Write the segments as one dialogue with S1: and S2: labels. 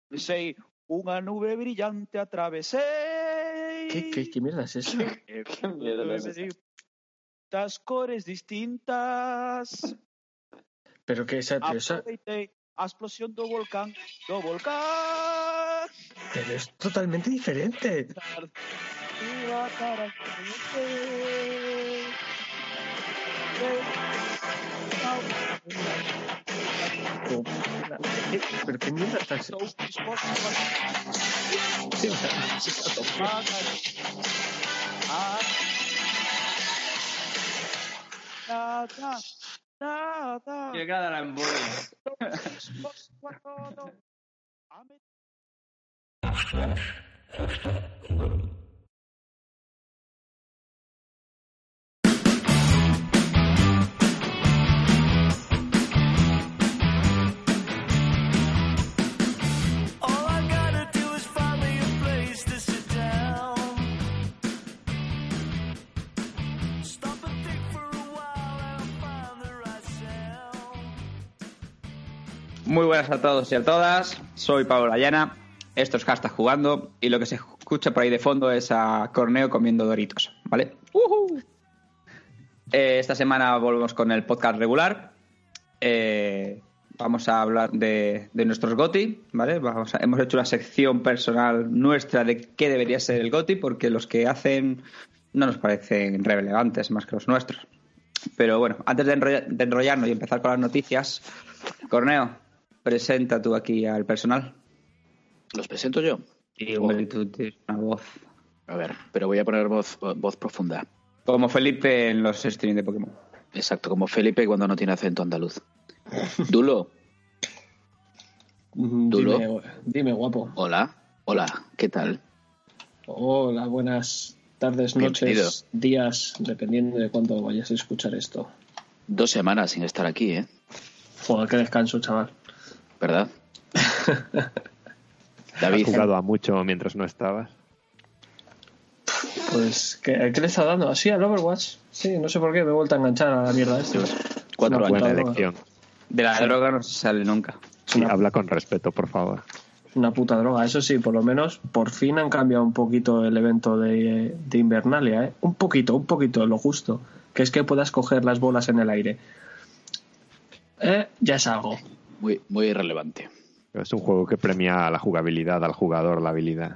S1: Sei unha nube brillante atravesei.
S2: ¿Qué mierda es eso?
S3: ¿Qué mierda es esa?
S1: Das cores distintas.
S2: Pero que esa...
S1: Aproveitei a explosión do volcán.
S2: Pero es totalmente diferente. ¿Pero qué mierda estás?
S1: Nada.
S3: Llega a la embolia. Muy buenas a todos y a todas, soy Pablo Layana, esto es Hashtag Jugando y lo que se escucha por ahí de fondo es a Corneo comiendo Doritos, ¿vale? Esta semana volvemos con el podcast regular, vamos a hablar de nuestros GOTY, ¿vale? Hemos hecho una sección personal nuestra de qué debería ser el GOTY porque los que hacen no nos parecen relevantes más que los nuestros. Pero bueno, antes de enrollarnos y empezar con las noticias, Corneo, presenta tú aquí al personal.
S4: ¿Los presento yo?
S3: Y hombre, tú tienes una voz.
S4: A ver, pero voy a poner voz profunda.
S3: Como Felipe en los streams de Pokémon.
S4: Exacto, como Felipe cuando no tiene acento andaluz. Dulo. Dulo.
S2: Dime, guapo.
S4: Hola, ¿qué tal?
S2: Hola, buenas tardes,
S4: Bienvenido.
S2: noches, días, dependiendo de cuándo vayas a escuchar esto.
S4: 2 semanas sin estar aquí, ¿eh?
S2: Joder, qué descanso, chaval.
S4: ¿Verdad?
S5: ¿Has
S4: David.
S5: jugado a mucho mientras no estabas?
S2: Pues, ¿qué le está dando? ¿Así al Overwatch? Sí, no sé por qué me he vuelto a enganchar a la mierda esta.
S4: 4
S2: Una
S4: años.
S5: Buena
S2: puta
S5: elección.
S3: De la droga no se sale nunca.
S5: Sí, habla con respeto, por favor.
S2: Una puta droga. Eso sí, por lo menos, por fin han cambiado un poquito el evento de Invernalia, ¿eh? Un poquito, lo justo. Que es que puedas coger las bolas en el aire. Ya es algo.
S4: Muy, muy irrelevante.
S5: Es un juego que premia la jugabilidad, al jugador la habilidad.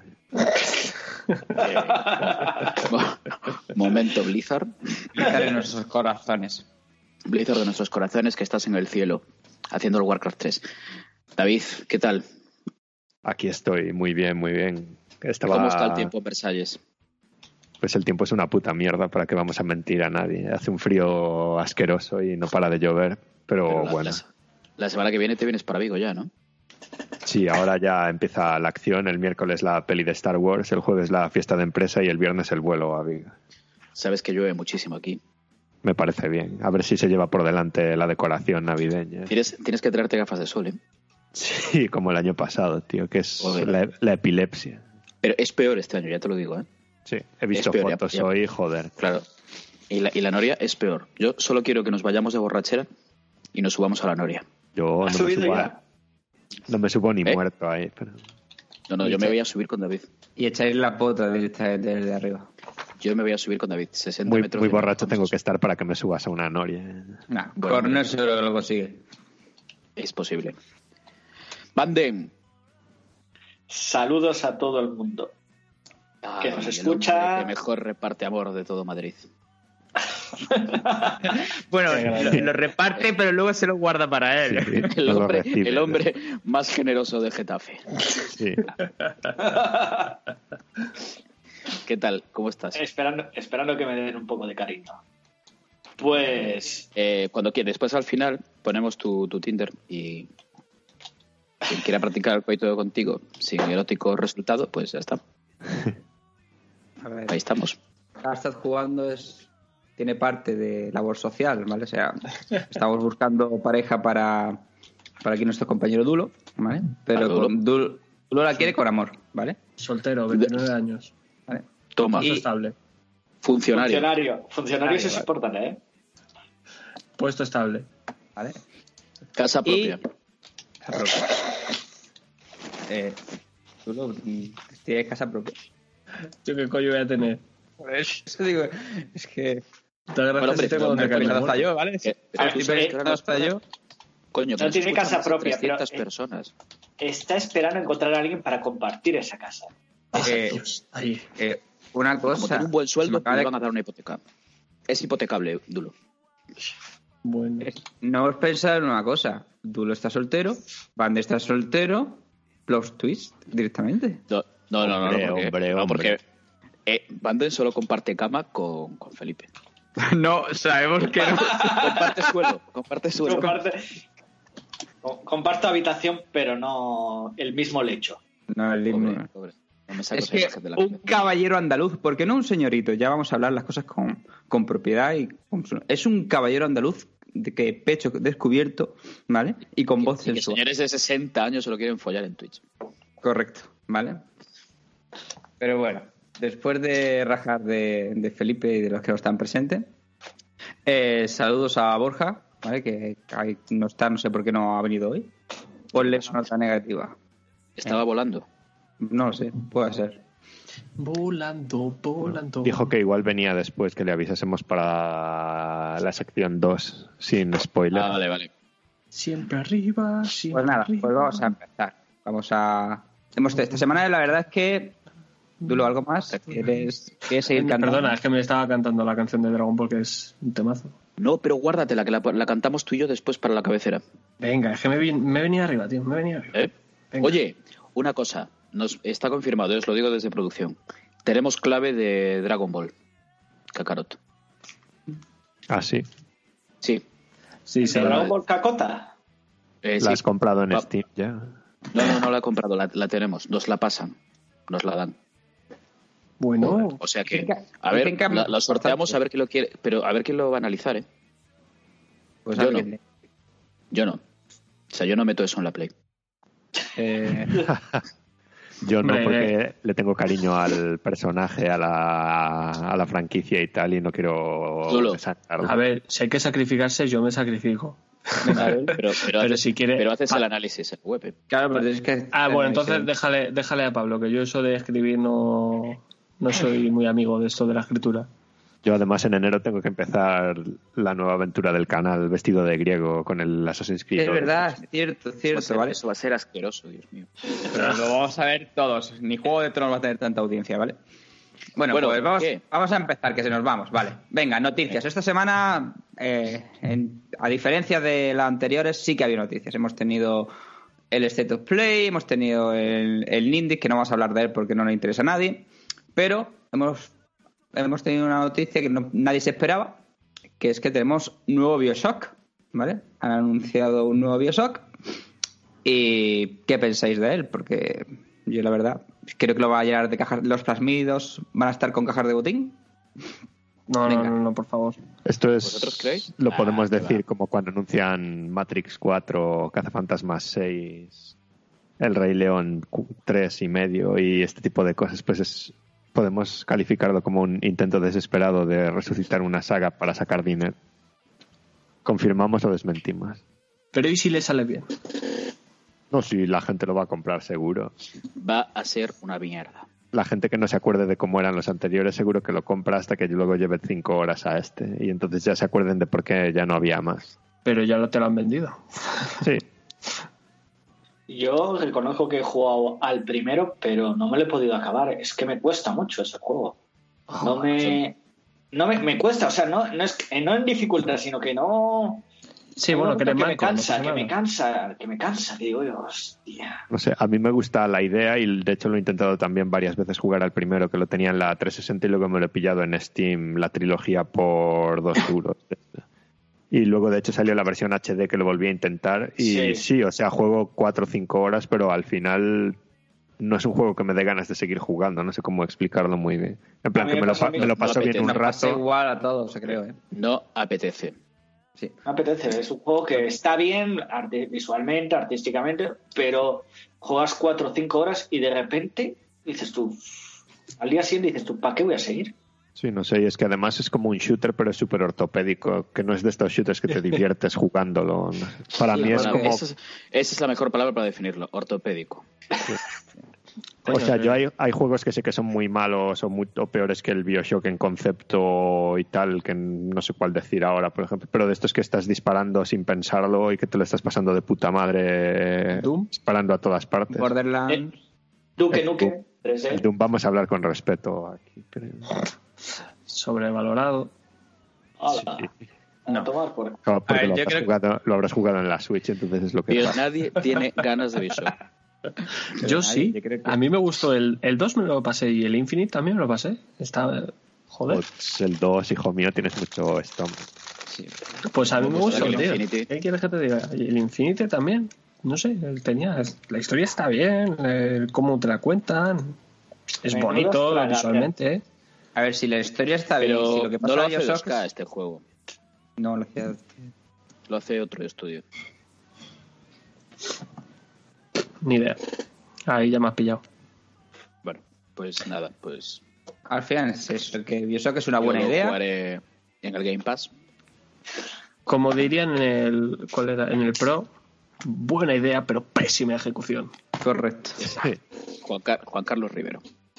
S4: Momento Blizzard.
S3: Blizzard en nuestros corazones.
S4: Blizzard de nuestros corazones, que estás en el cielo haciendo el Warcraft 3. David, ¿qué tal?
S5: Aquí estoy, muy bien, muy bien.
S4: ¿Cómo está el tiempo en Versalles?
S5: Pues el tiempo es una puta mierda, para que vamos a mentir a nadie. Hace un frío asqueroso y no para de llover, pero bueno.
S4: La semana que viene te vienes para Vigo ya, ¿no?
S5: Sí, ahora ya empieza la acción. El miércoles la peli de Star Wars, el jueves la fiesta de empresa y el viernes el vuelo a Vigo.
S4: Sabes que llueve muchísimo aquí.
S5: Me parece bien. A ver si se lleva por delante la decoración navideña.
S4: Tienes que traerte gafas de sol, ¿eh?
S5: Sí, como el año pasado, tío, que es la epilepsia.
S4: Pero es peor este año, ya te lo digo, ¿eh?
S5: Sí, he visto
S4: peor,
S5: fotos hoy, joder.
S4: Claro. Y la noria es peor. Yo solo quiero que nos vayamos de borrachera y nos subamos a la noria.
S5: Yo no me subo ni muerto ahí. Pero...
S4: No, yo me voy a subir con David.
S3: Y echáis la pota desde arriba.
S4: Yo me voy a subir con David. 60
S5: muy,
S4: metros.
S5: Muy borracho tengo que estar para que me subas a una noria.
S3: Nah,
S4: bueno,
S3: Corneo seguro que lo consigue.
S4: Es posible. Banden.
S6: Saludos a todo el mundo que nos escucha.
S4: Que mejor reparte amor de todo Madrid.
S3: Bueno, lo reparte, pero luego se lo guarda para él.
S5: Sí,
S4: el hombre más generoso de Getafe.
S5: Sí.
S4: ¿Qué tal? ¿Cómo estás?
S6: Esperando que me den un poco de cariño. Pues...
S4: cuando quieres. Después al final ponemos tu Tinder y quien quiera practicar el coito contigo sin erótico resultado, pues ya está.
S3: A ver,
S4: ahí estamos.
S3: Estás jugando tiene parte de labor social, ¿vale? O sea, estamos buscando pareja para aquí nuestro compañero Dulo, ¿vale? Pero Dulo la quiere con amor, ¿vale?
S2: Soltero, 29 años.
S3: ¿Vale?
S4: Toma.
S2: Puesto estable.
S4: Funcionario
S6: eso es importante, ¿eh?
S2: Puesto estable.
S3: ¿Vale?
S4: Casa propia.
S3: Tú tienes casa propia.
S2: ¿Yo qué coño voy a tener?
S3: Eso digo, es que...
S2: Bueno,
S4: hombre,
S2: tengo
S4: no,
S2: donde
S3: me
S2: caer.
S3: hasta yo, ¿vale?
S6: Ah,
S3: Yo.
S4: Coño,
S6: No tiene casa propia, pero
S4: 300 personas.
S6: está esperando encontrar a alguien para compartir esa casa.
S2: Ahí.
S3: Una
S4: Como
S3: cosa...
S4: tiene un buen sueldo,
S3: se me acaba
S4: le
S3: de-
S4: van a dar una hipoteca. Es hipotecable, Dulo.
S2: Bueno.
S3: No os pensáis en una cosa. Dulo está soltero, Bande está soltero, plot twist directamente.
S4: No,
S5: Hombre,
S4: porque Banden solo comparte cama con Felipe.
S3: No, sabemos que no.
S4: Comparte suelo.
S6: Comparto habitación, pero no el mismo lecho.
S3: No, el himno.
S4: Pobre. No me sacas
S3: Es que
S4: imágenes de la
S3: un
S4: cabeza.
S3: caballero andaluz, porque no un señorito, ya vamos a hablar las cosas con propiedad y es un caballero andaluz de que pecho descubierto, ¿vale? Y con voz
S4: Y que
S3: sensual.
S4: señores de 60 años se lo quieren follar en Twitch.
S3: Correcto, ¿vale? Pero bueno, después de rajar de Felipe y de los que no están presentes, saludos a Borja, ¿vale? Que ahí no está, no sé por qué no ha venido hoy. Ponle una nota negativa.
S4: Estaba volando.
S3: No lo sé, puede ser.
S2: Volando.
S5: Dijo que igual venía después que le avisásemos para la sección 2 sin spoiler.
S4: Ah, vale.
S2: Siempre arriba, siempre
S3: Pues nada,
S2: arriba.
S3: pues vamos a empezar. Esta semana la verdad es que... Dulo, ¿algo más? ¿Quieres seguir cantando?
S2: Perdona, es que me estaba cantando la canción de Dragon Ball, que es un temazo.
S4: No, pero guárdatela, que la cantamos tú y yo después para la cabecera.
S2: Venga, es que me venía arriba, tío, me venía arriba. Venga.
S4: Oye, una cosa. Está confirmado, os lo digo desde producción. Tenemos clave de Dragon Ball. Kakarot.
S5: Ah, sí.
S4: Sí.
S2: Sí,
S6: ¿De
S2: sí.
S6: Dragon Ball Cacota?
S5: La
S4: Sí.
S5: has comprado en
S4: Va-
S5: Steam ya.
S4: No la he comprado, la tenemos. Nos la pasan. Nos la dan.
S2: Bueno,
S4: O sea que,
S3: Dicen que-
S4: a ver,
S3: dicen que-
S4: la sorteamos a ver quién lo quiere, pero a ver quién lo va a analizar, ¿eh?
S3: Pues
S4: Yo
S3: alguien-
S4: Yo no. O sea, yo no meto eso en la Play.
S5: Yo no,
S2: Hombre,
S5: porque le tengo cariño al personaje, a la franquicia y tal, y no quiero
S4: Dulo.
S5: desatarlo.
S2: a ver, si hay que sacrificarse, yo me sacrifico.
S4: Pero
S2: Pero si quiere-
S4: Pero haces el análisis en web, ¿eh?
S3: Claro, pero es que...
S2: Bueno, entonces déjale a Pablo, que yo eso de escribir no soy muy amigo de esto de la escritura.
S5: Yo además en enero tengo que empezar la nueva aventura del canal vestido de griego con el Assassin's Creed.
S3: Es verdad, cierto, ¿vale?
S4: Eso va a ser asqueroso, Dios mío.
S3: Pero lo vamos a ver todos. Ni Juego de Tronos va a tener tanta audiencia, ¿vale? Bueno, pues
S4: ¿qué?
S3: vamos a empezar, que se nos vamos, vale. Venga, noticias. Esta semana, a diferencia de las anteriores, sí que había noticias. Hemos tenido el State of Play, hemos tenido el Nindies, que no vamos a hablar de él porque no le interesa a nadie, pero hemos tenido una noticia que nadie se esperaba, que es que tenemos nuevo BioShock, ¿vale? Han anunciado un nuevo BioShock. ¿Y qué pensáis de él? Porque yo, la verdad, creo que lo va a llenar de cajas. Los plasmidos van a estar con cajas de botín. Venga.
S2: No, por favor.
S5: Esto
S4: ¿Vosotros
S5: es,
S4: creéis?
S5: lo podemos
S4: qué
S5: decir
S4: va.
S5: como cuando anuncian Matrix 4, Cazafantasmas 6, El Rey León 3 y medio y este tipo de cosas, pues podemos calificarlo como un intento desesperado de resucitar una saga para sacar dinero. ¿Confirmamos o desmentimos?
S2: Pero ¿y si le sale bien?
S5: No, si la gente lo va a comprar seguro.
S4: Va a ser una mierda.
S5: La gente que no se acuerde de cómo eran los anteriores seguro que lo compra hasta que luego lleve 5 horas a este y entonces ya se acuerden de por qué ya no había más.
S2: Pero ya te lo han vendido.
S5: Sí.
S6: Yo reconozco que he jugado al primero, pero no me lo he podido acabar. Es que me cuesta mucho ese juego. No me cuesta, o sea, no en dificultad, sino que no...
S2: Sí, bueno, que eres
S6: me
S2: manco, no
S6: cansa,
S2: pasa
S6: que me cansa, que digo, hostia.
S5: No sé, a mí me gusta la idea y de hecho lo he intentado también varias veces jugar al primero, que lo tenía en la 360 y luego me lo he pillado en Steam, la trilogía por 2 euros. Y luego de hecho salió la versión HD que lo volví a intentar y sí, o sea, juego 4 o 5 horas, pero al final no es un juego que me dé ganas de seguir jugando, no sé cómo explicarlo muy bien. En plan, que me lo paso bien un
S3: Pasa
S5: rato.
S3: igual a todos, creo, ¿eh?
S4: No apetece.
S3: Sí.
S6: Me apetece, es un juego que está bien visualmente, artísticamente, pero juegas 4 o 5 horas y de repente dices tú, al día siguiente dices tú, ¿para qué voy a seguir?
S5: Sí, no sé, y es que además es como un shooter, pero es súper ortopédico, que no es de estos shooters que te diviertes jugándolo. No sé. Para mí es como...
S4: Esa es la mejor palabra para definirlo, ortopédico.
S5: O sea, yo hay juegos que sé que son muy malos o peores que el BioShock en concepto y tal, que no sé cuál decir ahora, por ejemplo, pero de estos que estás disparando sin pensarlo y que te lo estás pasando de puta madre,
S2: Doom,
S5: disparando a todas partes.
S3: Borderlands.
S6: Duke Nukem 3D.
S5: El Doom vamos a hablar con respeto aquí, creo.
S2: sobrevalorado.
S6: Hola.
S3: No.
S6: A tomar por...
S5: Claro, porque
S3: A ver,
S5: lo habrás jugado en la Switch, entonces es lo que
S4: Tío,
S5: pasa.
S4: nadie tiene ganas de Bioshock.
S2: Yo sí.
S3: yo creo que-
S2: A mí me gustó el 2, me lo pasé, y el Infinite también me lo pasé. Está... Joder.
S5: Pues el 2, hijo mío, tienes mucho estómago.
S4: Sí.
S2: Pues a mí me gustó,
S4: el
S2: tío.
S4: Infinity.
S2: ¿Qué quieres que te diga? Y el Infinite también. No sé, la historia está bien, cómo te la cuentan. Es
S6: Menudo
S2: bonito
S6: extravagante.
S2: visualmente.
S3: A ver, si la historia está bien,
S4: Pero
S3: si lo que pasa
S4: no lo
S3: en
S4: hace
S3: Bioshock
S4: 2K este juego.
S3: No, lo hacía...
S4: Lo hace otro estudio.
S2: Ni idea. Ahí ya me has pillado.
S4: Bueno, pues nada, pues...
S3: Al final es eso, que Bioshock es una
S4: yo
S3: buena
S4: lo
S3: idea.
S4: jugaré en el Game Pass.
S2: Como dirían en el, ¿cuál era? En el Pro, buena idea, pero pésima ejecución.
S3: Correcto.
S5: Sí.
S4: Juan Carlos Rivero.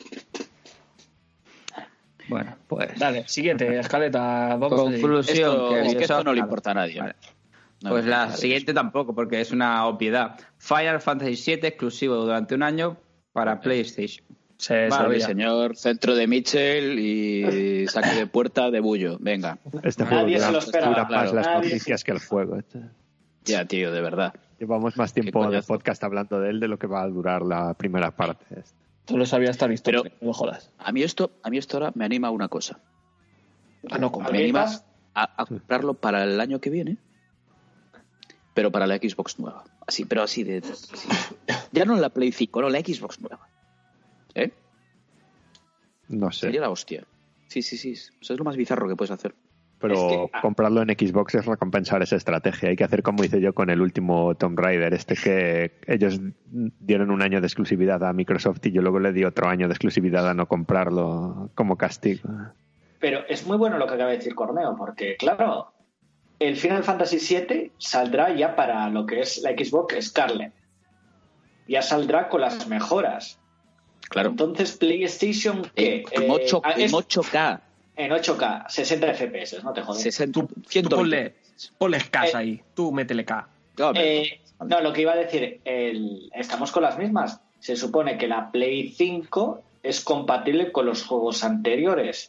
S3: Bueno, pues...
S2: Dale, siguiente, escaleta. Vamos a seguir.
S3: Conclusión.
S4: Es que esto
S3: Bioshock,
S4: no le
S3: nada.
S4: importa a nadie.
S3: Vale.
S4: No
S3: Pues
S4: le importa
S3: la
S4: a nadie.
S3: siguiente tampoco, porque es una obviedad. Final Fantasy VII exclusivo durante un año para PlayStation.
S2: Se
S4: Vale,
S2: sabía.
S4: señor, centro de Mitchell y saque de puerta de Bullo. Venga.
S5: Este
S6: Nadie
S5: juego
S6: se lo esperaba,
S5: dura más
S4: claro.
S5: las
S6: Nadie
S5: noticias que el juego.
S4: Ya, tío, de verdad.
S5: Llevamos más
S4: Qué
S5: tiempo de
S4: coñazo.
S5: podcast hablando de él de lo que va a durar la primera parte.
S2: Tú lo sabías estar listo,
S4: Pero-
S2: no me jodas.
S4: A mí esto ahora me anima a una cosa.
S2: Ah, no,
S6: ¿Al
S4: Me
S6: Game
S4: anima
S6: Pass?
S4: a comprarlo para el año que viene, pero para la Xbox nueva. Así, pero así de... así. Ya no la Play 5, no, la Xbox nueva. ¿Eh?
S5: No sé.
S4: Sería la hostia. Sí. Eso es lo más bizarro que puedes hacer.
S5: Pero
S6: Es que-
S5: comprarlo en Xbox es recompensar esa estrategia. Hay que hacer como hice yo con el último Tomb Raider, que ellos dieron un año de exclusividad a Microsoft y yo luego le di otro año de exclusividad a no comprarlo como castigo.
S6: Pero es muy bueno lo que acaba de decir Corneo, porque claro, el Final Fantasy VII saldrá ya para lo que es la Xbox Scarlet. Ya saldrá con las mejoras.
S4: Claro.
S6: Entonces, PlayStation, ¿qué?
S4: En 8K.
S6: En 8K, 60 FPS, no te jodes.
S4: 60,
S2: Tú
S4: 120.
S2: ponle K
S6: Eh,
S2: ahí. Tú métele K.
S6: No, lo que iba a decir, estamos con las mismas. Se supone que la Play 5 es compatible con los juegos anteriores,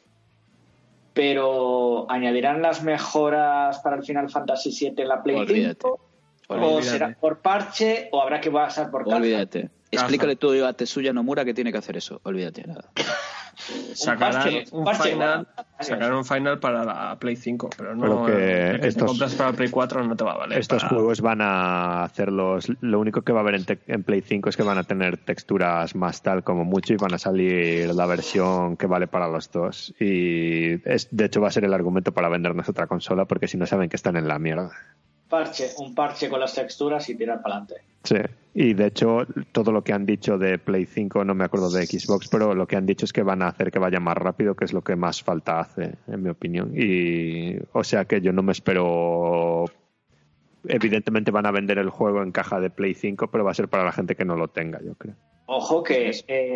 S6: pero ¿añadirán las mejoras para el Final Fantasy VII en la Play
S4: Olvídate.
S6: 5? ¿O
S2: Olvídate.
S6: será por parche o habrá que pasar por caja?
S4: Olvídate. Explícale tú a Tetsuya Nomura que tiene que hacer eso. Olvídate de nada.
S2: Sacarán un
S6: parche,
S2: final,
S6: bueno,
S2: sacarán un final para la Play 5, pero no
S5: Pero que
S2: el que
S5: estos-
S2: te compras para Play 4 no te va a valer.
S5: Estos
S2: para-
S5: juegos van a hacerlos. Lo único que va a haber en Play 5 es que van a tener texturas más tal como mucho y van a salir la versión que vale para los dos. Y de hecho va a ser el argumento para vendernos otra consola porque si no saben que están en la mierda.
S6: Un parche con las texturas y tirar para adelante.
S5: Sí, y de hecho todo lo que han dicho de Play 5, no me acuerdo de Xbox, pero lo que han dicho es que van a hacer que vaya más rápido, que es lo que más falta hace, en mi opinión. Y o sea que yo no me espero... Evidentemente van a vender el juego en caja de Play 5, pero va a ser para la gente que no lo tenga, yo creo.
S6: Ojo que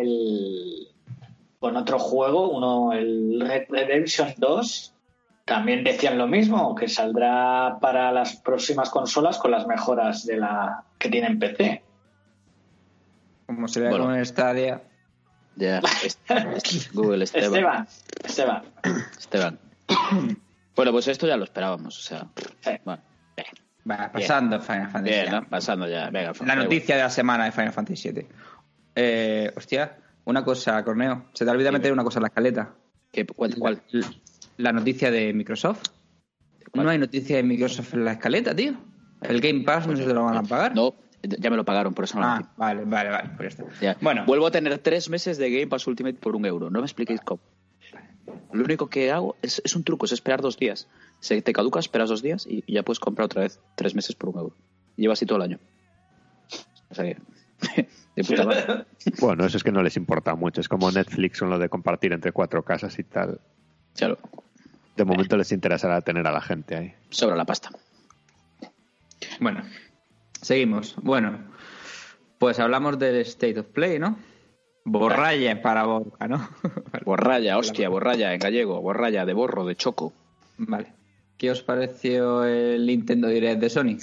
S6: con otro juego, el Red Redemption 2, también decían lo mismo, que saldrá para las próximas consolas con las mejoras de la que tienen PC.
S3: Como se ve
S4: Bueno.
S3: con el Stadia.
S4: Ya. Google
S6: Esteban.
S4: Esteban. Bueno, pues esto ya lo esperábamos. O sea,
S6: Sí.
S4: bueno.
S3: Va, pasando Final Fantasy.
S4: Bien, ¿no? Pasando ya. Venga,
S3: La noticia de la semana de Final Fantasy VII. Hostia, una cosa, Corneo. Se te olvida meter una cosa en la escaleta.
S4: ¿Cuál?
S3: La noticia de Microsoft.
S4: ¿Cuál?
S3: No hay noticia de Microsoft en la escaleta, tío. El Game Pass no se te lo van a pagar.
S4: No, ya me lo pagaron, por eso no lo
S3: Ah,
S4: metí.
S3: vale, pues ya está.
S4: Ya.
S3: Bueno,
S4: Vuelvo a tener 3 meses de Game Pass Ultimate por €1. No me expliquéis cómo. Lo único que hago es un truco, es esperar 2 días. Se te caduca, esperas 2 días y ya puedes comprar otra vez 3 meses por €1. Lleva así todo el año. O sea que... de puta madre.
S5: Bueno, eso es que no les importa mucho. Es como Netflix con lo de compartir entre 4 casas y tal.
S4: Claro,
S5: De momento les interesará tener a la gente ahí.
S4: sobra la pasta.
S3: Bueno, seguimos. Bueno, pues hablamos del State of Play, ¿no? Borralla para Borja, ¿no?
S4: Borralla, hostia, borralla en gallego, borralla de borro, de choco.
S3: Vale. ¿Qué os pareció el Nintendo Direct de Sony?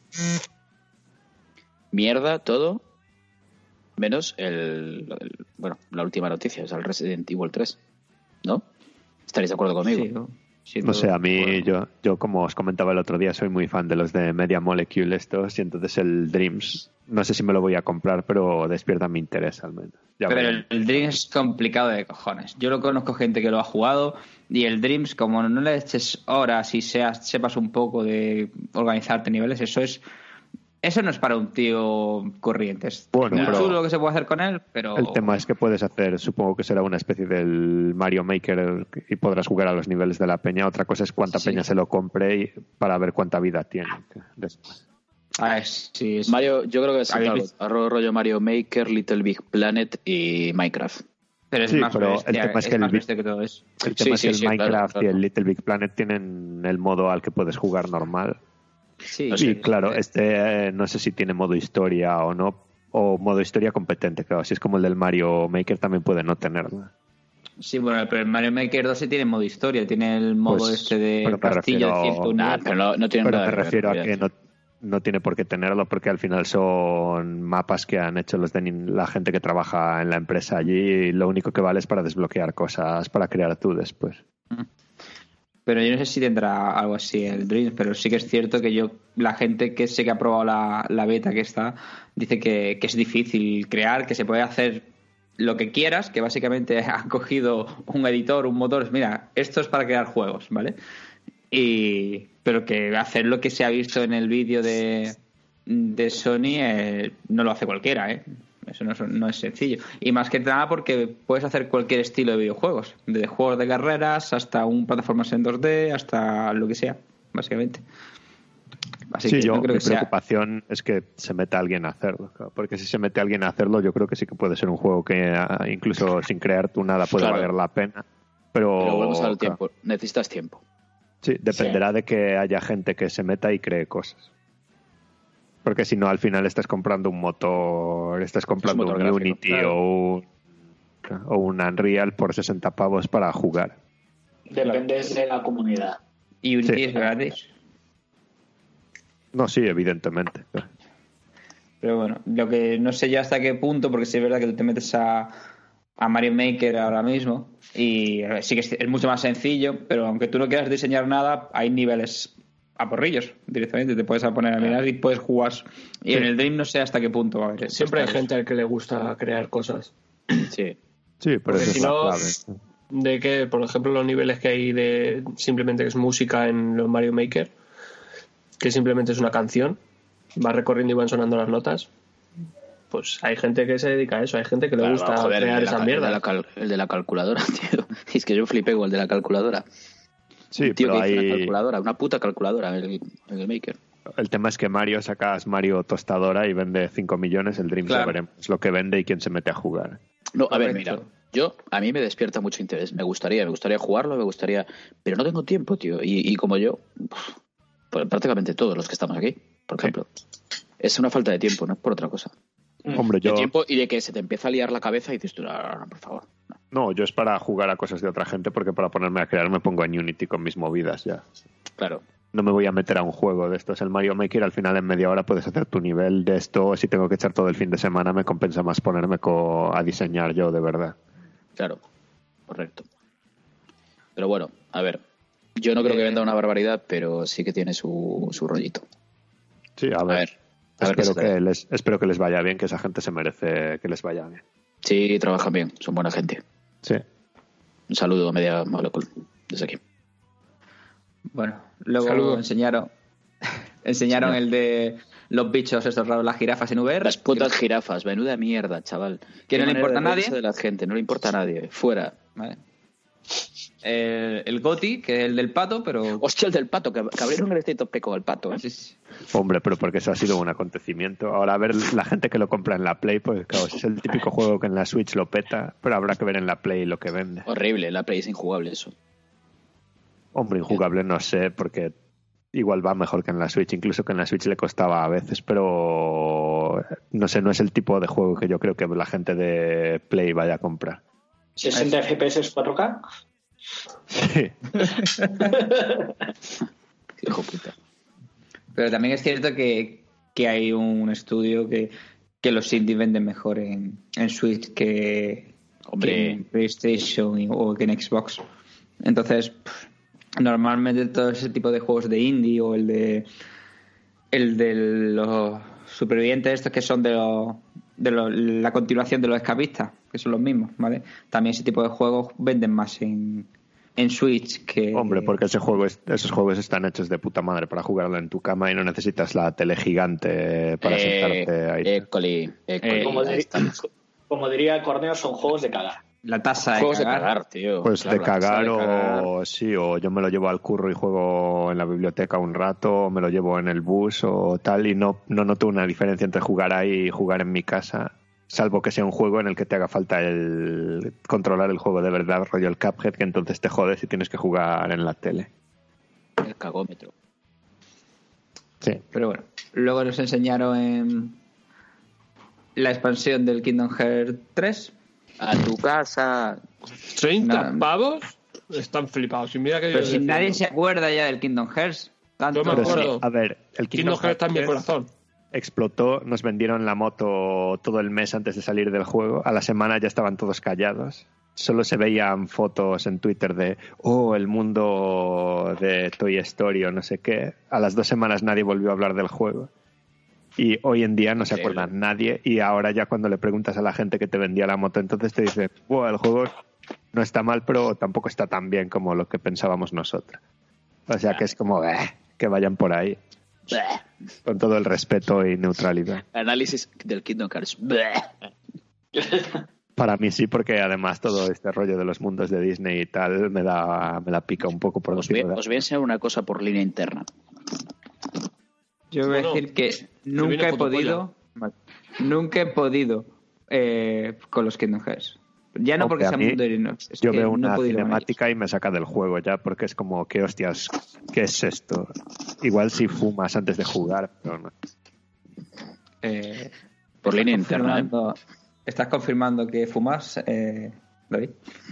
S4: Mierda, todo, menos bueno, la última noticia, es el Resident Evil 3, ¿no? ¿Estaréis de acuerdo conmigo?
S5: No sé, a mí, yo como os comentaba el otro día, soy muy fan de los de Media Molecule estos, y entonces el Dreams, no sé si me lo voy a comprar, pero despierta mi interés al menos. Ya
S3: Pero
S5: veremos.
S3: el Dreams es complicado de cojones. Yo lo conozco gente que lo ha jugado y el Dreams, como no le eches horas y sepas un poco de organizarte niveles, eso no es para un tío corriente. Es
S5: Bueno,
S3: muy
S5: pero
S3: chulo lo que se puede hacer con él, pero...
S5: El tema es que puedes hacer, supongo que será una especie del Mario Maker y podrás jugar a los niveles de la peña. Otra cosa es cuánta peña se lo compre para ver cuánta vida tiene después.
S3: Sí, es...
S4: Mario, yo creo que es
S3: ¿Habéis
S4: algo rollo Mario Maker, Little Big Planet y Minecraft.
S3: Pero es
S5: Sí,
S3: más
S5: pero
S3: bestia,
S5: el tema es que
S3: más bestia que todo eso.
S5: El tema
S4: Sí,
S5: es que
S4: sí,
S5: el Minecraft
S4: claro.
S5: y el Little Big Planet tienen el modo al que puedes jugar normal.
S3: Sí,
S5: Y claro, no sé si tiene modo historia o no, o modo historia competente, claro, si es como el del Mario Maker también puede no tenerlo.
S3: Sí, bueno, pero el Mario Maker 2 sí tiene modo historia, tiene el modo
S5: Pues,
S3: de
S5: pero me
S3: castillo de
S5: refiero-
S3: 101.
S4: Nah, pero no tiene
S5: Pero
S4: nada
S5: me
S4: que ver,
S5: refiero a que
S4: olvídate.
S5: no tiene por qué tenerlo porque al final son mapas que han hecho la gente que trabaja en la empresa allí y lo único que vale es para desbloquear cosas para crear tú después.
S3: Pero yo no sé si tendrá algo así el Dreams, pero sí que es cierto que la gente que sé que ha probado la beta que está, dice que es difícil crear, que se puede hacer lo que quieras, que básicamente han cogido un editor, un motor, mira, esto es para crear juegos, ¿vale? Pero que hacer lo que se ha visto en el vídeo de Sony no lo hace cualquiera, ¿eh? Eso no es sencillo. Y más que nada porque puedes hacer cualquier estilo de videojuegos. Desde juegos de carreras hasta un plataformas en 2D, hasta lo que sea, básicamente. Así
S5: Sí,
S3: que no creo
S5: mi
S3: que sea...
S5: preocupación es que se meta alguien a hacerlo. Claro, porque si se mete alguien a hacerlo, yo creo que sí que puede ser un juego que incluso sin crear tú nada puede
S4: Claro.
S5: valer la pena. Pero
S4: volvemos al
S5: claro,
S4: tiempo. Necesitas tiempo.
S5: Sí, dependerá de que haya gente que se meta y cree cosas. Porque si no, al final estás comprando un motor, estás comprando
S4: motor
S5: un
S4: gráfico,
S5: Unity
S4: claro.
S5: o un Unreal por 60 pavos para jugar.
S6: Depende de la comunidad.
S3: Y Unity
S5: Sí.
S3: es gratis.
S5: No, sí, evidentemente.
S3: Pero bueno, lo que no sé ya hasta qué punto, porque sí es verdad que tú te metes a Mario Maker ahora mismo y sí que es mucho más sencillo, pero aunque tú no quieras diseñar nada, hay niveles a porrillos directamente, te puedes poner a mirar y puedes jugar. Y en el Dream no sé hasta qué punto va a haber.
S2: Siempre hay
S3: estos
S2: gente al que le gusta crear cosas.
S4: Sí.
S5: Sí, pero
S2: Porque
S5: eso
S2: si
S5: es la
S2: no,
S5: clave.
S2: de que, por ejemplo, los niveles que hay de simplemente que es música en los Mario Maker, que simplemente es una canción, va recorriendo y van sonando las notas, pues hay gente que se dedica a eso, hay gente que le
S4: Claro,
S2: gusta
S4: joder,
S2: crear
S4: el de
S2: esa
S4: la-
S2: mierda.
S4: el de la calculadora, tío. Es que yo flipé con el de la calculadora.
S5: Sí,
S4: Un tío
S5: pero
S4: que hizo una
S5: hay...
S4: calculadora, una puta calculadora en el Maker.
S5: El tema es que Mario sacas Mario tostadora y vende 5 millones, el Dream ya
S3: Claro.
S5: veremos lo que vende y quién se mete a jugar.
S4: No, a ver,
S3: Correcto.
S4: mira, a mí me despierta mucho interés. Me gustaría jugarlo, pero no tengo tiempo, tío. Y como yo, pues prácticamente todos los que estamos aquí, por ejemplo, es una falta de tiempo, no es por otra cosa.
S5: Hombre,
S4: De
S5: yo...
S4: tiempo y de que se te empieza a liar la cabeza y dices tú, no, por favor. No.
S5: No, yo es para jugar a cosas de otra gente porque para ponerme a crear me pongo en Unity con mis movidas ya.
S4: Claro.
S5: No me voy a meter a un juego de estos. El Mario Maker al final en media hora puedes hacer tu nivel de esto. Si tengo que echar todo el fin de semana me compensa más ponerme a diseñar yo de verdad.
S4: Claro, correcto. Pero bueno, a ver, yo no creo que venda una barbaridad, pero sí que tiene su rollito.
S5: Sí, a
S4: A
S5: ver.
S4: ver qué
S5: Espero,
S4: sucede.
S5: espero que les vaya bien, que esa gente se merece que les vaya bien.
S4: Sí, trabajan bien, son buena gente.
S5: Sí.
S4: Un saludo a Media Molecule desde aquí.
S3: Bueno, luego
S2: Saludos.
S3: enseñaron el de los bichos estos raros, las jirafas en VR.
S4: Las putas jirafas, menuda mierda, chaval.
S3: ¿Que no
S4: Qué
S3: le importa
S4: manera
S3: a
S4: de
S3: nadie?
S4: reírse de la gente, no le importa a nadie. Fuera.
S3: Vale. El Goti, que es el del pato, pero...
S4: Hostia, el del pato, que abrieron el State of Play con el pato, ¿eh?
S3: Sí, sí.
S5: Hombre, pero porque eso ha sido un acontecimiento. Ahora, a ver, la gente que lo compra en la Play, pues claro, es el típico juego que en la Switch lo peta, pero habrá que ver en la Play lo que vende.
S4: Horrible, la Play es injugable eso.
S5: Hombre, injugable no sé, porque igual va mejor que en la Switch, incluso que en la Switch le costaba a veces, pero no sé, no es el tipo de juego que yo creo que la gente de Play vaya a comprar.
S6: 60 FPS es 4K.
S5: Sí.
S4: Hijo puta.
S3: Pero también es cierto que hay un estudio que los indies venden mejor en Switch que en PlayStation o que en Xbox. Entonces, normalmente todo ese tipo de juegos de indie o el de los supervivientes estos que son la continuación de los escapistas, que son los mismos, ¿vale? También ese tipo de juegos venden más en Switch que...
S5: Hombre, porque esos juegos están hechos de puta madre para jugarlo en tu cama y no necesitas la tele gigante para sentarte ahí.
S6: Como diría Corneo, son juegos de cagar.
S3: La tasa
S4: Juegos de cagar, tío.
S5: Pues
S4: Claro,
S5: de cagar
S4: la tasa de cagar.
S5: o yo me lo llevo al curro y juego en la biblioteca un rato, o me lo llevo en el bus o tal, y no noto una diferencia entre jugar ahí y jugar en mi casa, salvo que sea un juego en el que te haga falta el controlar el juego de verdad, rollo el Cuphead, que entonces te jodes y tienes que jugar en la tele.
S4: El cagómetro.
S5: Sí.
S3: Pero bueno, luego nos enseñaron la expansión del Kingdom Hearts 3.
S4: A tu casa.
S2: 30
S3: No.
S2: pavos están flipados. Y mira que
S3: Pero
S2: yo
S3: si
S2: defiendo.
S3: nadie se acuerda ya del Kingdom Hearts. Tanto.
S2: Yo me
S5: Pero sí,
S2: acuerdo.
S5: a ver, el
S2: Kingdom Hearts está en mi
S5: 3
S2: corazón.
S5: explotó, nos vendieron la moto todo el mes antes de salir del juego. A la semana ya estaban todos callados. Solo se veían fotos en Twitter de el mundo de Toy Story o no sé qué. A las 2 semanas nadie volvió a hablar del juego. Y hoy en día no se acuerda nadie. Y ahora ya cuando le preguntas a la gente que te vendía la moto, entonces te dice, el juego no está mal, pero tampoco está tan bien como lo que pensábamos nosotros. O sea que es como, que vayan por ahí. Con todo el respeto y neutralidad.
S4: Análisis del Kingdom Hearts.
S5: Para mí sí, porque además todo este rollo de los mundos de Disney y tal me la pica un poco por
S4: Os voy
S5: decirlo.
S4: a enseñar una cosa por línea interna.
S3: Yo voy a
S2: Bueno,
S3: decir que
S2: viene
S3: nunca he
S2: fotopolla.
S3: podido con los Kingdom Hearts. Ya no porque
S5: Hombre, a
S3: sea
S5: mí,
S3: mundo Linux. Es
S5: yo
S3: que
S5: veo
S3: no he
S5: una
S3: podido con
S5: cinemática y me saca del juego ya, porque es como, ¿qué hostias? ¿Qué es esto? Igual si fumas antes de jugar, pero no.
S3: ellos.
S4: Por línea interna, ¿eh?
S3: ¿Estás confirmando que fumas, David?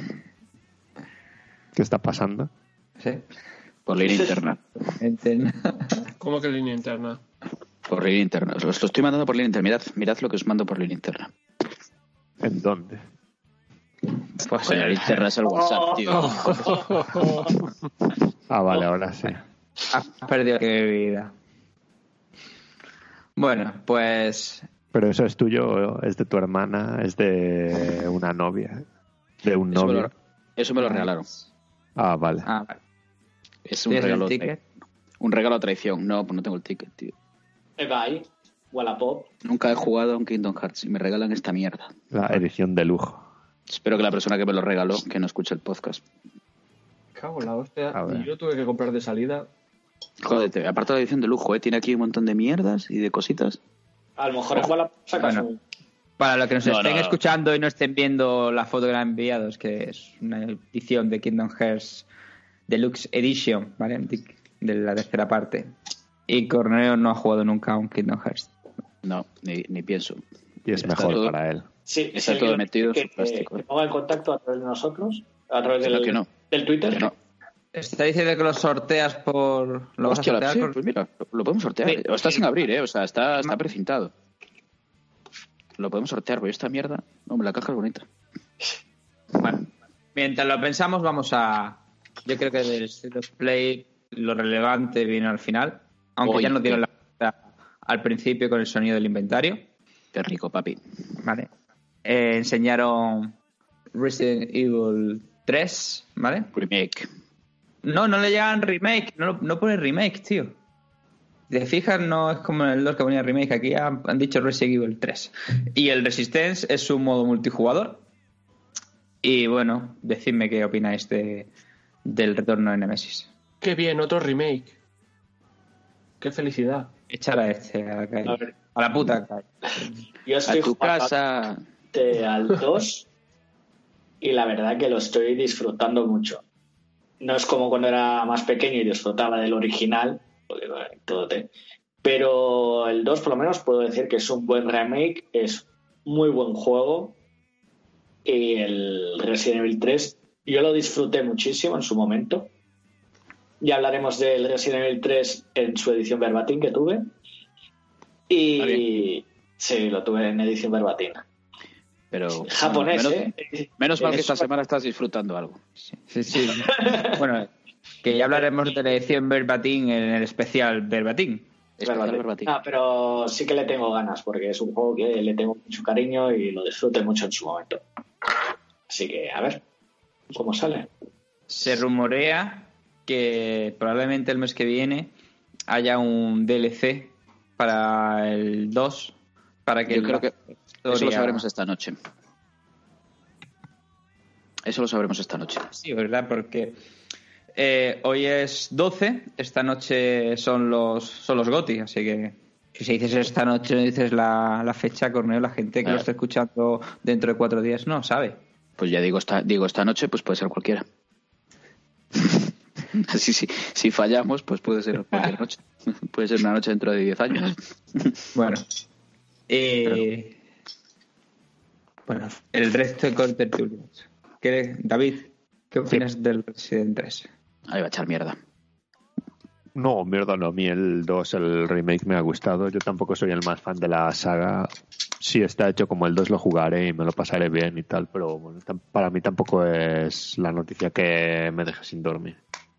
S5: ¿Qué está pasando?
S3: Sí.
S4: Por línea interna.
S2: ¿Cómo que línea interna?
S4: Por línea interna. Os lo estoy mandando por línea interna. Mirad lo que os mando por línea interna.
S5: ¿En dónde?
S3: Pues
S4: Coño, la interna es el WhatsApp, tío.
S5: Ah, vale, ahora sí.
S3: has perdido la vida. Bueno, pues
S5: Pero eso es tuyo, es de tu hermana, es de una novia, de un novio.
S4: Eso me lo regalaron.
S5: Ah, vale.
S3: vale.
S4: Es un
S3: ¿Tienes el
S4: regalo.
S3: ticket?
S4: Un regalo a traición. No, pues no tengo el ticket, tío.
S6: Bye. Wallapop.
S4: Nunca he jugado a un Kingdom Hearts y me regalan esta mierda.
S5: La edición de lujo.
S4: Espero que la persona que me lo regaló, que no escuche el podcast.
S2: Cago en la hostia.
S5: A ver.
S2: Y yo tuve que comprar de salida.
S4: Jódete, aparte de la edición de lujo, tiene aquí un montón de mierdas y de cositas.
S6: A lo mejor en Wallapop sacas
S3: Bueno.
S6: un...
S3: Para los que nos
S4: No,
S3: estén
S4: no.
S3: escuchando y no estén viendo la foto que le han enviado, es que es una edición de Kingdom Hearts Deluxe Edition, ¿vale? De la tercera parte. Y Corneo no ha jugado nunca a un Kingdom Hearts.
S4: No, ni pienso.
S5: Y es
S4: Está
S5: mejor
S4: todo-
S5: para él.
S6: Sí,
S4: Está
S6: si
S4: todo
S6: alguien
S4: metido en
S6: que
S4: su plástico.
S6: se ponga en contacto a través de nosotros, a través
S4: Pero que no.
S6: del Twitter.
S4: Que no.
S3: Está diciendo que lo sorteas por... ¿Lo vas a
S4: Hostia,
S3: sortear
S4: sí,
S3: por-
S4: pues mira, lo podemos sortear.
S3: Sí.
S4: O está sin abrir, ¿eh? O sea, está precintado. Lo podemos sortear, porque esta mierda... No, la caja es bonita.
S3: Bueno, mientras lo pensamos, vamos a... Yo creo que del State of Play lo relevante viene al final. Aunque
S4: Oye,
S3: ya nos dieron al principio con el sonido del inventario.
S4: Qué rico, papi.
S3: Vale. Enseñaron Resident Evil 3, ¿vale?
S4: Remake.
S3: No le llaman remake, no pone remake, tío. Si te fijas, no es como en el 2 que ponía remake, aquí han dicho Resident Evil 3. Y el Resistance es un modo multijugador. Y bueno, decidme qué opináis del retorno de Nemesis.
S2: Qué bien, otro remake. Qué felicidad.
S3: Echar a este a la calle.
S6: A ver.
S3: A la puta calle.
S6: Yo
S4: A
S6: estoy
S4: tu
S6: jugando
S4: casa.
S6: al 2 y la verdad que lo estoy disfrutando mucho. no es como cuando era más pequeño y disfrutaba del original, porque, bueno, pero el 2 por lo menos puedo decir que es un buen remake, es muy buen juego, y el Resident Evil 3 yo lo disfruté muchísimo en su momento. Ya hablaremos del Resident Evil 3 en su edición verbatim que tuve. Y sí, lo tuve en edición verbatim.
S4: Pero
S6: Japonés,
S4: menos mal que esta semana estás disfrutando algo.
S3: Sí. Bueno, que ya hablaremos de la edición verbatim en el especial verbatim.
S4: Verbatim.
S6: Pero sí que le tengo ganas, porque es un juego que le tengo mucho cariño y lo disfruté mucho en su momento. Así que, a ver cómo sale.
S3: Se rumorea que probablemente el mes que viene haya un DLC para el 2, para que
S4: yo creo que eso lo sabremos esta noche. Sí,
S3: ¿verdad? Porque hoy es 12, esta noche son los GOTY, así que si dices esta noche, dices la fecha, Corneo, la gente que lo está escuchando dentro de 4 días no sabe.
S4: Pues ya digo esta noche, pues puede ser cualquiera. Así sí, si fallamos, pues puede ser cualquier noche. Puede ser una noche dentro de 10 años.
S3: Bueno, el resto de contertulios. David, ¿qué opinas del Resident 3?
S4: Ahí va a echar mierda.
S5: No, mierda no. A mí el 2, el remake, me ha gustado. Yo tampoco soy el más fan de la saga. Si está hecho como el 2 lo jugaré y me lo pasaré bien y tal, pero bueno, para mí tampoco es la noticia que me deje sin dormir.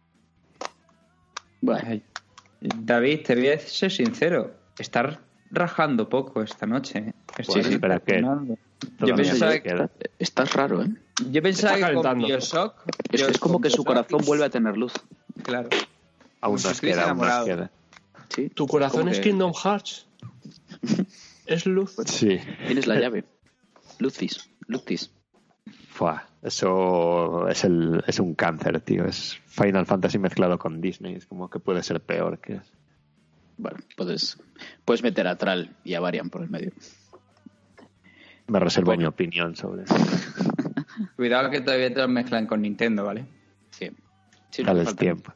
S3: Bueno, David, te voy a ser sincero, estás rajando poco esta noche.
S5: Sí, espera, que
S3: yo pensaba que
S4: estás raro, ¿eh?
S3: Yo pensaba que con Bioshock
S4: es como que su corazón vuelve a tener luz.
S3: Claro.
S5: Aún nos queda.
S4: ¿Sí?
S2: ¿Tu corazón es Kingdom Hearts? ¿Es luz?
S5: Sí.
S4: Tienes la llave. Lucis.
S5: Fua, eso es un cáncer, tío. Es Final Fantasy mezclado con Disney. Es como que puede ser peor que es.
S4: Bueno, puedes meter a Tral y a Varian por el medio.
S5: Me reservo mi opinión sobre eso.
S3: Cuidado que todavía te lo mezclan con Nintendo, ¿vale?
S4: Sí,
S5: dale tiempo.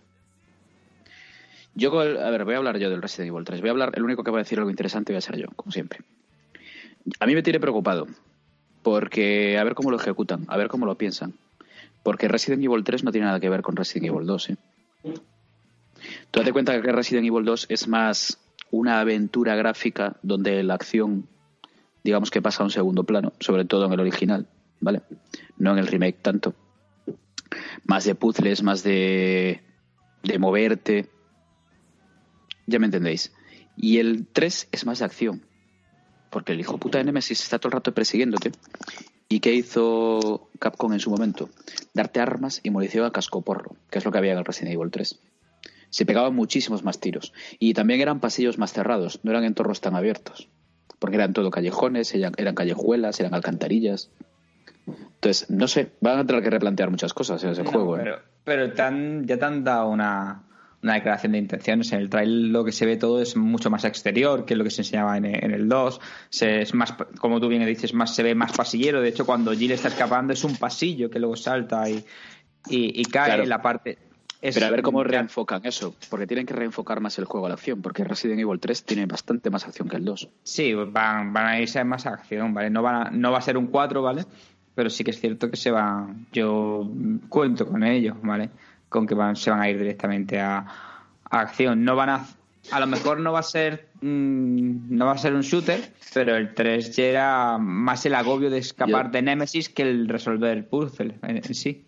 S4: Voy a hablar yo del Resident Evil 3. El único que va a decir algo interesante voy a ser yo, como siempre. A mí me tiene preocupado, porque a ver cómo lo ejecutan, a ver cómo lo piensan. Porque Resident Evil 3 no tiene nada que ver con Resident Evil 2, ¿eh? Tú date cuenta que Resident Evil 2 es más una aventura gráfica donde la acción, digamos que pasa a un segundo plano, sobre todo en el original, ¿vale? No en el remake tanto. Más de puzzles, más de moverte. Ya me entendéis. Y el 3 es más de acción. Porque el hijo puta de Nemesis está todo el rato persiguiéndote. ¿Y qué hizo Capcom en su momento? Darte armas y munición a cascoporro, que es lo que había en el Resident Evil 3. Se pegaban muchísimos más tiros. Y también eran pasillos más cerrados, no eran entornos tan abiertos. Porque eran todo callejones, eran callejuelas, eran alcantarillas. Entonces, no sé, van a tener que replantear muchas cosas en ese juego.
S3: Pero ya te han dado una declaración de intenciones. En el trailer lo que se ve todo es mucho más exterior que lo que se enseñaba en el 2. Es más, como tú bien dices, se ve más pasillero. De hecho, cuando Jill está escapando es un pasillo que luego salta y cae, claro, en la parte...
S4: Pero a ver cómo reenfocan eso, porque tienen que reenfocar más el juego a la acción, porque Resident Evil 3 tiene bastante más acción que el 2.
S3: Sí, van a irse a más acción, ¿vale? No va a ser un 4, ¿vale? Pero sí que es cierto que yo cuento con ello, ¿vale? Con que se van a ir directamente a acción. A lo mejor no va a ser un shooter, pero el 3 ya era más el agobio de escapar de Nemesis que el resolver puzzle en sí.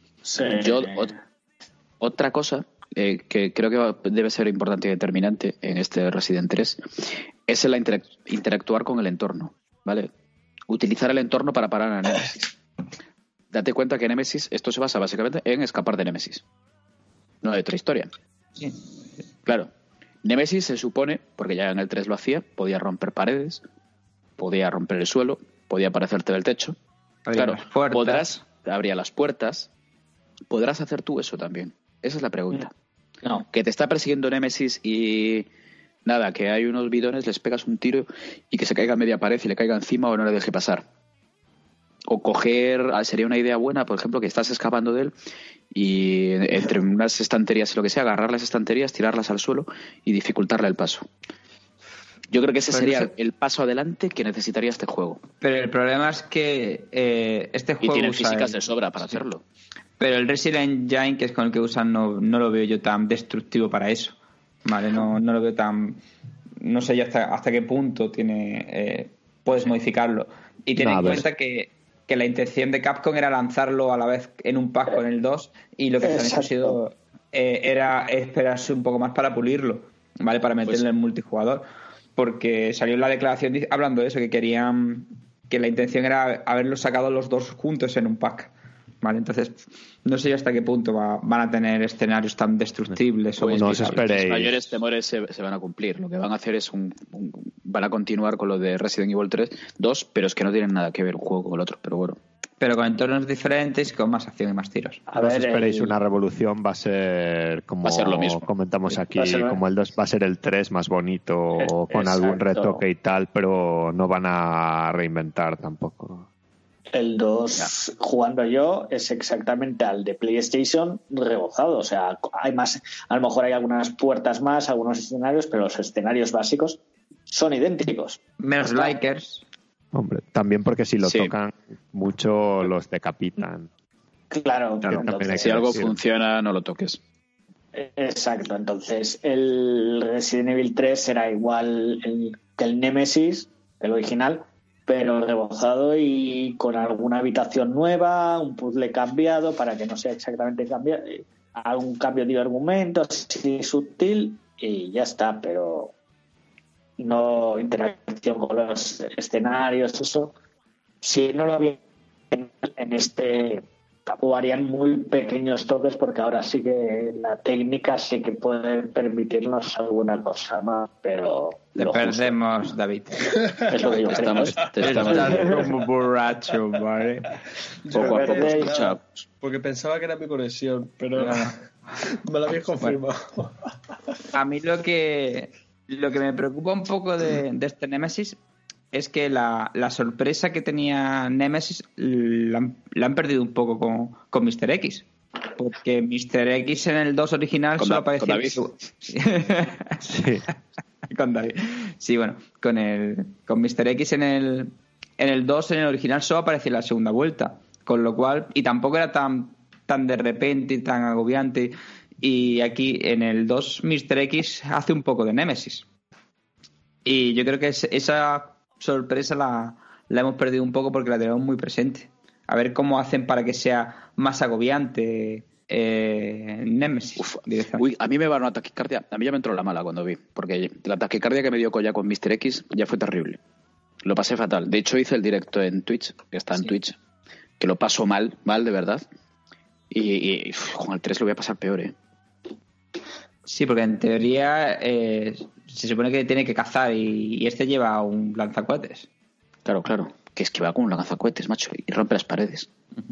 S4: Otra cosa que creo que debe ser importante y determinante en este Resident 3 es el interactuar con el entorno, ¿vale? Utilizar el entorno para parar a Nemesis. Date cuenta que Nemesis, esto se basa básicamente en escapar de Nemesis. No hay otra historia.
S3: Sí.
S4: Claro. Nemesis se supone, porque ya en el 3 lo hacía, podía romper paredes, podía romper el suelo, podía aparecerte del techo. Claro, abría las puertas. ¿Podrás hacer tú eso también? Esa es la pregunta.
S6: No.
S4: Que te está persiguiendo Nemesis y nada, que hay unos bidones, les pegas un tiro y que se caiga a media pared y le caiga encima o no le deje pasar. O coger, sería una idea buena, por ejemplo, que estás escapando de él y entre unas estanterías y lo que sea, agarrar las estanterías, tirarlas al suelo y dificultarle el paso. Yo creo que ese sería el paso adelante que necesitaría este juego.
S3: Pero el problema es que este juego
S4: Y tienen
S3: usa
S4: físicas de sobra para hacerlo.
S3: Pero el Resident Engine, que es con el que usan, no lo veo yo tan destructivo para eso. Vale, no lo veo tan... No sé yo hasta qué punto puedes modificarlo. Y ten en cuenta que la intención de Capcom era lanzarlo a la vez en un pack con el 2 y lo que se han hecho ha sido era esperarse un poco más para pulirlo, ¿vale? Para meterle en el multijugador. Porque salió en la declaración hablando de eso, que querían... Que la intención era haberlos sacado los dos juntos en un pack. Vale, entonces no sé hasta qué punto van a tener escenarios tan destructibles.
S4: Pues
S5: no os esperéis.
S4: Los mayores temores se van a cumplir. Lo que van a hacer es van a continuar con lo de Resident Evil 2, pero es que no tienen nada que ver un juego con el otro. Pero bueno.
S3: Pero con entornos diferentes y con más acción y más tiros.
S5: No os esperéis una revolución, va a ser como
S4: va a ser lo mismo.
S5: Comentamos aquí, como el 2 va a ser el 3 más bonito, con algún retoque y tal, pero no van a reinventar tampoco.
S6: El 2, jugando yo, es exactamente al de PlayStation rebozado. O sea, hay más, a lo mejor hay algunas puertas más, algunos escenarios, pero los escenarios básicos son idénticos.
S3: Menos likers.
S5: Hombre, también porque si lo tocan mucho los decapitan.
S6: Claro.
S4: Entonces, si algo funciona, no lo toques.
S6: Exacto. Entonces, el Resident Evil 3 será igual que el Nemesis, el original, pero rebozado y con alguna habitación nueva, un puzzle cambiado para que no sea exactamente cambiado, algún cambio de argumento así sutil y ya está, pero no interacción con los escenarios, eso. Si no lo había en este capo, harían muy pequeños toques porque ahora sí que la técnica sí que puede permitirnos alguna cosa más, pero
S3: te perdemos, David.
S6: Es lo que yo
S4: estamos
S3: como borracho, ¿vale?
S4: Poco a poco escuchamos.
S2: Porque pensaba que era mi conexión, pero me lo habéis confirmado.
S3: Bueno, a mí lo que me preocupa un poco de este Nemesis es que la sorpresa que tenía Nemesis la han perdido un poco con Mr. X. Porque Mr. X en el 2 original solo aparecía...
S4: ¿Con David?
S5: Sí.
S3: Con David. Sí, bueno, con Mr. X en el 2, en el original, solo aparecía la segunda vuelta. Con lo cual... Y tampoco era tan de repente y tan agobiante. Y aquí, en el 2, Mr. X hace un poco de Nemesis. Y yo creo que esa sorpresa la hemos perdido un poco porque la tenemos muy presente. A ver cómo hacen para que sea más agobiante Nemesis.
S4: Uy, a mí me va a dar una taquicardia. A mí ya me entró la mala cuando vi, porque la taquicardia que me dio ya con Mr. X ya fue terrible. Lo pasé fatal. De hecho, hice el directo en Twitch, que está en Twitch, que lo paso mal de verdad. Y con el 3 lo voy a pasar peor, ¿eh?
S3: Sí, porque en teoría se supone que tiene que cazar y este lleva un lanzacohetes.
S4: Claro. Que es que va con un lanzacohetes, macho, y rompe las paredes.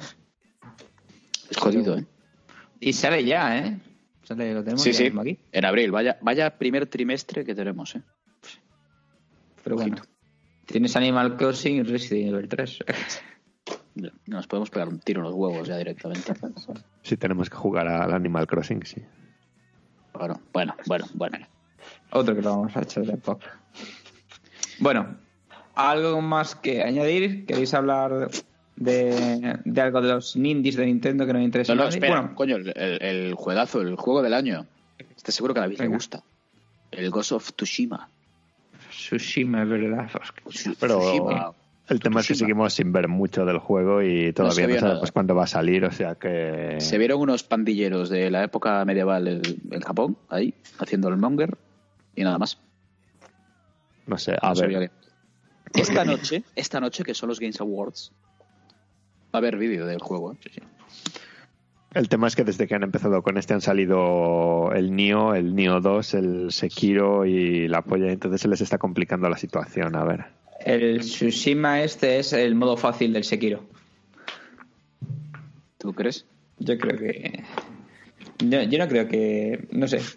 S4: Es jodido, ¿eh?
S3: Y sale ya, ¿eh? Lo tenemos
S4: sí,
S3: aquí.
S4: En abril. Vaya primer trimestre que tenemos, ¿eh?
S3: Pero bueno, tienes Animal Crossing y Resident Evil 3.
S4: Nos podemos pegar un tiro en los huevos ya directamente.
S5: Sí, tenemos que jugar al Animal Crossing, sí.
S4: Bueno.
S3: Otro que lo vamos a echar de poco. Bueno, ¿algo más que añadir? ¿Queréis hablar de algo de los indies de Nintendo que no me interesa?
S4: No, espera, bueno, coño, el juegazo, el juego del año. Estoy seguro que a David le gusta. El Ghost of Tsushima.
S3: Tsushima, es verdad.
S5: Pero
S4: Tsushima.
S5: El tema es que seguimos sin ver mucho del juego y todavía no sabemos cuándo va a salir, o sea que...
S4: Se vieron unos pandilleros de la época medieval en Japón, ahí, haciendo el monger, y nada más.
S5: No sé, a ver.
S4: Esta noche, que son los Games Awards, va a haber vídeo del juego, ¿eh? Sí.
S5: El tema es que desde que han empezado con este han salido el Nioh 2, el Sekiro y la polla, entonces se les está complicando la situación, a ver.
S3: El Tsushima este es el modo fácil del Sekiro.
S4: ¿Tú crees?
S3: Yo creo que... Yo no creo que... No sé.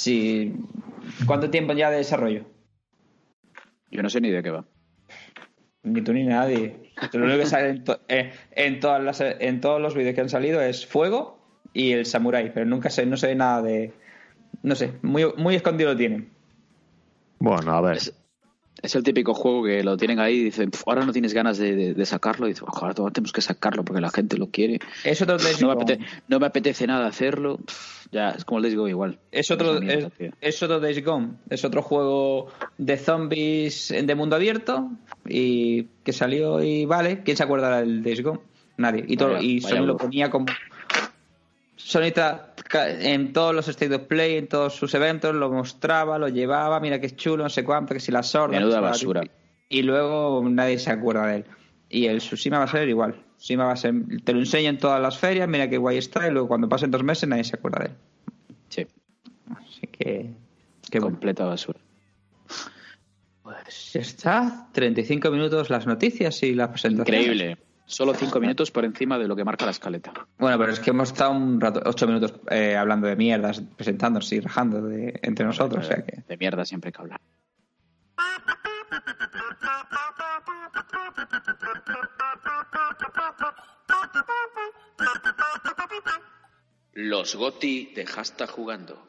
S3: ¿Cuánto tiempo ya de desarrollo?
S4: Yo no sé ni de qué va.
S3: Ni tú ni nadie. Lo único que sale en todos los vídeos que han salido es fuego y el samurái, pero nunca no se ve nada de... No sé, muy, muy escondido lo tienen.
S5: Bueno, a ver.
S4: Es el típico juego que lo tienen ahí y dicen, ahora no tienes ganas de sacarlo. Y dicen, ahora tenemos que sacarlo porque la gente lo quiere.
S3: Es otro Days Gone.
S4: No me apetece nada hacerlo. Ya, es como el Days Gone igual.
S3: Es otro Days Gone. Es otro juego de zombies de mundo abierto y que salió y vale. ¿Quién se acuerda del Days Gone? Nadie. Y Sony lo ponía como... Sony en todos los State of Play, en todos sus eventos, lo mostraba, lo llevaba, mira qué chulo, no sé cuánto, que si la sorda...
S4: Menuda basura.
S3: Y luego nadie se acuerda de él. Y el Tsushima va a ser igual. Tsushima va a ser... Te lo enseño en todas las ferias, mira qué guay está, y luego cuando pasen 2 meses nadie se acuerda de él.
S4: Sí.
S3: Así que...
S4: Completa basura.
S3: Pues ya está. 35 minutos las noticias y la presentación.
S4: Increíble. Solo 5 minutos por encima de lo que marca la escaleta.
S3: Bueno, pero es que hemos estado un rato, 8 minutos hablando de mierdas, presentándonos y rajando entre nosotros. O sea que...
S4: De mierda siempre hay que hablar. Los GOTY de Hashtag Jugando.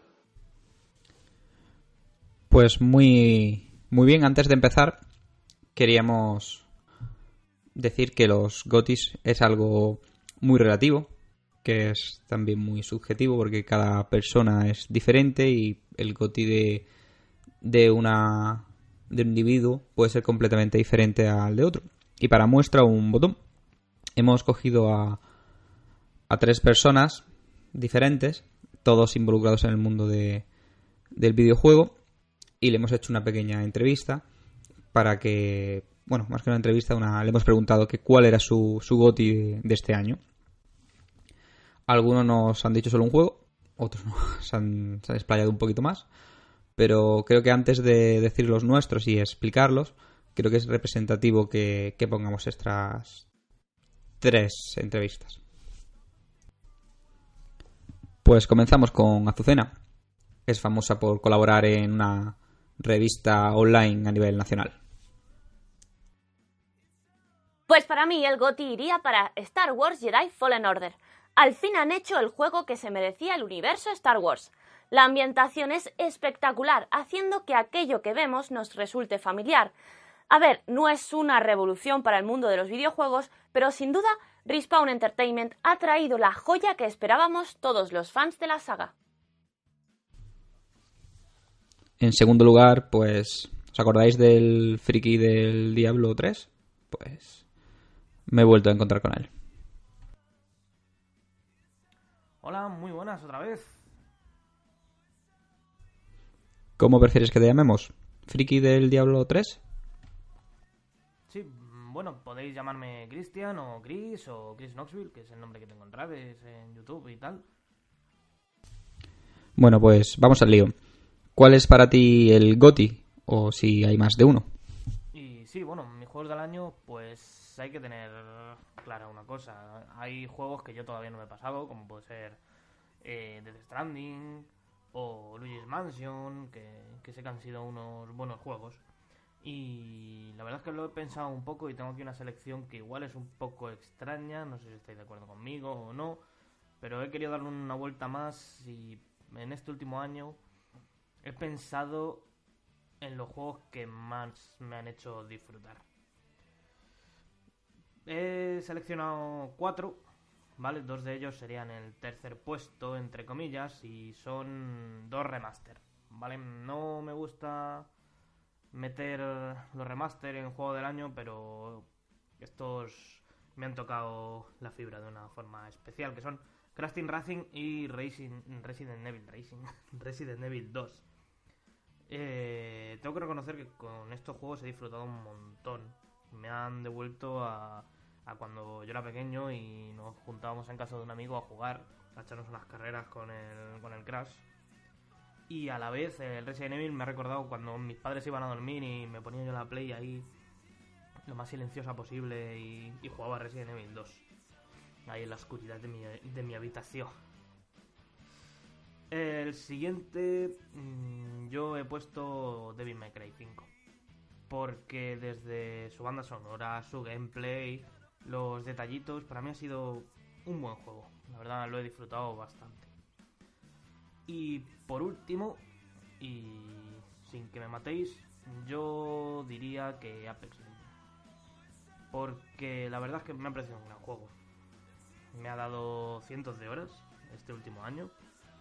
S7: Pues muy bien, antes de empezar queríamos decir que los GOTYs es algo muy relativo, que es también muy subjetivo porque cada persona es diferente y el GOTY de un individuo puede ser completamente diferente al de otro. Y para muestra un botón, hemos cogido a 3 personas diferentes, todos involucrados en el mundo del videojuego, y le hemos hecho una pequeña entrevista para que, bueno, más que una entrevista, le hemos preguntado que cuál era su GOTY de este año. Algunos nos han dicho solo un juego, otros se han explayado un poquito más, pero creo que antes de decir los nuestros y explicarlos, creo que es representativo que pongamos estas 3 entrevistas. Pues comenzamos con Azucena, que es famosa por colaborar en una revista online a nivel nacional.
S8: Pues para mí el GOTY iría para Star Wars Jedi Fallen Order. Al fin han hecho el juego que se merecía el universo Star Wars. La ambientación es espectacular, haciendo que aquello que vemos nos resulte familiar. A ver, no es una revolución para el mundo de los videojuegos, pero sin duda Respawn Entertainment ha traído la joya que esperábamos todos los fans de la saga.
S7: En segundo lugar, pues, ¿os acordáis del friki del Diablo 3? Pues me he vuelto a encontrar con él.
S9: Hola, muy buenas otra vez.
S7: ¿Cómo prefieres que te llamemos? ¿Friki del Diablo 3?
S9: Sí, bueno, podéis llamarme Cristian o Chris Knoxville, que es el nombre que tengo en redes, en YouTube y tal.
S7: Bueno, pues vamos al lío. ¿Cuál es para ti el GOTY? O si hay más de uno.
S9: Y sí, bueno, mis juegos del año, pues hay que tener clara una cosa. Hay juegos que yo todavía no me he pasado, como puede ser Death Stranding o Luigi's Mansion, que sé que han sido unos buenos juegos. Y la verdad es que lo he pensado un poco y tengo aquí una selección que igual es un poco extraña, no sé si estáis de acuerdo conmigo o no, pero he querido darle una vuelta más y en este último año he pensado en los juegos que más me han hecho disfrutar. He seleccionado 4, ¿vale? 2 de ellos serían el tercer puesto, entre comillas, y son 2 remaster, ¿vale? No me gusta meter los remaster en juego del año, pero estos me han tocado la fibra de una forma especial, que son Crash Team Racing y Resident Evil 2. Tengo que reconocer que con estos juegos he disfrutado un montón. Me han devuelto a cuando yo era pequeño y nos juntábamos en casa de un amigo a jugar, a echarnos unas carreras con el Crash. Y a la vez el Resident Evil me ha recordado cuando mis padres iban a dormir y me ponía yo la Play ahí lo más silenciosa posible y jugaba Resident Evil 2 ahí en la oscuridad de mi habitación. El siguiente, yo he puesto Devil May Cry 5. porque desde su banda sonora, su gameplay, los detallitos, para mí ha sido un buen juego. La verdad lo he disfrutado bastante. Y por último, y sin que me matéis, yo diría que Apex Legends. Porque la verdad es que me ha parecido un gran juego. Me ha dado cientos de horas este último año.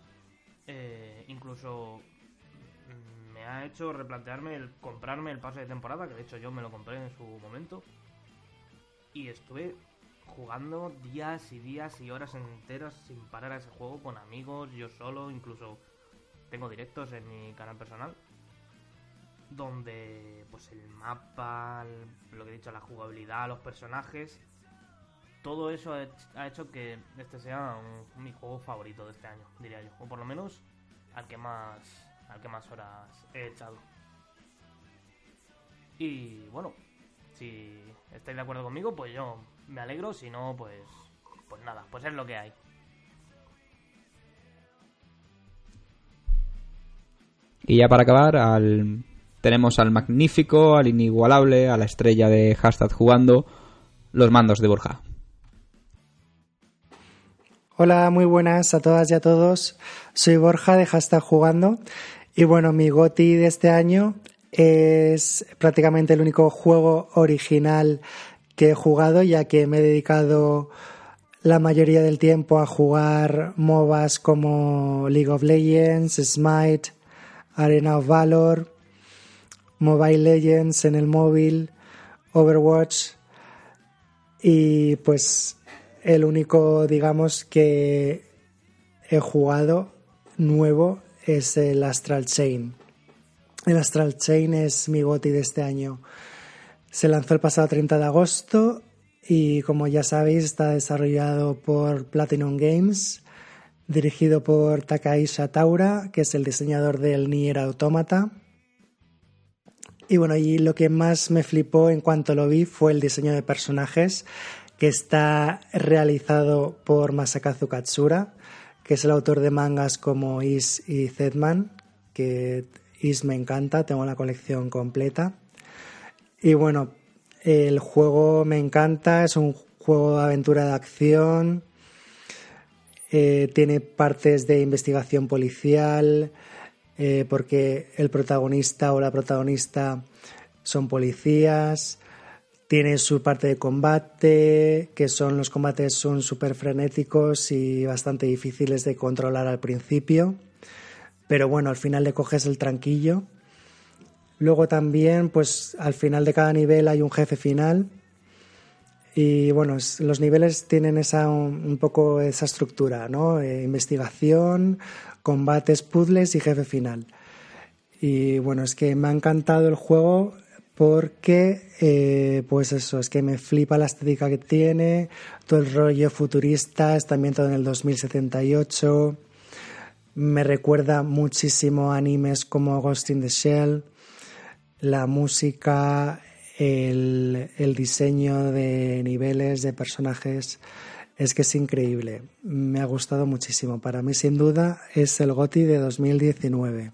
S9: Incluso me ha hecho replantearme el comprarme el pase de temporada, que de hecho yo me lo compré en su momento. Y estuve jugando días y días y horas enteras sin parar a ese juego con amigos, yo solo, incluso tengo directos en mi canal personal donde pues el mapa, lo que he dicho, la jugabilidad, los personajes, todo eso ha hecho que este sea mi juego favorito de este año, diría yo, o por lo menos al que más horas he echado. Y bueno, si estáis de acuerdo conmigo, pues yo me alegro, si no, pues nada, pues es lo que hay.
S7: Y ya para acabar, tenemos al magnífico, al inigualable, a la estrella de Hashtag Jugando, los mandos de Borja.
S10: Hola, muy buenas a todas y a todos. Soy Borja de Hashtag Jugando. Y bueno, mi GOTY de este año es prácticamente el único juego original que he jugado, ya que me he dedicado la mayoría del tiempo a jugar MOBAs como League of Legends, Smite, Arena of Valor, Mobile Legends en el móvil, Overwatch, y pues el único, digamos, que he jugado nuevo es el Astral Chain. El Astral Chain es mi GOTY de este año. Se lanzó el pasado 30 de agosto y, como ya sabéis, está desarrollado por Platinum Games, dirigido por Takahisa Taura, que es el diseñador del Nier Automata. Y bueno, y lo que más me flipó en cuanto lo vi fue el diseño de personajes, que está realizado por Masakazu Katsura, que es el autor de mangas como Is y Zedman, que Is me encanta, tengo la colección completa. Y bueno, el juego me encanta, es un juego de aventura de acción, tiene partes de investigación policial, porque el protagonista o la protagonista son policías. Tiene su parte de combate, que los combates son súper frenéticos y bastante difíciles de controlar al principio, pero bueno, al final le coges el tranquillo. Luego también, pues al final de cada nivel hay un jefe final. Y bueno, los niveles tienen un poco esa estructura, ¿no? Investigación, combates, puzzles y jefe final. Y bueno, es que me ha encantado el juego porque, pues eso, es que me flipa la estética que tiene, todo el rollo futurista, está ambientado en el 2078, me recuerda muchísimo a animes como Ghost in the Shell, la música, el diseño de niveles, de personajes, es que es increíble. Me ha gustado muchísimo. Para mí, sin duda, es el GOTY de 2019.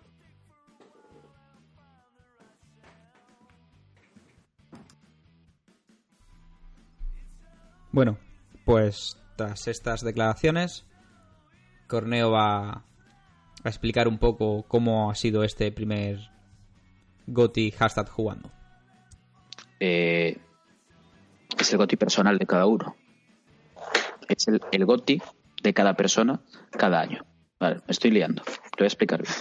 S7: Bueno, pues tras estas declaraciones, Corneo va a explicar un poco cómo ha sido este primer GOTY Hashtag Jugando.
S4: Es el GOTY personal de cada uno. Es el GOTY de cada persona cada año. Vale, me estoy liando. Te voy a explicar bien.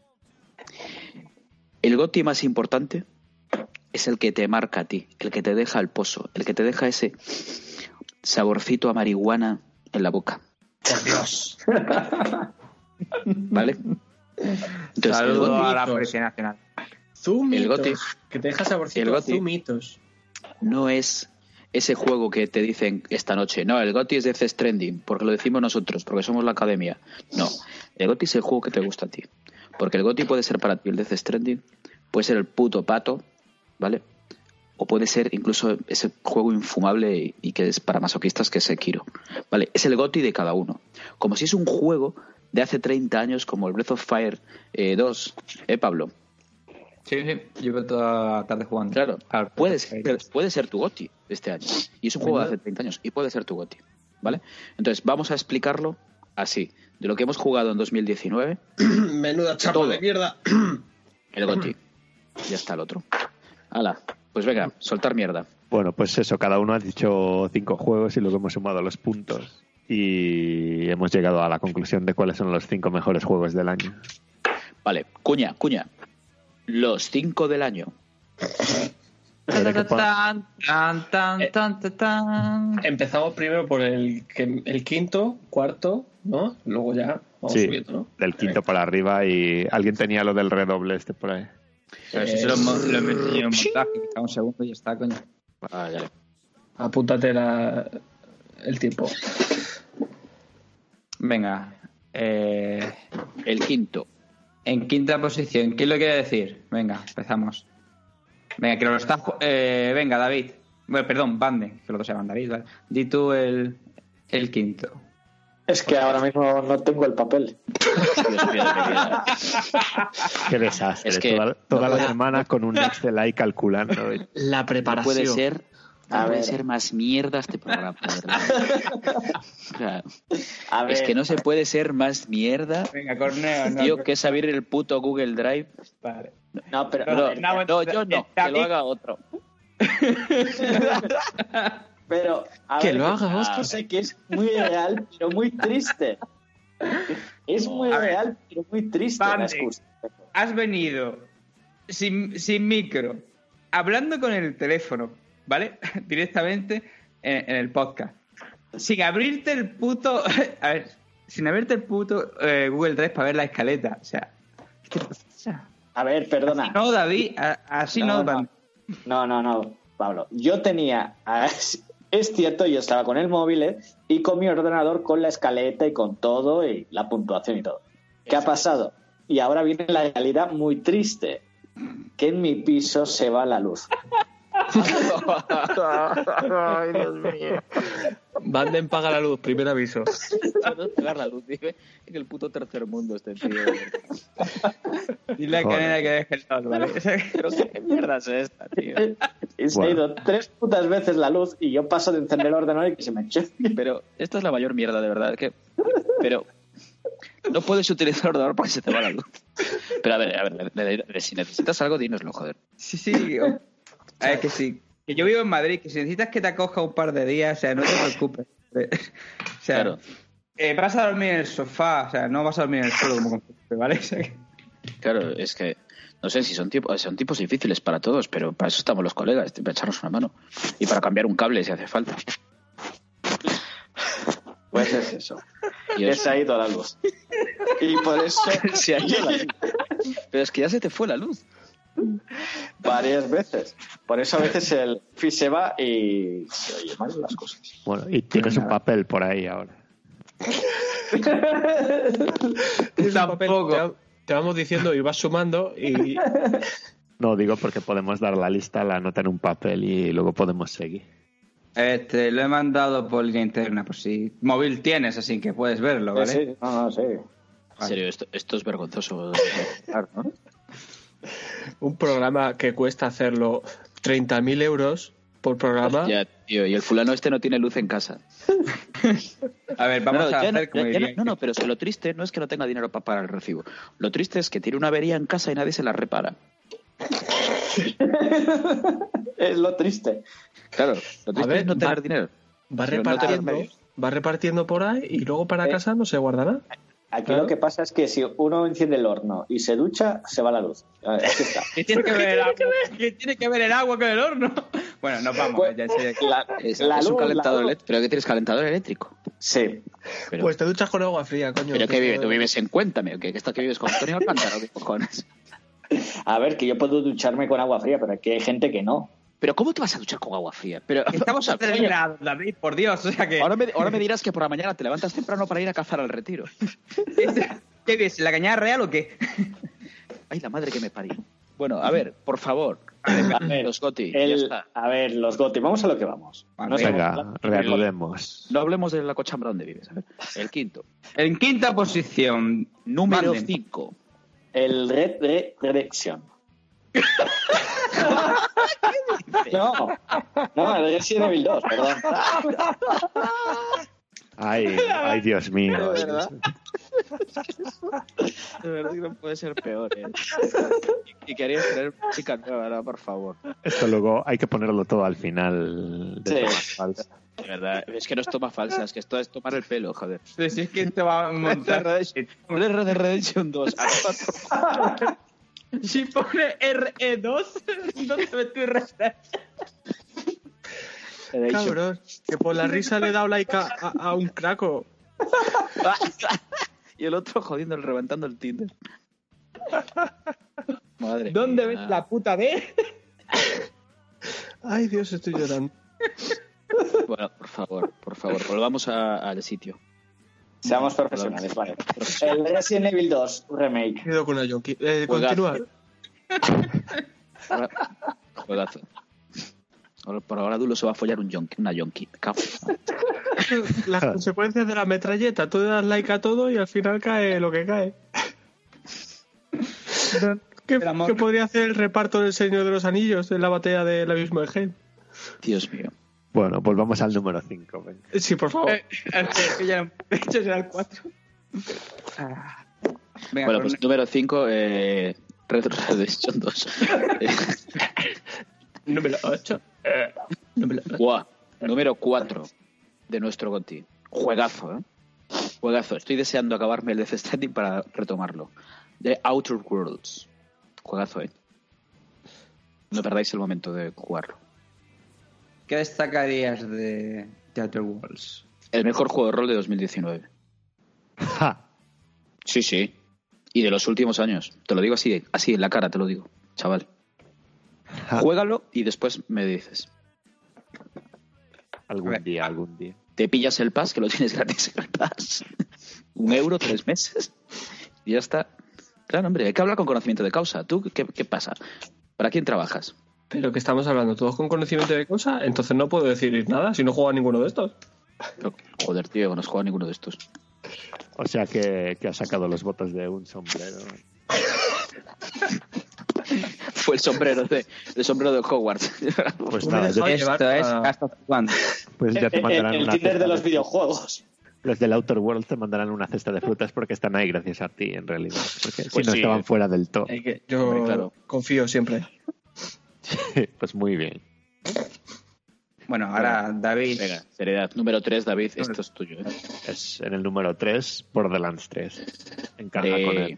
S4: El GOTY más importante es el que te marca a ti, el que te deja el pozo, el que te deja ese saborcito a marihuana en la boca.
S6: Por Dios.
S4: ¿Vale? Entonces,
S3: Saludo a la Policía Nacional.
S2: Zumitos,
S4: el GOTY,
S2: que te deja saborcito a zumitos.
S4: No es ese juego que te dicen esta noche, no, el GOTY es de Death Stranding, porque lo decimos nosotros, porque somos la academia. No, el GOTY es el juego que te gusta a ti. Porque el GOTY puede ser para ti el Death Stranding, puede ser el puto pato, ¿vale? O puede ser incluso ese juego infumable y que es para masoquistas, que es Sekiro, ¿vale? Es el GOTY de cada uno. Como si es un juego de hace 30 años como el Breath of Fire 2, Pablo.
S3: Sí, llevo toda la tarde jugando.
S4: Claro, puede ser tu GOTY de este año. Y es un juego de hace 30 años y puede ser tu GOTY, ¿vale? Entonces, vamos a explicarlo así. De lo que hemos jugado en 2019...
S2: Menuda chapa de mierda.
S4: El GOTY. Ya está el otro. Hala, pues venga, soltar mierda.
S5: Bueno, pues eso, cada uno ha dicho 5 juegos y luego hemos sumado los puntos. Y hemos llegado a la conclusión de cuáles son los 5 mejores juegos del año.
S4: Vale, cuña. Los 5 del año.
S2: Empezamos primero por el quinto, cuarto, ¿no? Luego ya vamos subiendo, ¿no?
S5: Del quinto para arriba. Y alguien tenía lo del redoble por ahí.
S3: Pero eso lo he metido en montaje, que un segundo y ya está, coño.
S4: Vale.
S2: Apúntate el tiempo.
S3: Venga.
S4: El quinto.
S3: En quinta posición, ¿quién lo quiere decir? Venga, empezamos. Venga, que lo está... venga, David. Bueno, perdón, Bande, que los dos se llaman David, ¿vale? Di tú el quinto.
S6: Es que ahora mismo no tengo el papel.
S4: Dios mío, de mi vida.
S5: Qué desastre.
S4: Es que
S5: toda la semana con un Excel ahí calculando.
S2: La preparación.
S4: No puede ser más mierda este programa, ¿verdad? O sea, es que no se puede ser más mierda.
S3: Venga, Corneo.
S4: Tío, que es abrir el puto Google Drive.
S3: Vale.
S6: No, pero...
S4: Yo no, que lo haga otro.
S6: Pero,
S2: que lo haga Oscar.
S6: Sé que es muy real, pero muy triste. Es muy real, pero muy triste.
S3: Bande, has venido sin micro, hablando con el teléfono, ¿vale? Directamente en el podcast. Sin abrirte el puto... A ver, sin abrirte el puto Google Drive para ver la escaleta. O sea, ¿qué pasa?
S6: A ver, perdona.
S3: Así no, David, así no.
S6: No, Pablo. Yo tenía... Es cierto, yo estaba con el móvil y con mi ordenador con la escaleta y con todo y la puntuación y todo. ¿Qué ha pasado? Y ahora viene la realidad muy triste, que en mi piso se va la luz.
S2: Ay, Dios mío. Banden paga la luz, primer aviso.
S4: No pagar la luz, vive en el puto tercer mundo este tío.
S3: Dile a Canela que deje el todo, ¿vale?
S4: Pero qué mierda es esta, tío.
S6: Y se ha ido 3 putas veces la luz y yo paso de encender el ordenador y que se me eche.
S4: Pero esta es la mayor mierda, de verdad. Pero no puedes utilizar el ordenador porque se te va la luz. Pero a ver, si necesitas algo, dínoslo, joder.
S3: Sí. A ver, que sí. Que yo vivo en Madrid, que si necesitas que te acoja un par de días, o sea, no te preocupes. O sea,
S4: claro.
S3: Vas a dormir en el sofá, o sea, no vas a dormir en el suelo como conflicto, ¿vale? O sea,
S4: Claro, es que no sé si son tipos difíciles para todos, pero para eso estamos los colegas, para echarnos una mano y para cambiar un cable si hace falta.
S6: Pues es eso. Y se ha ido la luz. Y por eso
S4: se ha ido la luz. Pero es que ya se te fue la luz.
S6: Varias veces. Por eso a veces el fi se va y se oye mal las cosas.
S5: Bueno, y tienes un papel por ahí ahora.
S2: Tampoco. Te vamos diciendo y vas sumando y...
S5: No, digo porque podemos dar la lista, la nota en un papel y luego podemos seguir.
S3: lo he mandado por línea interna, por si móvil tienes, así que puedes verlo, ¿vale?
S6: Sí.
S4: En serio, esto es vergonzoso. ¿No?
S2: Un programa que cuesta hacerlo 30.000 euros por programa.
S4: Ya, tío, y el fulano este no tiene luz en casa.
S3: A ver, vamos a hacer como diría.
S4: No, pero es que lo triste no es que no tenga dinero para pagar el recibo. Lo triste es que tiene una avería en casa y nadie se la repara.
S6: Es lo triste.
S4: Claro, lo triste es no tener dinero.
S2: Va repartiendo por ahí y luego para casa no se guarda nada.
S6: Aquí lo que pasa es que si uno enciende el horno y se ducha, se va la luz. Aquí está.
S3: ¿Qué tiene que ver el agua? ¿Qué tiene que ver el agua con el horno? Bueno, nos vamos.
S6: Pues,
S3: ya sé.
S4: Es un calentador eléctrico. ¿Pero qué tienes, calentador eléctrico?
S6: Sí.
S4: Pero,
S2: pues te duchas con agua fría, coño.
S4: ¿Pero qué vives? ¿Tú vives en Cuéntame? ¿Qué está que vives con Antonio Alcántara? ¿Qué cojones?
S6: A ver, que yo puedo ducharme con agua fría, pero aquí hay gente que no.
S4: ¿Pero cómo te vas a duchar con agua fría? Pero
S3: estamos a 3 grados, David, por Dios. O sea que...
S4: ahora me dirás que por la mañana te levantas temprano para ir a cazar al retiro.
S3: ¿Qué ves? ¿La cañada real o qué?
S4: Ay, la madre que me parió. Bueno, a ver, por favor.
S6: A ver,
S4: los GOTY, ya está.
S6: A ver, los GOTY, vamos a lo que vamos.
S5: Venga, reanudemos.
S4: No hablemos de la cochambra donde vives. A ver, el quinto.
S3: En quinta posición,
S4: número 5.
S6: El Red Dead Redemption. No, el Resident Evil 2, perdón.
S5: Ay, Dios mío.
S4: De verdad. De verdad que no puede ser peor, ¿eh? Y quería tener música nueva, ¿no? Por favor.
S5: Esto luego hay que ponerlo todo al final de
S6: Sí.
S5: tomas falsas.
S4: De verdad, es que no es toma falsa, es que esto es tomar el pelo, joder.
S3: Sí, es que te va a montar.
S4: Red Dead Redemption 2.
S2: Si pone RE2, no te meto y resta. Cabrón, que por la risa le he dado like a un craco.
S4: Y el otro jodiendo, reventando el Tinder. Madre
S2: ¿Dónde
S4: mía.
S2: ves la puta D? Ay, Dios, estoy llorando.
S4: Bueno, por favor, volvamos al sitio.
S6: Seamos profesionales, vale. El Resident Evil 2 Remake.
S2: Quedo con una yonki.
S4: Juegazo.
S2: Continúa.
S4: Juegazo. Por ahora Dulo se va a follar una yonki.
S2: Las consecuencias de la metralleta. Tú le das like a todo y al final cae lo que cae. ¿Qué podría hacer el reparto del Señor de los Anillos en la batalla del Abismo de Helm?
S4: Dios mío.
S5: Bueno, volvamos al número 5.
S2: Sí, por favor.
S3: Que ya, de hecho, será el 4. Venga,
S4: Bueno, pues número 5, Red Dead Redemption 2.
S2: Número 8.
S4: Número 4 de nuestro GOTY. Juegazo, ¿eh? Juegazo. Estoy deseando acabarme el Death Stranding para retomarlo. The Outer Worlds. Juegazo, ¿eh? No perdáis el momento de jugarlo.
S3: ¿Qué destacarías de Outer Worlds?
S4: El mejor juego de rol de 2019.
S5: Ja.
S4: Sí. Y de los últimos años. Te lo digo así en la cara, te lo digo, chaval.
S5: Ja.
S4: Juégalo y después me dices.
S5: Algún día.
S4: Te pillas el pass, que lo tienes gratis en el pass. €1, 3 meses. Y ya está. Claro, hombre, hay que hablar con conocimiento de causa. ¿Tú qué pasa? ¿Para quién trabajas?
S2: Pero que estamos hablando todos con conocimiento de causa, entonces no puedo decir nada si no juego a ninguno de estos.
S4: Pero, joder, tío, no has jugado a ninguno de estos.
S5: O sea que has sacado los votos de un sombrero.
S4: Fue el sombrero de Hogwarts.
S5: Pues
S2: Tú
S5: nada,
S2: me dejas llevar
S3: Esto es
S2: a-
S3: hasta jugando.
S5: pues ya te mandarán
S6: El
S5: una
S6: Tinder
S5: cesta
S6: de los videojuegos.
S5: Los del Outer Worlds te mandarán una cesta de frutas porque están ahí gracias a ti, en realidad. Porque
S4: Pues
S5: si no
S4: sí,
S5: estaban fuera del top.
S2: Yo
S4: Hombre, claro.
S2: confío siempre.
S5: Pues muy bien.
S3: Bueno, ahora David.
S4: Venga, seriedad. Número 3, David, esto es tuyo. ¿eh?
S5: Es en el número 3, Borderlands 3. Encaja con él.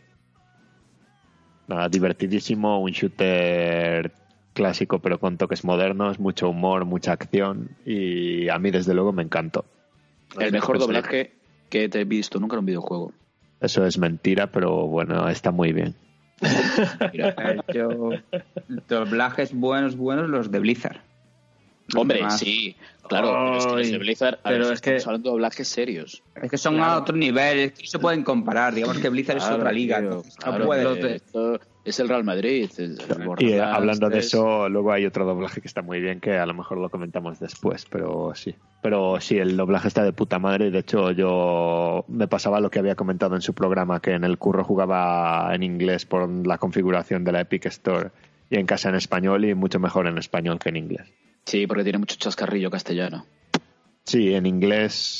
S5: Nada, divertidísimo, un shooter clásico pero con toques modernos, mucho humor, mucha acción y a mí desde luego me encantó.
S4: El mejor doblaje que te he visto nunca en un videojuego.
S5: Eso es mentira, pero bueno, está muy bien.
S4: Mira.
S3: Yo, doblajes buenos los de Blizzard. Los
S4: Hombre,
S3: demás-
S4: sí, claro, pero es que los de Blizzard, a
S2: pero
S4: ver,
S2: es que-
S4: estamos hablando de doblajes serios.
S3: Es que son a otro nivel, es que no se pueden comparar. Digamos que Blizzard es
S4: Claro,
S3: otra liga.
S4: tío,
S3: Entonces
S4: claro,
S3: no puede.
S4: esto es el Real Madrid. Es el
S5: Y
S4: Borderlands
S5: hablando de
S4: 3.
S5: eso, luego hay otro doblaje que está muy bien, que a lo mejor lo comentamos después, pero sí. Pero sí, el doblaje está de puta madre. De hecho, yo me pasaba lo que había comentado en su programa, que en el curro jugaba en inglés por la configuración de la Epic Store y en casa en español, y mucho mejor en español que en inglés.
S4: Sí, porque tiene mucho chascarrillo castellano.
S5: Sí, en inglés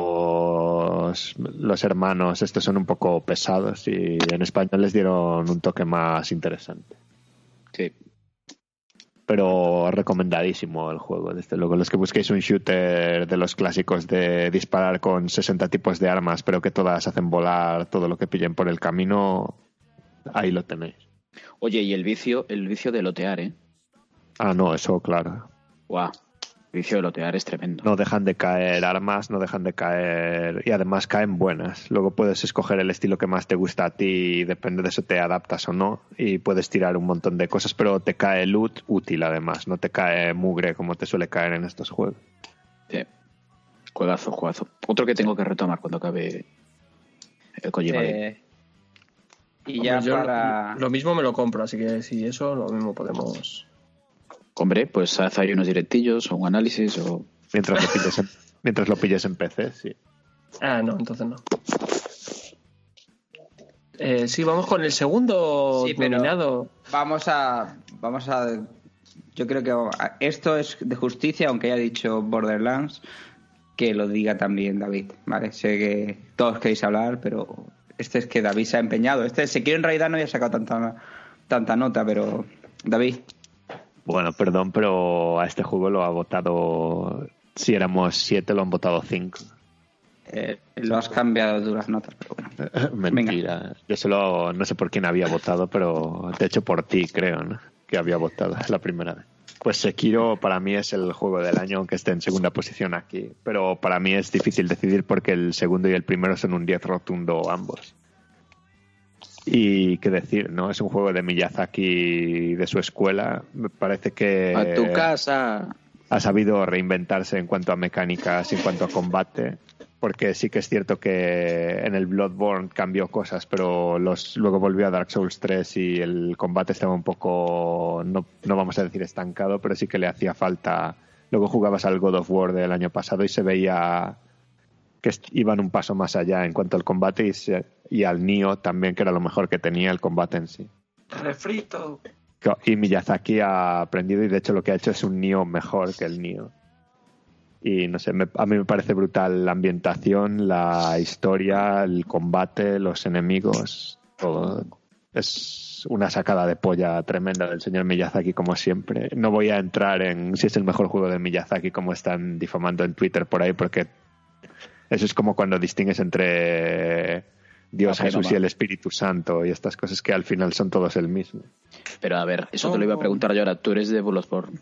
S5: los hermanos estos son un poco pesados y en español les dieron un toque más interesante.
S4: Sí.
S5: Pero recomendadísimo el juego, desde luego. Los que busquéis un shooter de los clásicos de disparar con 60 tipos de armas, pero que todas hacen volar todo lo que pillen por el camino, ahí lo tenéis.
S4: Oye, y el vicio de lotear, ¿eh?
S5: Ah, no, eso claro.
S4: Guau. El vicio de lotear es tremendo.
S5: No dejan de caer armas, no dejan de caer... Y además caen buenas. Luego puedes escoger el estilo que más te gusta a ti y depende de eso te adaptas o no. Y puedes tirar un montón de cosas, pero te cae loot útil además. No te cae mugre como te suele caer en estos juegos.
S4: Sí. Juegazo. Otro que tengo que retomar cuando acabe el Kojima Game.
S3: Y ya
S2: Hombre, yo
S3: para...
S2: lo mismo me lo compro, así que si eso, lo mismo podemos...
S4: Hombre, pues haz ahí unos directillos o un análisis o...
S5: Mientras lo pilles en PC, sí.
S2: Ah, no, entonces no. Sí, vamos con el segundo
S3: Sí, pero
S2: nominado.
S3: Vamos a. Yo creo que esto es de justicia, aunque haya dicho Borderlands, que lo diga también David, ¿vale? Sé que todos queréis hablar, pero este es que David se ha empeñado. Este Sekiro en realidad no había sacado tanta nota, pero David.
S5: Bueno, perdón, pero a este juego lo ha votado... Si éramos 7, lo han votado 5.
S3: Lo has cambiado de duras notas, pero bueno.
S5: Mentira. Venga. Yo solo no sé por quién había votado, pero de hecho por ti, creo, ¿no? Que había votado la primera vez. Pues Sekiro para mí es el juego del año, aunque esté en segunda posición aquí. Pero para mí es difícil decidir porque el segundo y el primero son un 10 rotundo ambos. Y qué decir, ¿no? Es un juego de Miyazaki de su escuela. Me parece que...
S4: ¡A tu casa!
S5: Ha sabido reinventarse en cuanto a mecánicas y en cuanto a combate. Porque sí que es cierto que en el Bloodborne cambió cosas, pero luego volvió a Dark Souls 3 y el combate estaba un poco, no vamos a decir estancado, pero sí que le hacía falta. Luego jugabas al God of War del año pasado y se veía que iban un paso más allá en cuanto al combate y al Nioh también, que era lo mejor que tenía el combate en sí.
S2: Refrito.
S5: Y Miyazaki ha aprendido y de hecho lo que ha hecho es un Nioh mejor que el Nioh. Y no sé, a mí me parece brutal la ambientación, la historia, el combate, los enemigos, todo. Es una sacada de polla tremenda del señor Miyazaki, como siempre. No voy a entrar en si es el mejor juego de Miyazaki, como están difamando en Twitter por ahí, porque eso es como cuando distingues entre Dios, Jesús y el Espíritu Santo y estas cosas que al final son todos el mismo.
S4: Pero a ver, eso te lo iba a preguntar yo ahora. ¿Tú eres de Bloodborne?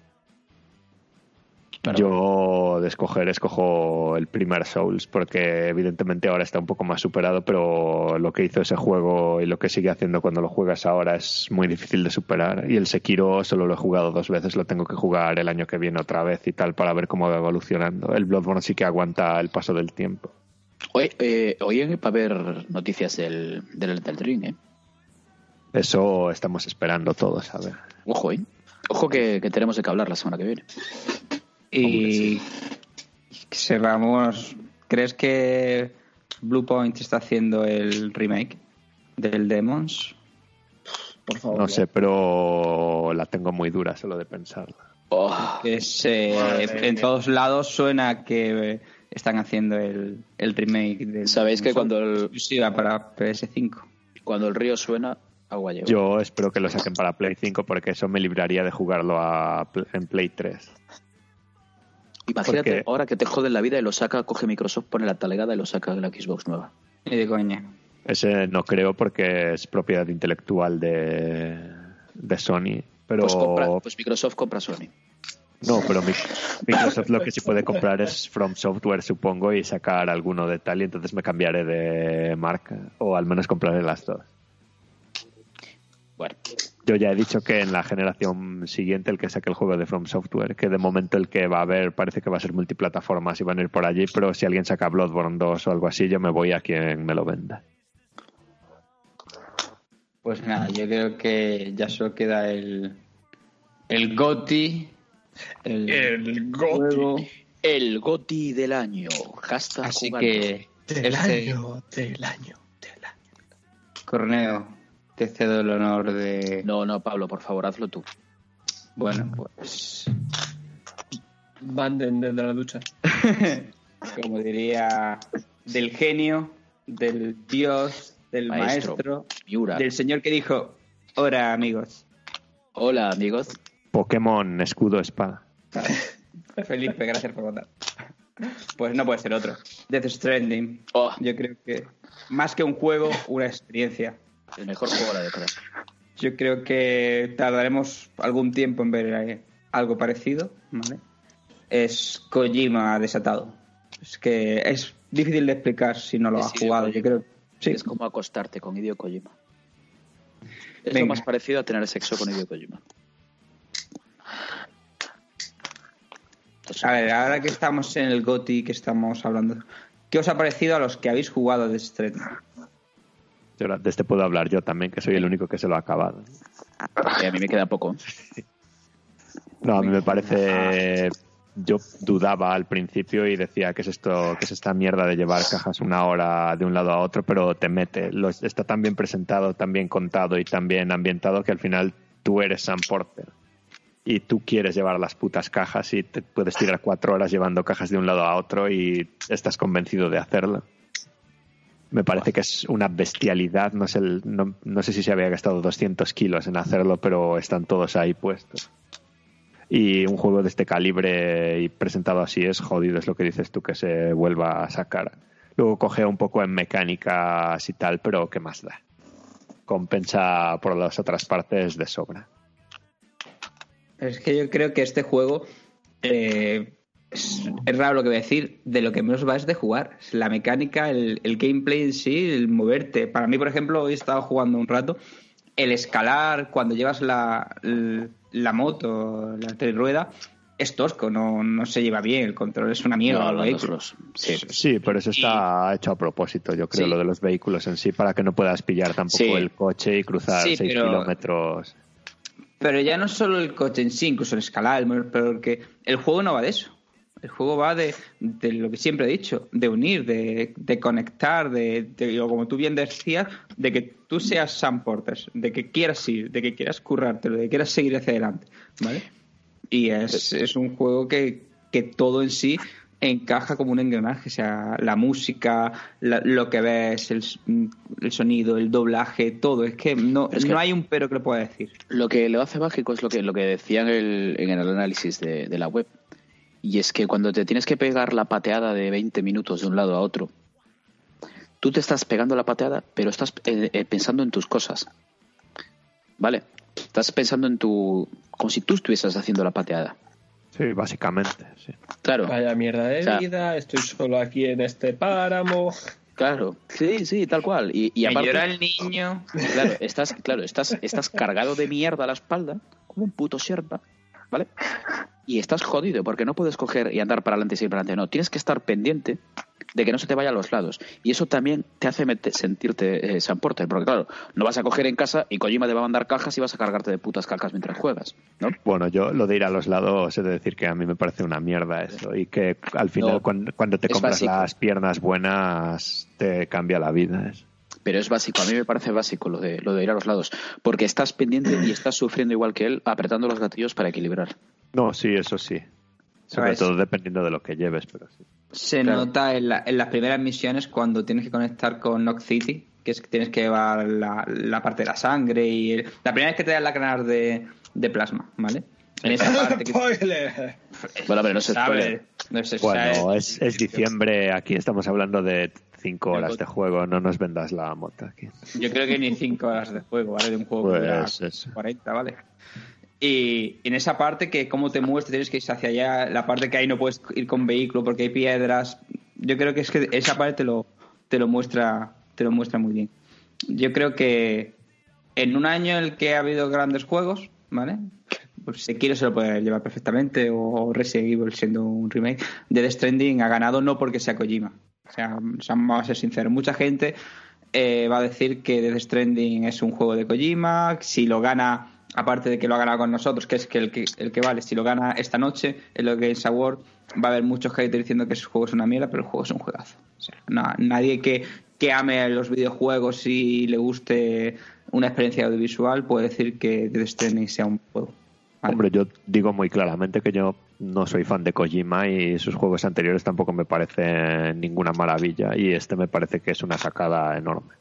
S5: Yo de escojo el primer Souls porque evidentemente ahora está un poco más superado, pero lo que hizo ese juego y lo que sigue haciendo cuando lo juegas ahora es muy difícil de superar. Y el Sekiro solo lo he jugado 2 veces, lo tengo que jugar el año que viene otra vez y tal para ver cómo va evolucionando. El Bloodborne sí que aguanta el paso del tiempo.
S4: Hoy va a haber noticias del Elden Ring, ¿eh?
S5: Eso estamos esperando todos, a ver.
S4: Ojo, ¿eh? Ojo que tenemos de qué hablar la semana que viene.
S3: Y cerramos. ¿Crees que Bluepoint está haciendo el remake del Demons?
S6: Por favor.
S5: No sé, pero la tengo muy dura solo de pensarla.
S3: En todos lados suena que están haciendo el remake del...
S4: ¿Sabéis que cuando
S3: exclusiva para PS5?
S4: Cuando el río suena, agua lleva?
S5: Yo espero que lo saquen para Play 5 porque eso me libraría de jugarlo en Play 3.
S4: Imagínate ahora que te joden la vida y lo saca, coge Microsoft, pone la talegada y lo saca en la Xbox nueva.
S3: Y de coña.
S5: Ese no creo porque es propiedad intelectual de Sony. Pero...
S4: Pues Microsoft compra Sony.
S5: No, pero Microsoft lo que sí puede comprar es From Software, supongo, y sacar alguno de tal, y entonces me cambiaré de marca, o al menos compraré las dos.
S4: Bueno.
S5: Yo ya he dicho que en la generación siguiente el que saque el juego de From Software, que de momento el que va a haber parece que va a ser multiplataformas y van a ir por allí, pero si alguien saca Bloodborne 2 o algo así, yo me voy a quien me lo venda.
S3: Pues nada, yo creo que ya solo queda el GOTY.
S2: El GOTY.
S4: El GOTY del año. Hashtag
S3: así
S4: jugando.
S3: Que
S2: del año.
S3: Corneo, te cedo el honor de...
S4: No, Pablo, por favor, hazlo tú.
S3: Bueno, pues...
S2: Van desde la ducha.
S3: Como diría, del genio, del dios, del maestro
S4: Miura.
S3: Del señor que dijo, hola amigos.
S4: Hola amigos.
S5: Pokémon Escudo Espada.
S3: Felipe, gracias por votar. Pues no puede ser otro. Death Stranding. Yo creo que más que un juego, una experiencia.
S4: El mejor juego de la década.
S3: Yo creo que tardaremos algún tiempo en ver algo parecido, ¿vale? Es Kojima desatado. Es que es difícil de explicar si no lo has jugado. Yo creo. Sí.
S4: Es como acostarte con Hideo Kojima. Es lo más parecido a tener sexo con Hideo Kojima.
S3: A ver, ahora que estamos en el GOTY, que estamos hablando, ¿qué os ha parecido a los que habéis jugado de Stranding?
S5: De este puedo hablar yo también, que soy el único que se lo ha acabado.
S4: A mí me queda poco.
S5: No, a mí me parece yo dudaba al principio y decía ¿qué es esto? ¿Qué es esta mierda de llevar cajas una hora de un lado a otro? Pero te mete. Está tan bien presentado, tan bien contado y tan bien ambientado que al final tú eres Sam Porter. Y tú quieres llevar las putas cajas y te puedes tirar 4 horas llevando cajas de un lado a otro y estás convencido de hacerlo. Me parece que es una bestialidad. No sé si se había gastado 200 kilos en hacerlo, pero están todos ahí puestos. Y un juego de este calibre y presentado así es jodido, es lo que dices tú, que se vuelva a sacar. Luego cogea un poco en mecánicas y tal, pero ¿qué más da? Compensa por las otras partes de sobra.
S3: Es que yo creo que este juego, es raro lo que voy a decir, de lo que menos va es de jugar. Es la mecánica, el gameplay en sí, el moverte. Para mí, por ejemplo, hoy he estado jugando un rato. El escalar cuando llevas la moto, la trirrueda, es tosco, no se lleva bien, el control es una mierda.
S5: Sí, pero eso está hecho a propósito, yo creo, lo de los vehículos en sí, para que no puedas pillar tampoco el coche y cruzar 6 kilómetros.
S3: Pero ya no solo el coche en sí, incluso el escalar, pero que el juego no va de eso. El juego va de lo que siempre he dicho, de unir, de conectar, o como tú bien decías, de que tú seas Sam Porter, de que quieras ir, de que quieras currártelo, de que quieras seguir hacia adelante, ¿vale? Y es un juego que todo en sí encaja como un engranaje, o sea, la música, lo que ves, el sonido, el doblaje, todo. Es que no hay un pero que le pueda decir.
S4: Lo que lo hace mágico es lo que decían en el análisis de la web. Y es que cuando te tienes que pegar la pateada de 20 minutos de un lado a otro, tú te estás pegando la pateada, pero estás pensando en tus cosas. ¿Vale? Estás pensando como si tú estuvieses haciendo la pateada.
S5: Sí, básicamente, sí.
S4: Claro.
S2: Vaya mierda de vida, estoy solo aquí en este páramo.
S4: Claro, sí, tal cual. Y aparte,
S3: llora el niño.
S4: Claro, estás cargado de mierda a la espalda, como un puto Sherpa, ¿vale? Y estás jodido porque no puedes coger y andar para adelante y seguir para adelante. No, tienes que estar pendiente de que no se te vaya a los lados. Y eso también te hace sentirte Sam Porter. Porque claro, no vas a coger en casa y Kojima te va a mandar cajas y vas a cargarte de putas calcas mientras juegas, ¿no?
S5: Bueno, yo lo de ir a los lados he de decir que a mí me parece una mierda eso. Y que al final cuando te compras básico. Las piernas buenas te cambia la vida.
S4: Pero es básico, a mí me parece básico lo de ir a los lados. Porque estás pendiente y estás sufriendo igual que él, apretando los gatillos para equilibrar.
S5: No, sí, eso sí. Sobre todo dependiendo de lo que lleves, pero sí.
S3: Se nota en las primeras misiones cuando tienes que conectar con Nock City, que es que tienes que llevar la parte de la sangre y la primera vez que te dan la granada de plasma, ¿vale? En esa parte
S2: ¡Spoiler!
S4: Bueno, pero no se spoiler.
S5: Bueno, es diciembre, aquí estamos hablando de 5 horas de juego, no nos vendas la moto aquí.
S3: Yo creo que ni 5 horas de juego, ¿vale? De un juego de 40, ¿vale? Y en esa parte que cómo te mueves, tienes que ir hacia allá, la parte que ahí no puedes ir con vehículo porque hay piedras, yo creo que es que esa parte te lo muestra muy bien. Yo creo que en un año en el que ha habido grandes juegos, ¿vale? Pues Sekiro se lo puede llevar perfectamente, o Resident Evil siendo un remake. Death Stranding ha ganado no porque sea Kojima. O sea, vamos a ser sinceros, mucha gente va a decir que Death Stranding es un juego de Kojima, si lo gana, aparte de que lo ha ganado con nosotros, que es que el que vale, si lo gana esta noche en los Games Awards, va a haber muchos haters diciendo que ese juego es una mierda, pero el juego es un juegazo. O sea, nadie que ame los videojuegos y le guste una experiencia audiovisual puede decir que Death Stranding sea un juego. Vale.
S5: Hombre, yo digo muy claramente que yo no soy fan de Kojima y sus juegos anteriores tampoco me parecen ninguna maravilla, y este me parece que es una sacada enorme.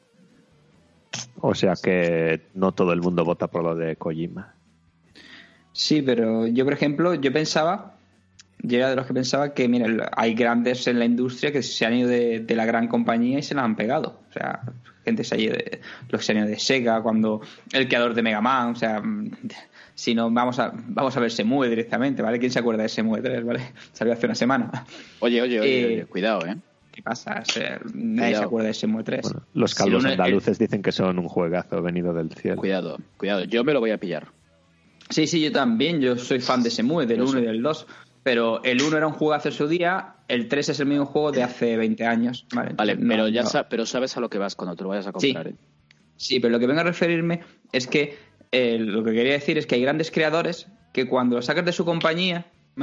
S5: O sea que no todo el mundo vota por lo de Kojima.
S3: Sí, pero yo, por ejemplo, yo era de los que pensaba que, mira, hay grandes en la industria que se han ido de la gran compañía y se la han pegado. O sea, gente se ha ido los que se han ido de Sega, cuando el creador de Mega Man, o sea, si no, vamos a ver Shenmue directamente, ¿vale? ¿Quién se acuerda de Shenmue 3, ¿vale? Salió hace una semana.
S4: Oye, cuidado, ¿eh?
S3: ¿Qué pasa? O sea, nadie se acuerda de Shenmue 3.
S5: Bueno, los calvos andaluces dicen que son un juegazo venido del cielo.
S4: Cuidado, yo me lo voy a pillar.
S3: Sí, yo también, yo soy fan de Shenmue, del 1 y del 2. Pero el 1 era un juegazo en su día, el 3 es el mismo juego de hace 20 años. Vale,
S4: pero sabes a lo que vas cuando te lo vayas a comprar.
S3: Sí, sí, pero lo que vengo a referirme es que lo que quería decir es que hay grandes creadores que cuando lo sacas de su compañía, ¿vale?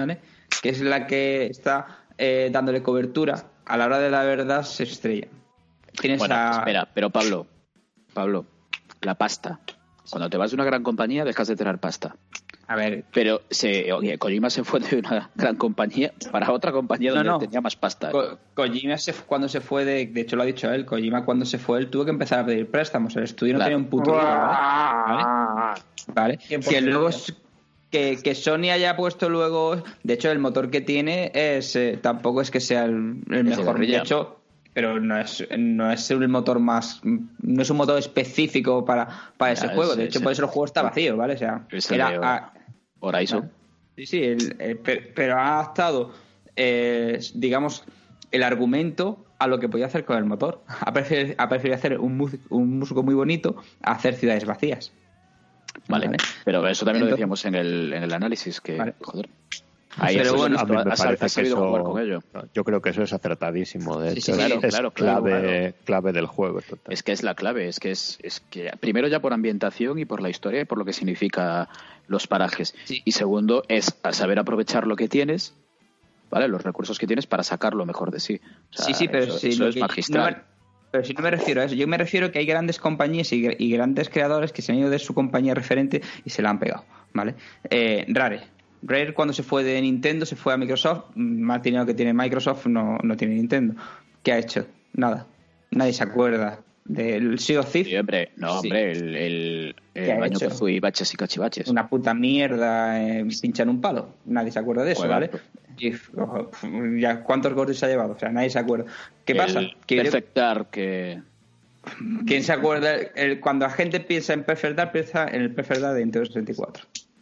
S3: que es la que está dándole cobertura, a la hora de la verdad se estrella. Tienes
S4: Espera, pero Pablo, la pasta. Cuando te vas de una gran compañía dejas de tener pasta.
S3: A ver,
S4: pero Kojima se fue de una gran compañía para otra compañía donde tenía más pasta.
S3: Kojima cuando se fue de hecho lo ha dicho él, Kojima cuando se fue él tuvo que empezar a pedir préstamos, el estudio no tenía un puto duro, ¿vale? Que luego que Sony haya puesto luego, de hecho el motor que tiene es tampoco es que sea el mejor, de hecho, pero no es el motor más, no es un motor específico para ese juego, de hecho por eso el juego está vacío, ¿vale? O sea, era
S4: Horizon.
S3: Sí, pero ha adaptado, digamos, el argumento a lo que podía hacer con el motor. Ha preferido hacer un músico muy bonito a hacer ciudades vacías.
S4: Vale. Pero eso también lo decíamos en el análisis, que, joder.
S5: Ahí pero bueno, a mí me parece que eso, con ello. Yo creo que eso es acertadísimo. De hecho, es clave del juego. Total.
S4: Es que es la clave. Es que primero ya por ambientación y por la historia y por lo que significa los parajes. Sí. Y segundo es saber aprovechar lo que tienes, ¿vale? Los recursos que tienes para sacar lo mejor de sí. O sea,
S3: pero eso es magistral. Pero si no me refiero a eso, yo me refiero que hay grandes compañías y grandes creadores que se han ido de su compañía referente y se la han pegado, ¿vale? Rare cuando se fue de Nintendo se fue a Microsoft, más dinero que tiene Microsoft no tiene Nintendo. ¿Qué ha hecho? Nada. Nadie se acuerda del Sea of Thieves.
S4: Sí, hombre, el baño Kazooie, baches y cachivaches.
S3: Una puta mierda, pinchan un palo. Nadie se acuerda de eso, ¿vale? Y, ya, ¿cuántos gordos se ha llevado? O sea, nadie se acuerda. ¿Qué pasa?
S4: Perfect Dark, que...
S3: ¿Quién se acuerda? Cuando la gente piensa en Perfect Dark, piensa en el Perfect Dark de Nintendo 64.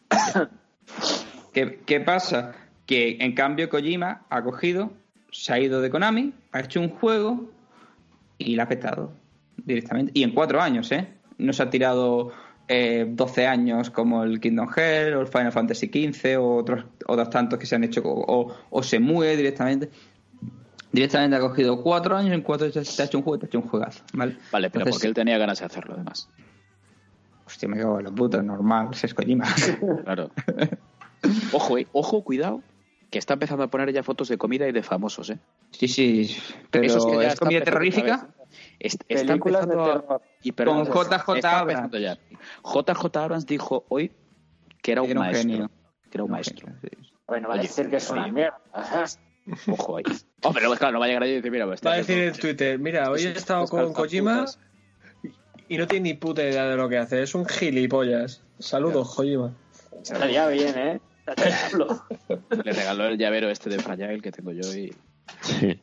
S3: ¿Qué pasa? Que en cambio Kojima ha cogido, se ha ido de Konami, ha hecho un juego y la ha petado directamente. Y en 4 años, no se ha tirado 12 años como el Kingdom Hearts o el Final Fantasy XV o otros tantos que se han hecho o se mueve directamente. Directamente ha cogido 4 años, en 4 años se ha hecho un juego y te ha hecho un juegazo. Vale,
S4: pero entonces, porque él tenía ganas de hacerlo además.
S3: Hostia, me cago en la puta, normal, es Kojima.
S4: Claro. Ojo, cuidado, que está empezando a poner ya fotos de comida y de famosos,
S3: Sí, pero ¿es comida terrorífica?
S4: Está empezando
S3: con JJ Abrams.
S4: JJ Abrams dijo hoy que era un maestro.
S3: Genio.
S4: Que era un maestro.
S6: Bueno, va a decir que es una mierda.
S4: Ojo ahí. Hombre, claro, no va a llegar a decir, mira,
S2: va a decir en Twitter, mira, hoy he estado con Kojima y no tiene ni puta idea de lo que hace. Es un gilipollas. Saludos, Kojima.
S6: Estaría bien,
S4: Le regaló el llavero este de Fragile que tengo yo y...
S5: Sí.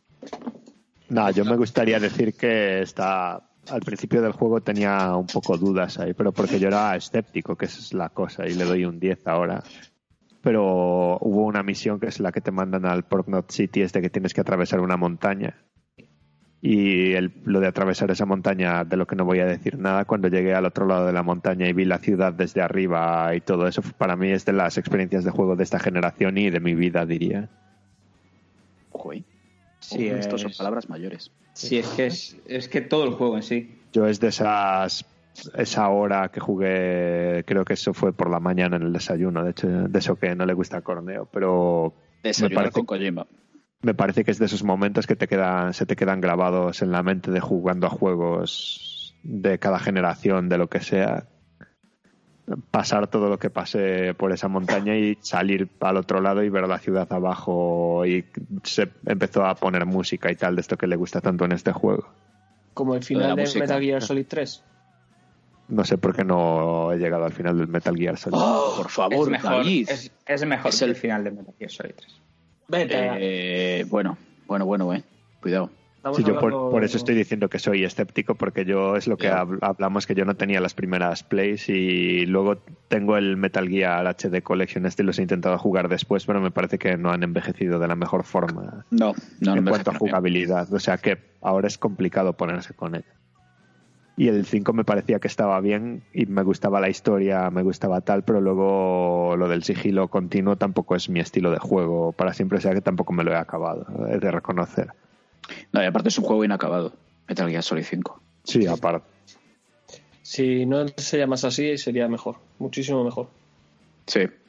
S5: No, yo me gustaría decir que al principio del juego tenía un poco dudas ahí, pero porque yo era escéptico, que esa es la cosa, y le doy un 10 ahora. Pero hubo una misión que es la que te mandan al Port Knot City, es de que tienes que atravesar una montaña. Y lo de atravesar esa montaña, de lo que no voy a decir nada, cuando llegué al otro lado de la montaña y vi la ciudad desde arriba y todo eso, para mí es de las experiencias de juego de esta generación y de mi vida, diría.
S4: Ojo, sí, estos son palabras mayores.
S3: Sí, es que todo el juego en sí.
S5: Yo es de esa hora que jugué, creo que eso fue por la mañana en el desayuno, de hecho, de eso que no le gusta a Corneo, pero...
S4: Desayunar con Kojima.
S5: Me parece que es de esos momentos que se te quedan grabados en la mente de jugando a juegos de cada generación, de lo que sea. Pasar todo lo que pasé por esa montaña y salir al otro lado y ver la ciudad abajo, y se empezó a poner música y tal, de esto que le gusta tanto en este juego.
S2: Como el final de Metal Gear Solid 3.
S5: No sé por qué no he llegado al final del Metal Gear Solid.
S4: ¡Oh, por favor,
S3: es mejor, es mejor que el final de Metal Gear Solid 3.
S4: Bueno, cuidado.
S5: Sí, yo por eso estoy diciendo que soy escéptico, porque yo es lo que hablamos, que yo no tenía las primeras plays y luego tengo el Metal Gear HD Collection y los he intentado jugar después, pero me parece que no han envejecido de la mejor forma en cuanto a jugabilidad, o sea que ahora es complicado ponerse con él. Y el 5 me parecía que estaba bien y me gustaba la historia, me gustaba tal, pero luego lo del sigilo continuo tampoco es mi estilo de juego para siempre, o sea que tampoco me lo he acabado, he de reconocer.
S4: No, y aparte es un juego inacabado, Metal Gear Solid 5.
S5: Sí, aparte.
S2: Si no se llamas así, sería mejor, muchísimo mejor.
S4: Sí.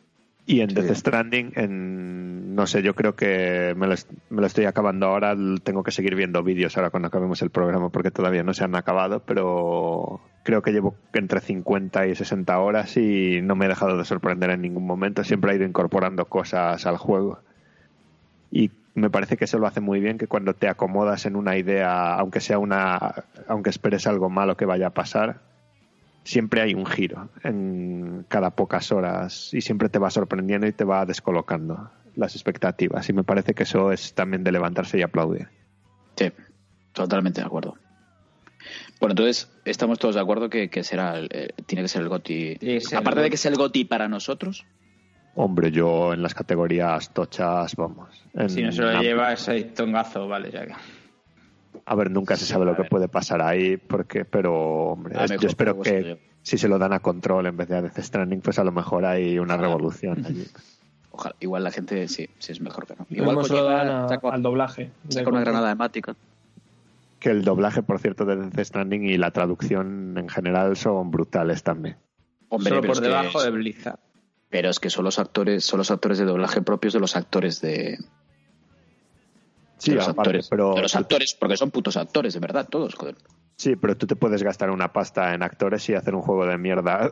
S5: Y en Death Stranding, no sé, yo creo que me lo estoy acabando ahora. Tengo que seguir viendo vídeos ahora cuando acabemos el programa porque todavía no se han acabado, pero creo que llevo entre 50 y 60 horas y no me he dejado de sorprender en ningún momento. Siempre he ido incorporando cosas al juego. Y me parece que eso lo hace muy bien, que cuando te acomodas en una idea, aunque esperes algo malo que vaya a pasar, siempre hay un giro en cada pocas horas y siempre te va sorprendiendo y te va descolocando las expectativas. Y me parece que eso es también de levantarse y aplaudir.
S4: Sí, totalmente de acuerdo. Bueno, entonces estamos todos de acuerdo que será tiene que ser el GOTY. Aparte de que sea el GOTY para nosotros.
S5: Hombre, yo en las categorías tochas, vamos.
S3: Si no se lo lleva ese tongazo, vale, ya que...
S5: A ver, nunca se sabe lo que puede pasar ahí, pero hombre, yo espero que si se lo dan a Control en vez de a Death Stranding, pues a lo mejor hay una revolución allí.
S4: Ojalá, igual la gente sí es mejor que no.
S2: Igual se lo dan al doblaje.
S4: Saca una granada de mática.
S5: Que el doblaje, por cierto, de Death Stranding y la traducción en general son brutales también.
S3: Hombre, solo por debajo de Blizzard.
S4: Pero es que son los actores de doblaje propios de los actores de...
S5: Sí,
S4: los
S5: aparte,
S4: actores,
S5: pero...
S4: de los actores, porque son putos actores, de verdad, todos, joder.
S5: Sí, pero tú te puedes gastar una pasta en actores y hacer un juego de mierda.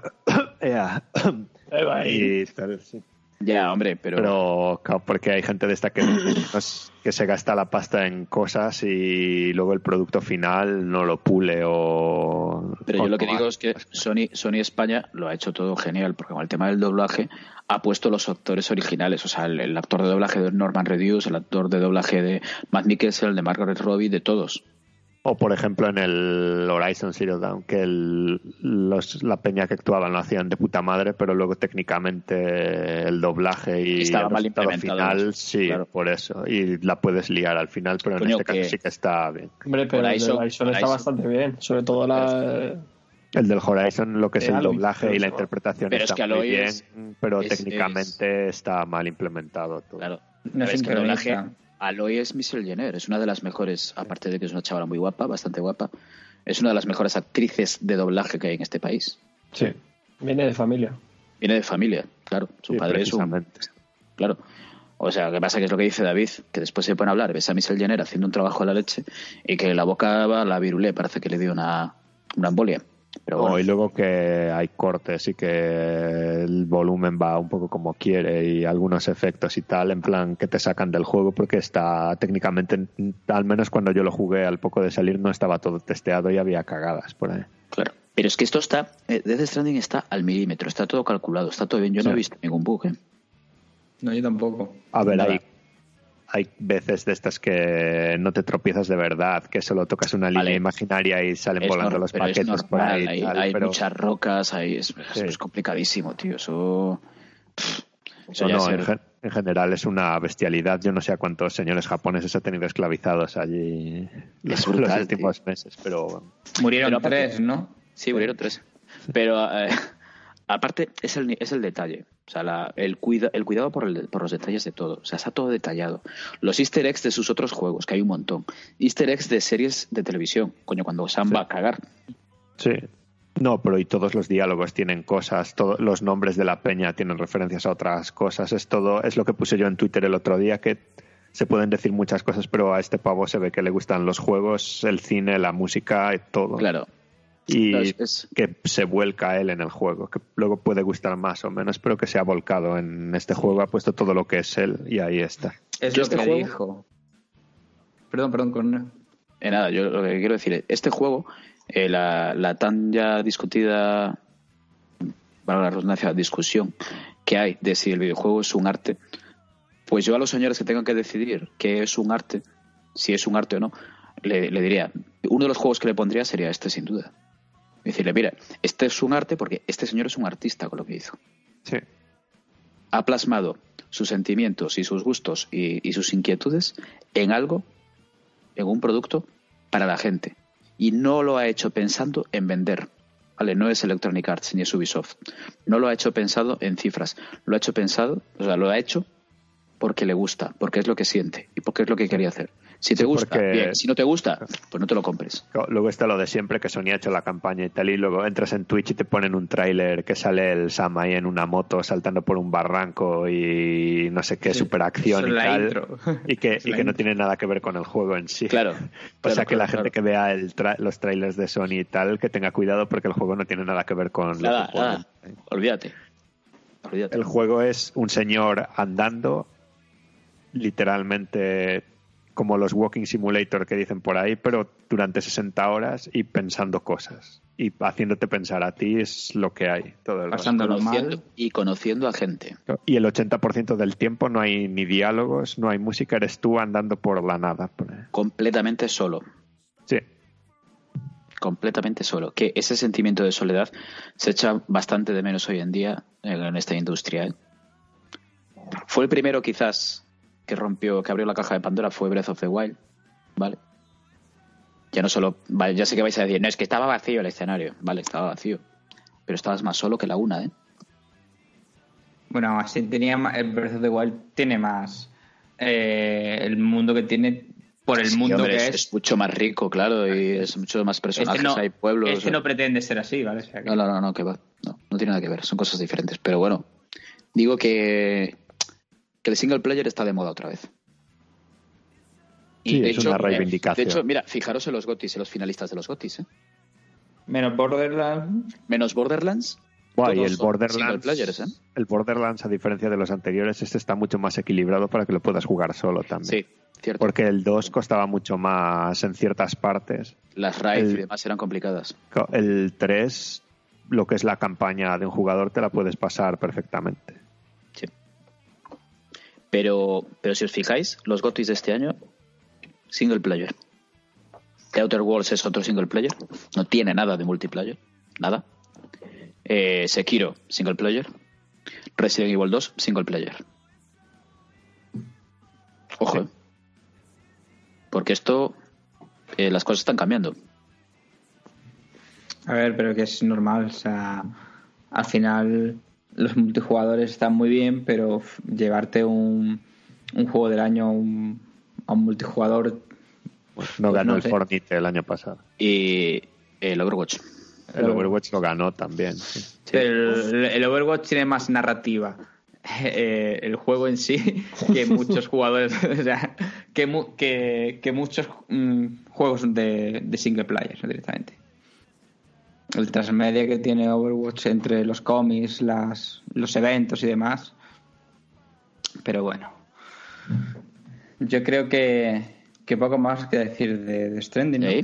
S5: Y, sí.
S4: Ya, hombre, pero
S5: claro, porque hay gente de esta que se gasta la pasta en cosas y luego el producto final no lo pule o...
S4: Pero yo lo que digo es que Sony España lo ha hecho todo genial, porque con el tema del doblaje ha puesto los actores originales, o sea, el actor de doblaje de Norman Reedus, el actor de doblaje de Matt Mikkelsen, el de Margaret Robbie, de todos.
S5: O, por ejemplo, en el Horizon Zero Dawn, que la peña que actuaban lo hacían de puta madre, pero luego técnicamente el doblaje y
S4: estaba
S5: el
S4: mal
S5: resultado
S4: implementado.
S5: final, sí, claro. Por eso. Y la puedes liar al final, pero en este caso sí que está bien.
S2: Hombre, pero el Horizon está bastante bien, sobre todo
S5: el del Horizon, lo que es el
S2: Aloy,
S5: doblaje y la interpretación
S4: pero
S5: está
S4: es que
S5: muy bien,
S4: es,
S5: pero técnicamente está mal implementado todo.
S4: Claro,
S3: no
S4: es que el doblaje... Aloy es Michelle Jenner, es una de las mejores, aparte de que es una chavala muy guapa, bastante guapa, es una de las mejores actrices de doblaje que hay en este país.
S2: Sí, viene de familia.
S4: Viene de familia, claro. Su padre es un... Claro. O sea, ¿qué pasa? Que es lo que dice David, que después se pone a hablar, ves a Michelle Jenner haciendo un trabajo de la leche y que la boca va la virulé, parece que le dio una embolia. Pero bueno.
S5: Y luego que hay cortes y que el volumen va un poco como quiere y algunos efectos y tal, en plan que te sacan del juego porque está técnicamente, al menos cuando yo lo jugué al poco de salir, no estaba todo testeado y había cagadas por ahí.
S4: Claro, pero es que esto está, Death Stranding está al milímetro, está todo calculado, está todo bien, yo no he visto ningún bug.
S3: No, yo tampoco.
S5: A ver, hay veces de estas que no te tropiezas de verdad, que solo tocas una línea imaginaria y salen volando los paquetes por ahí.
S4: Hay muchas rocas, es complicadísimo, tío. Eso
S5: en general es una bestialidad. Yo no sé a cuántos señores japoneses ha tenido esclavizados allí los últimos meses, pero...
S3: Murieron 3, ¿no?
S4: Sí, murieron 3. Pero aparte es el detalle. O sea, el cuidado por los detalles de todo. O sea, está todo detallado. Los easter eggs de sus otros juegos, que hay un montón. Easter eggs de series de televisión. Coño, cuando Sam va a cagar.
S5: Sí. No, pero y todos los diálogos tienen cosas, todos los nombres de la peña tienen referencias a otras cosas. Es lo que puse yo en Twitter el otro día, que se pueden decir muchas cosas, pero a este pavo se ve que le gustan los juegos, el cine, la música y todo.
S4: Claro.
S5: Y que se vuelca él en el juego, que luego puede gustar más o menos, pero que se ha volcado en este juego, ha puesto todo lo que es él y ahí está.
S3: Es lo que dijo. Perdón, con...
S4: nada, yo lo que quiero decir es, este juego, la tan ya discutida, para la redundancia, discusión que hay de si el videojuego es un arte, pues yo a los señores que tengan que decidir qué es un arte, si es un arte o no, le diría, uno de los juegos que le pondría sería este, sin duda. Decirle, mira, este es un arte porque este señor es un artista con lo que hizo.
S5: Sí.
S4: Ha plasmado sus sentimientos y sus gustos y sus inquietudes en algo, en un producto para la gente. Y no lo ha hecho pensando en vender. Vale, no es Electronic Arts ni es Ubisoft. No lo ha hecho pensado en cifras. Lo ha hecho porque le gusta, porque es lo que siente y porque es lo que quería hacer. Si te
S5: Sí,
S4: gusta,
S5: porque-
S4: bien. Si no te gusta, pues no te lo compres.
S5: Luego está lo de siempre, que Sony ha hecho la campaña y tal, y luego entras en Twitch y te ponen un tráiler que sale el Sam ahí en una moto saltando por un barranco y no sé qué,
S3: Sí,
S5: superacción
S3: eso
S5: y
S3: es la
S5: tal,
S3: intro.
S5: y que,
S3: Es la
S5: no
S3: intro.
S5: tiene nada que ver con el juego en sí.
S4: Claro.
S5: O sea, que la
S4: claro.
S5: gente que vea los trailers de Sony y tal, que tenga cuidado porque el juego no tiene nada que ver con lo
S4: Nada,
S5: que juegan.
S4: nada. Olvídate.
S5: El juego es un señor andando, literalmente como los Walking Simulator que dicen por ahí, pero durante 60 horas y pensando cosas. Y haciéndote pensar a ti es lo que hay todo el rato.
S3: Pasándolo mal.
S4: Y conociendo a gente.
S5: Y el 80% del tiempo no hay ni diálogos, no hay música, eres tú andando por la nada.
S4: Completamente solo.
S5: Sí.
S4: Completamente solo. Que ese sentimiento de soledad se echa bastante de menos hoy en día en esta industria. ¿eh? Fue el primero quizás que abrió la caja de Pandora, fue Breath of the Wild. ¿Vale? Ya no solo, vale, ya sé que vais a decir, no, es que estaba vacío el escenario. Vale, estaba vacío. Pero estabas más solo que la una, ¿eh?
S3: Bueno, así tenía el Breath of the Wild tiene más el mundo que tiene por el
S4: Sí,
S3: mundo
S4: hombre,
S3: que
S4: es mucho más rico, claro, y es mucho más personajes, hay pueblos.
S3: Este no pretende ser así, ¿vale? O sea, que-
S4: No, que va. No tiene nada que ver, son cosas diferentes. Pero bueno, digo que el single player está de moda otra vez.
S5: Sí,
S4: de
S5: es
S4: hecho,
S5: una reivindicación.
S4: De hecho, mira, fijaros en los GOTYs, en los finalistas de los GOTYs, ¿eh?
S3: Menos Borderlands.
S4: Menos Borderlands.
S5: Guay,
S4: todos
S5: el
S4: son
S5: Borderlands,
S4: single players, ¿eh?
S5: el Borderlands, a diferencia de los anteriores, este está mucho más equilibrado para que lo puedas jugar solo también.
S4: Sí, cierto.
S5: Porque el 2 costaba mucho más en ciertas partes.
S4: Las raids
S5: el-
S4: y demás eran complicadas.
S5: El 3, lo que es la campaña de un jugador, te la puedes pasar perfectamente.
S4: Sí. Pero si os fijáis, los GOTYs de este año, single player. The Outer Worlds es otro single player. No tiene nada de multiplayer. Nada. Sekiro, single player. Resident Evil 2, single player. Ojo, ¿eh? Porque esto... las cosas están cambiando.
S3: A ver, pero que es normal, o sea, al final los multijugadores están muy bien, pero llevarte un juego del año a un multijugador...
S5: No
S3: Pues
S5: ganó
S3: no
S5: el
S3: sé.
S5: Fortnite el año pasado.
S4: Y el Overwatch.
S5: El Overwatch lo ganó también. Sí.
S3: El Overwatch tiene más narrativa. El juego en sí que muchos jugadores, o sea, que muchos juegos de single player directamente. El transmedia que tiene Overwatch entre los cómics, los eventos y demás. Pero bueno, yo creo que poco más que decir de Death Stranding, ¿no?
S4: ¿Eh?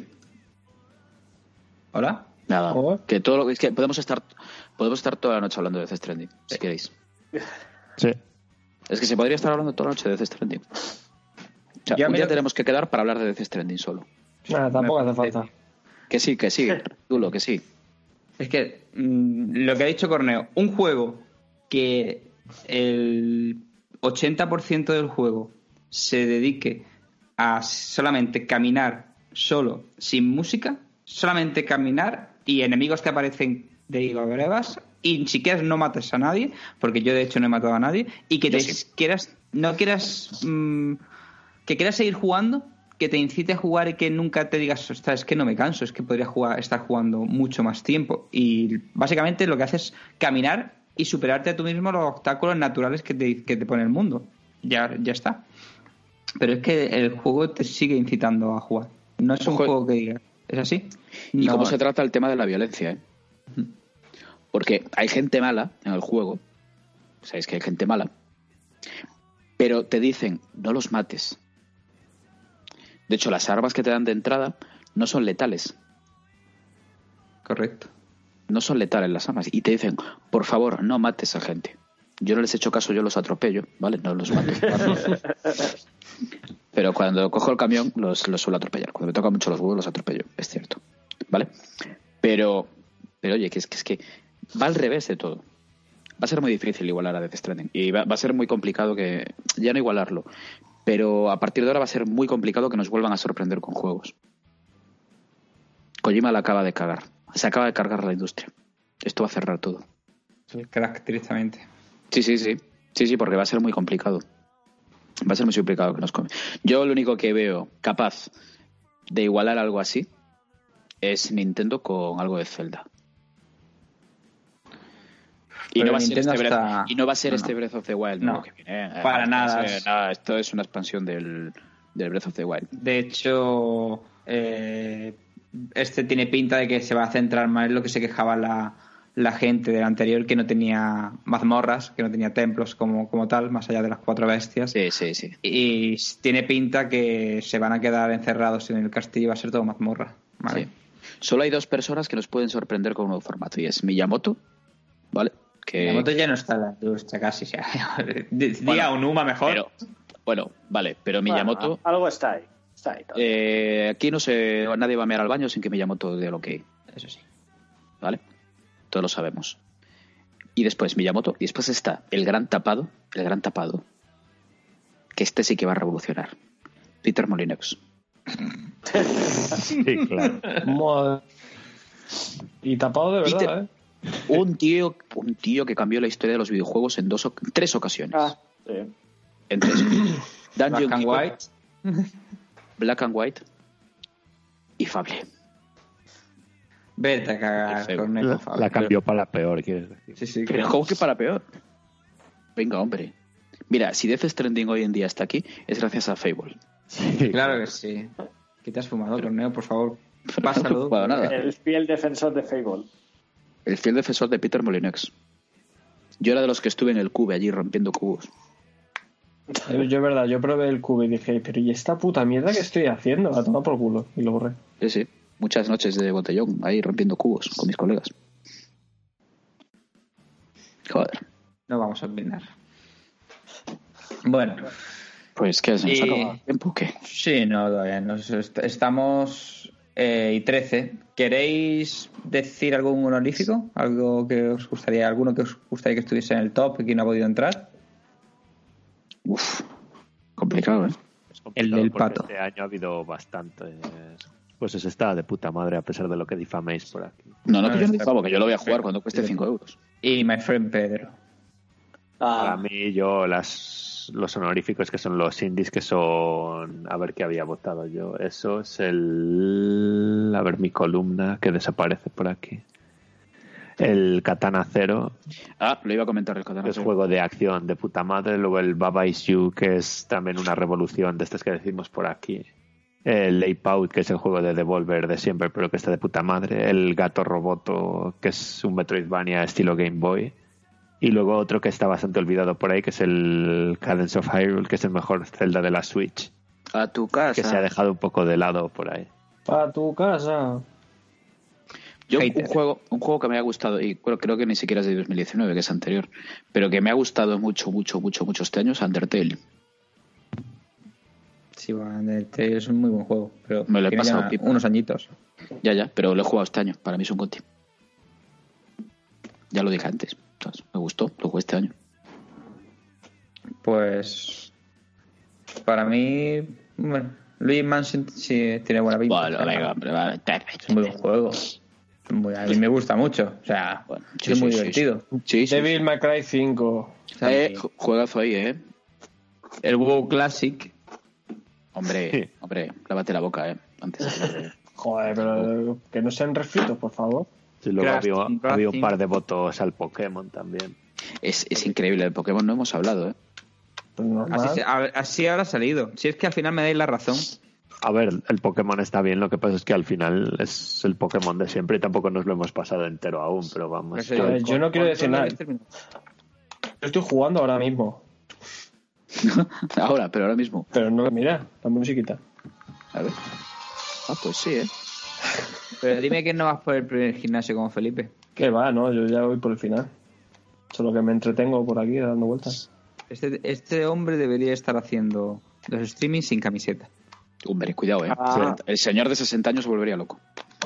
S3: ¿Hola?
S4: Nada.
S10: Oh.
S4: Que es que podemos estar toda la noche hablando de Death Stranding, si queréis.
S5: Sí.
S4: Es que se podría estar hablando toda la noche de Death Stranding. O sea,
S3: Ya
S4: un
S3: me
S4: día
S3: lo-
S4: tenemos que quedar para hablar de Death Stranding solo.
S10: Nada, tampoco hace falta.
S4: Que sí, Dulo, que sí.
S3: Es que lo que ha dicho Corneo, un juego que el 80% del juego se dedique a solamente caminar solo, sin música, solamente caminar y enemigos te aparecen de iba brevas y ni siquiera no mates a nadie, porque yo de hecho no he matado a nadie, y que
S4: Yo
S3: te
S4: sí.
S3: que quieras seguir jugando, que te incite a jugar y que nunca te digas, ostras, es que no me canso, es que podría estar jugando mucho más tiempo. Y básicamente lo que haces es caminar y superarte a tú mismo los obstáculos naturales que te pone el mundo. Ya está. Pero es que el juego te sigue incitando a jugar. No es un
S4: Ojo.
S3: juego que diga, ¿es así?
S4: Y
S3: No.
S4: cómo se trata el tema de la violencia, ¿eh? Porque hay gente mala en el juego. Sabéis que hay gente mala. Pero te dicen, no los mates. De hecho, las armas que te dan de entrada no son letales.
S3: Correcto.
S4: No son letales las armas. Y te dicen, por favor, no mates a gente. Yo no les he hecho caso, yo los atropello, ¿vale? No los mato. Pero cuando cojo el camión, los suelo atropellar. Cuando me tocan mucho los huevos, los atropello. Es cierto. ¿Vale? Pero oye, que es que va al revés de todo. Va a ser muy difícil igualar a Death Stranding. Y va a ser muy complicado que... Ya no igualarlo. Pero a partir de ahora va a ser muy complicado que nos vuelvan a sorprender con juegos. Kojima la acaba de cagar. Se acaba de cargar la industria. Esto va a cerrar todo.
S3: El crack directamente.
S4: Sí, porque va a ser muy complicado. Va a ser muy complicado que nos come. Yo lo único que veo capaz de igualar algo así es Nintendo con algo de Zelda. Y no, va a ser
S3: Nintendo
S4: este
S3: está-
S4: y no va a ser
S3: no,
S4: este Breath of the Wild.
S3: No,
S4: que viene,
S3: para nada.
S4: Esto es una expansión del Breath of the Wild.
S3: De hecho, este tiene pinta de que se va a centrar más en lo que se quejaba la gente del anterior, que no tenía mazmorras, que no tenía templos como tal, más allá de las 4 bestias.
S4: Sí.
S3: Y tiene pinta que se van a quedar encerrados en el castillo y va a ser todo mazmorra. ¿Vale?
S4: Sí. Solo hay 2 personas que nos pueden sorprender con un nuevo formato, y es Miyamoto, ¿vale? Que...
S3: La moto ya no está en la industria casi. O sea, diga un Uma mejor.
S4: Pero, bueno, vale, pero Miyamoto...
S6: Bueno, algo está ahí. Todavía.
S4: Aquí no sé, nadie va a mirar al baño sin que Miyamoto dé lo que...
S3: Eso sí.
S4: ¿Vale? Todos lo sabemos. Y después Miyamoto, y después está el gran tapado, que este sí que va a revolucionar. Peter Molyneux.
S5: Sí, claro.
S2: Madre. Y tapado de verdad,
S4: Peter-
S2: ¿eh?
S4: Un tío que cambió la historia de los videojuegos en 3 ocasiones.
S6: Sí.
S4: En 3. Dungeon
S3: Black and
S4: Keeper,
S3: White.
S4: Black and White y Fable.
S3: Vete a cagar
S4: Perfecto.
S3: con Neko
S5: La
S3: Fabio.
S5: cambió para la peor, quieres decir.
S3: Sí,
S4: Pero ¿cómo que para peor? Venga, hombre. Mira, si Death Stranding hoy en día está aquí, es gracias a Fable.
S5: Sí,
S3: Claro que sí. ¿Qué te has fumado, Corneo? Por favor,
S4: No
S3: pásalo.
S4: he jugado nada.
S6: El fiel defensor de Fable.
S4: El fiel defensor de Peter Molyneux. Yo era de los que estuve en el cube allí rompiendo cubos.
S2: Yo, es verdad, yo probé el cubo y dije, pero ¿y esta puta mierda que estoy haciendo? A tomar por culo. Y lo borré.
S4: Sí. Muchas noches de botellón ahí rompiendo cubos con mis colegas. Joder.
S3: No vamos a opinar. Bueno,
S4: Pues, ¿qué? ¿Se nos
S3: Y-
S4: ha acabado el tiempo o qué?
S3: sí, no, todavía no. Estamos y 13. ¿Queréis decir algún honorífico? ¿Alguno que os gustaría que estuviese en el top y que no ha podido entrar?
S4: Uf, complicado, ¿eh?
S5: Es complicado
S3: El del
S5: porque
S3: pato.
S5: Este año ha habido bastante. Pues se está de puta madre a pesar de lo que difaméis por aquí.
S4: No, que yo no
S3: está-
S4: digo, porque yo lo voy a jugar cuando cueste 5 euros.
S3: Y My Friend Pedro.
S5: Para mí, los honoríficos que son los indies, que son. A ver qué había votado yo. Eso es el. A ver, mi columna que desaparece por aquí. El Katana Zero,
S4: Lo iba a comentar el
S5: que
S4: Katana
S5: es
S4: Zero.
S5: juego de acción de puta madre. Luego el Baba Is You, que es también una revolución de estas que decimos por aquí. El Ape Out, que es el juego de Devolver de siempre, pero que está de puta madre. El Gato Roboto, que es un Metroidvania estilo Game Boy. Y luego otro que está bastante olvidado por ahí, que es el Cadence of Hyrule, que es el mejor Zelda de la Switch,
S4: A tu casa.
S5: que se ha dejado un poco de lado por ahí.
S2: Para tu casa.
S4: Yo
S3: Hater.
S4: un juego que me ha gustado, y creo que ni siquiera es de 2019, que es anterior, pero que me ha gustado mucho este año es Undertale.
S3: Sí, bueno, es un muy buen juego. Pero
S4: Me lo he
S3: tiene
S4: pasado
S3: ya
S4: pipa.
S3: unos añitos.
S4: Ya, pero lo he jugado este año. Para mí es un GOTY. Ya lo dije antes. Entonces, me gustó, lo jugué este año.
S3: Pues para mí, bueno, Luigi Mansion sí tiene buena pinta.
S4: Bueno, venga, hombre, vale.
S3: Es un muy buen juego. A mí me gusta mucho. O sea,
S4: Bueno,
S3: es muy divertido.
S4: Sí.
S2: Devil May Cry 5.
S3: O sea,
S4: Juegazo ahí, ¿eh?
S3: el WoW Classic.
S4: Hombre, lávate la boca, antes de hablar de...
S2: Joder, pero que no sean refritos, por favor.
S5: Y luego
S3: Crafting,
S5: había un par de votos al Pokémon también.
S4: Es increíble, el Pokémon no hemos hablado, ¿eh?
S2: Pues normal.
S3: Así habrá salido. Si es que al final me dais la razón.
S5: A ver, el Pokémon está bien, lo que pasa es que al final es el Pokémon de siempre y tampoco nos lo hemos pasado entero aún, pero vamos.
S3: Pues,
S2: yo no quiero decir nada.
S3: terminado.
S2: Yo estoy jugando ahora mismo.
S4: Ahora, pero ahora mismo.
S2: Pero no, mira, la musiquita.
S4: A ver. Pues sí, ¿eh?
S3: Pero dime que no vas por el primer gimnasio como Felipe.
S2: Que va, no, yo ya voy por el final. Solo que me entretengo por aquí dando vueltas.
S3: Este hombre debería estar haciendo los streamings sin camiseta.
S4: Hombre, cuidado, ¿eh? El señor de 60 años se volvería loco.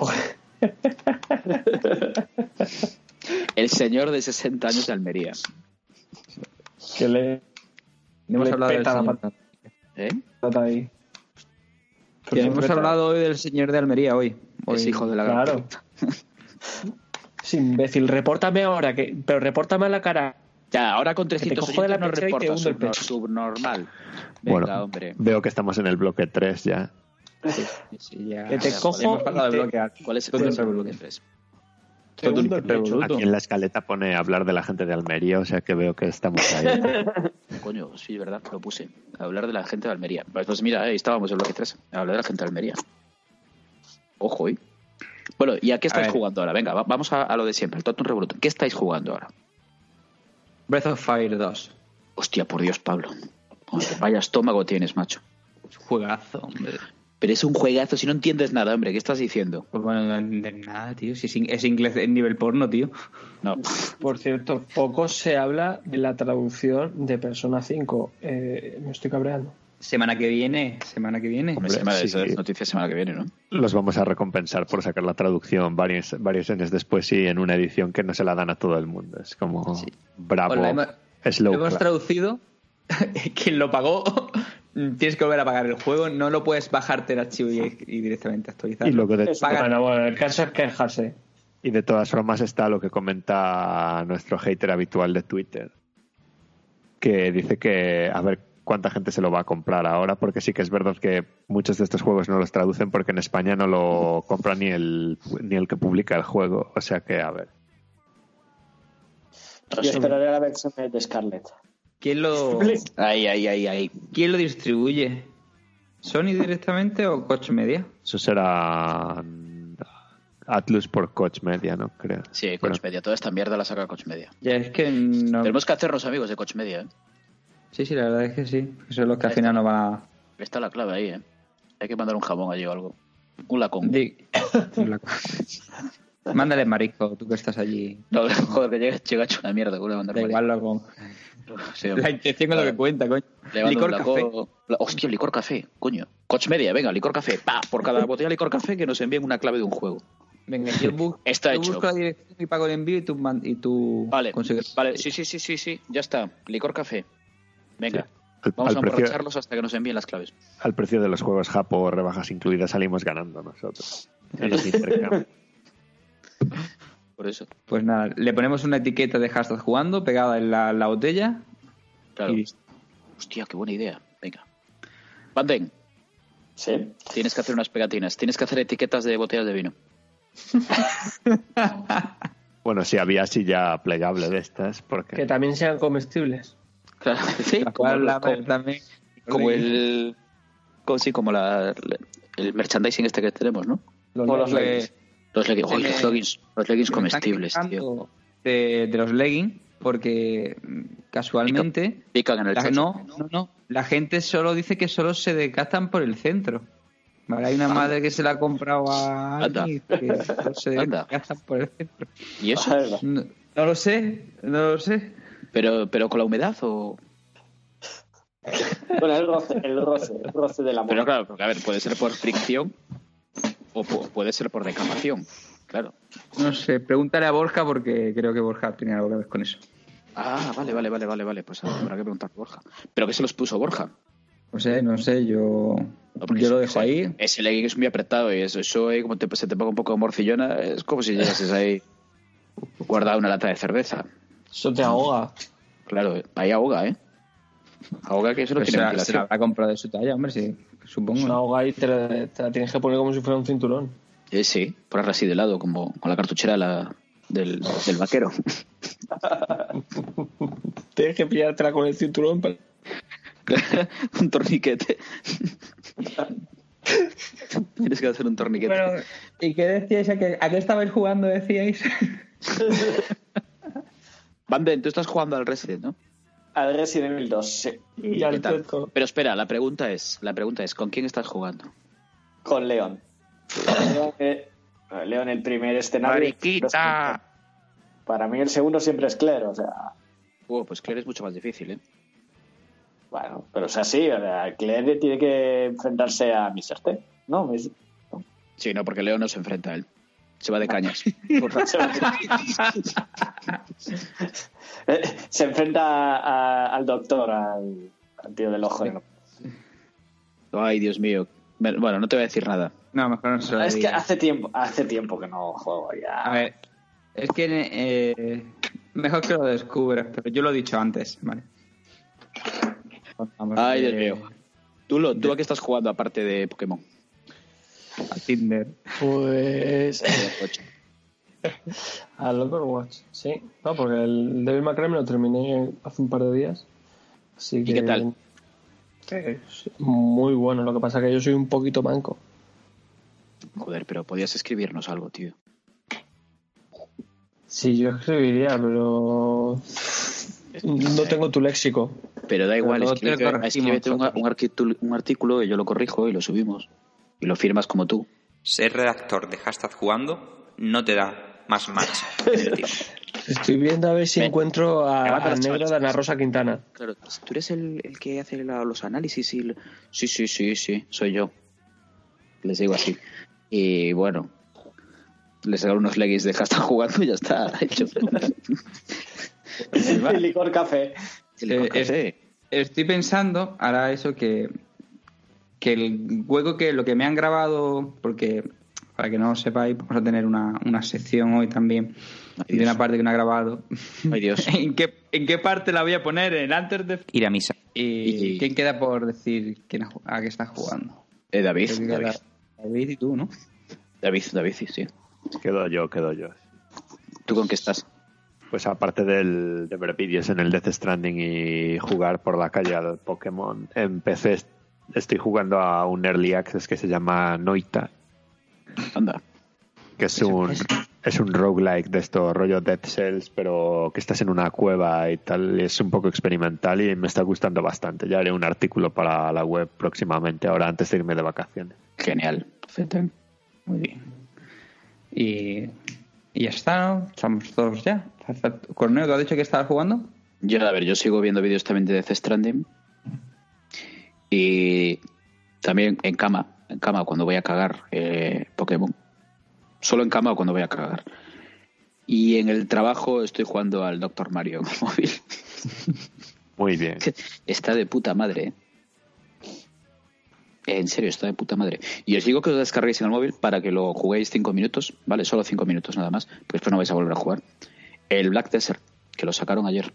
S4: El señor de 60 años de Almería.
S2: Que le
S3: No hemos
S2: Le
S3: hablado del
S2: peta la
S3: señor.
S4: ¿Eh?
S2: patata ahí.
S3: Que hemos hablado hoy del señor de Almería hoy.
S4: Es hijo de la gran
S2: Claro.
S4: puta.
S2: Es imbécil. Repórtame ahora, pero repórtame a la cara.
S4: Ya, ahora con 300
S11: cojo de la
S4: oyentes no
S11: pechera y te
S4: reportas
S11: hundo el pecho.
S4: subnormal. Venga,
S5: Bueno,
S4: hombre.
S5: veo que estamos en el bloque 3 ya.
S3: Sí, ya,
S11: Que te
S3: ya
S11: cojo
S3: hemos pasado
S11: y
S3: de
S11: te-
S3: bloquear.
S4: ¿Cuál es
S3: Todo
S4: el
S3: un revoluto.
S4: 3?
S11: Te hundo el pecho.
S5: Aquí en la escaleta pone hablar de la gente de Almería, o sea que veo que estamos ahí.
S4: Coño, sí, es verdad, lo puse. Hablar de la gente de Almería. Pues mira, ahí estábamos en bloque 3. Hablar de la gente de Almería. Ojo, ¿eh? Bueno, ¿y a qué estáis
S3: ver.
S4: jugando ahora? Venga, vamos a lo de siempre, el Totum Revolutum. ¿Qué estáis jugando ahora?
S3: Breath of Fire 2.
S4: Hostia, por Dios, Pablo. Vaya estómago tienes, macho.
S3: Juegazo, hombre.
S4: Pero es un juegazo, si no entiendes nada, hombre, ¿qué estás diciendo?
S3: Pues bueno, no entiendes nada, tío. Si es inglés en nivel porno, tío.
S4: No.
S11: Por cierto, poco se habla de la traducción de Persona 5. Me estoy cabreando.
S3: Semana que viene.
S4: Hombre,
S5: sí.
S4: esa es noticia semana que viene, ¿no?
S5: Los vamos a recompensar por sacar la traducción varios años después y en una edición que no se la dan a todo el mundo. Es como, bravo,
S3: Hola,
S5: slow
S3: hemos
S5: clap.
S3: traducido. Quien lo pagó, tienes que volver a pagar el juego. No lo puedes bajarte el archivo y directamente actualizar.
S5: Y luego de,
S11: Bueno, el caso es quejarse.
S5: y de todas formas está lo que comenta nuestro hater habitual de Twitter, que dice que a ver cuánta gente se lo va a comprar ahora, porque sí que es verdad que muchos de estos juegos no los traducen porque en España no lo compra ni el que publica el juego, o sea que a ver.
S6: Yo esperaré a la versión de Scarlett.
S3: ¿Quién lo
S4: Ahí.
S3: ¿Quién lo distribuye? ¿Sony directamente o Koch Media?
S5: Eso será Atlus por Koch Media, ¿no? Creo.
S4: Sí,
S5: Bueno,
S4: Koch Media. Toda esta mierda la saca Koch Media.
S3: Ya es que no.
S4: Tenemos que hacernos amigos de Koch Media, ¿eh?
S3: Sí, la verdad es que sí. Eso es lo que al final nos van a.
S4: Está la clave ahí, ¿eh? Hay que mandar un jamón allí o algo. Un lacón.
S3: Mándale marisco, tú que estás allí.
S4: No, joder, que llega hecho una mierda. ¿Cómo le mandar
S3: Da igual
S4: marisco? Sí, hombre.
S3: La intención es lo que cuenta, coño.
S4: Le mando
S3: Licor
S4: un
S3: café.
S4: lacón. Hostia, licor café, coño. Coach Media, venga, licor café. Pa, por cada botella de licor café que nos envíen una clave de un juego.
S3: Venga, yo
S4: Está
S3: yo
S4: hecho.
S3: busco la dirección y pago el envío y tú
S4: Vale,
S3: consigues.
S4: vale, sí, ya está. Licor café. Venga,
S5: al,
S4: vamos a
S5: al precio,
S4: emborracharlos hasta que nos envíen las claves.
S5: al precio de los juegos Japo, rebajas incluidas, salimos ganando nosotros. En los intercambios.
S4: Por eso,
S3: Pues nada, le ponemos una etiqueta de hashtag jugando pegada en la botella.
S4: claro.
S3: Y
S4: Hostia, qué buena idea. Venga. Banden,
S6: Sí.
S4: tienes que hacer unas pegatinas. Tienes que hacer etiquetas de botellas de vino.
S5: Bueno, si había silla plegable de estas, porque
S11: Que también sean comestibles.
S4: Claro, sí, como,
S3: también.
S4: como el... Sí, como el merchandising este que tenemos, ¿no?
S6: O los leggings.
S4: Los leggings, oye, los leggings comestibles, tío.
S3: De los leggings, porque casualmente.
S4: Pican en el chocho.
S3: No. La gente solo dice que solo se desgastan por el centro. Vale, hay una madre que se la ha comprado a alguien que solo se desgastan por el centro.
S4: ¿Y eso?
S3: No lo sé.
S4: ¿Pero con la humedad o...?
S6: Bueno, el roce de la
S4: Pero
S6: muerte.
S4: claro, porque a ver, puede ser por fricción o puede ser por decamación, claro.
S3: No sé, pregúntale a Borja porque creo que Borja tenía algo que ver con eso.
S4: Ah, vale, pues habrá que preguntar a Borja. ¿Pero qué se los puso Borja?
S3: No sé, yo
S4: porque
S3: lo dejo ahí.
S4: Ese legging es muy apretado y eso ahí como se te ponga un poco morcillona, es como si llegases ahí guardado una lata de cerveza.
S11: Eso te ahoga.
S4: Claro, ahí ahoga, ¿eh? Ahoga que eso no
S3: Pues
S4: tiene
S3: se la
S4: ventilación.
S3: habrá comprado de su talla, hombre, sí, supongo.
S11: Una ahoga y te la tienes que poner como si fuera un cinturón.
S4: Sí, ponerla así de lado, como con la cartuchera del vaquero.
S11: Tienes que pillártela con el cinturón para...
S4: Un torniquete. Tienes que hacer un torniquete.
S3: Pero, ¿y qué decíais? ¿A qué estabais jugando, decíais?
S4: Banden, tú estás jugando al Resident, ¿no?
S6: Al Resident Evil 2, sí.
S11: Y al
S4: ¿Qué tal?
S11: Teto.
S4: Pero espera, la pregunta es, ¿con quién estás jugando?
S6: Con León. León, el primer escenario.
S4: ¡Mariquita!
S6: Para mí el segundo siempre es Claire, o sea...
S4: Pues Claire es mucho más difícil, ¿eh?
S6: Bueno, pero o sea, sí, o sea, Claire tiene que enfrentarse a Mr. T, ¿no?
S4: Sí, no, porque Leo no se enfrenta a él. Se va de cañas.
S6: Se enfrenta al doctor, al tío del ojo.
S4: Ay, Dios mío. Bueno, no te voy a decir nada.
S3: No, mejor no se lo
S6: Es que
S3: diga.
S6: hace tiempo que no juego ya.
S3: A ver, es que Mejor que lo descubras, pero yo lo he dicho antes, ¿vale?
S4: Ay, Dios mío. ¿Tú a qué estás jugando aparte de Pokémon?
S3: A Tinder.
S11: Pues... al Overwatch, sí. No, porque el Devil May Cry me lo terminé hace un par de días. Así que...
S4: ¿Y qué tal?
S11: Muy bueno. Lo que pasa es que yo soy un poquito manco.
S4: Joder, pero podías escribirnos algo, tío.
S11: Sí, yo escribiría, pero... no tengo tu léxico.
S4: Pero da igual,
S3: Pero luego te
S4: escríbete un artículo y yo lo corrijo y lo subimos. Y lo firmas como tú.
S12: Ser redactor de Hashtag Jugando no te da más match en el tiempo.
S11: Estoy viendo a ver si encuentro al negro de Ana Rosa Quintana.
S4: Claro, tú eres el que hace los análisis y... Sí, soy yo. Les digo así. Y bueno, les hago unos leggings de Hashtag Jugando y ya está hecho.
S6: El licor café.
S3: Estoy pensando, ahora eso que el juego que lo que me han grabado, porque para que no lo sepáis, vamos a tener una sección hoy también de una parte que no ha grabado.
S4: Ay, Dios.
S3: ¿En qué parte la voy a poner? En antes de
S12: ir a misa.
S3: ¿Y quién queda por decir a qué estás jugando?
S4: David.
S3: David y tú, ¿no?
S4: David, sí.
S5: Quedo yo.
S4: ¿Tú con qué estás?
S5: Pues aparte de ver vídeos en el Death Stranding y jugar por la calle al Pokémon, en PC estoy jugando a un Early Access que se llama Noita.
S4: Anda.
S5: Que es un roguelike de esto, rollo Dead Cells, pero que estás en una cueva y tal. Es un poco experimental y me está gustando bastante. Ya haré un artículo para la web próximamente, ahora antes de irme de vacaciones.
S4: Genial. Perfecto.
S3: Muy bien. Y ya está, ¿no? Estamos todos ya. Corneo, ¿tú has dicho que estabas jugando?
S4: Yo sigo viendo vídeos también de Death Stranding. Y también en cama cuando voy a cagar Pokémon. Solo en cama o cuando voy a cagar. Y en el trabajo estoy jugando al Dr. Mario en el móvil.
S5: Muy bien.
S4: Está de puta madre, ¿eh? En serio, está de puta madre. Y os digo que lo descarguéis en el móvil para que lo juguéis 5 minutos, ¿vale? Solo 5 minutos nada más, pues después no vais a volver a jugar. El Black Desert, que lo sacaron ayer.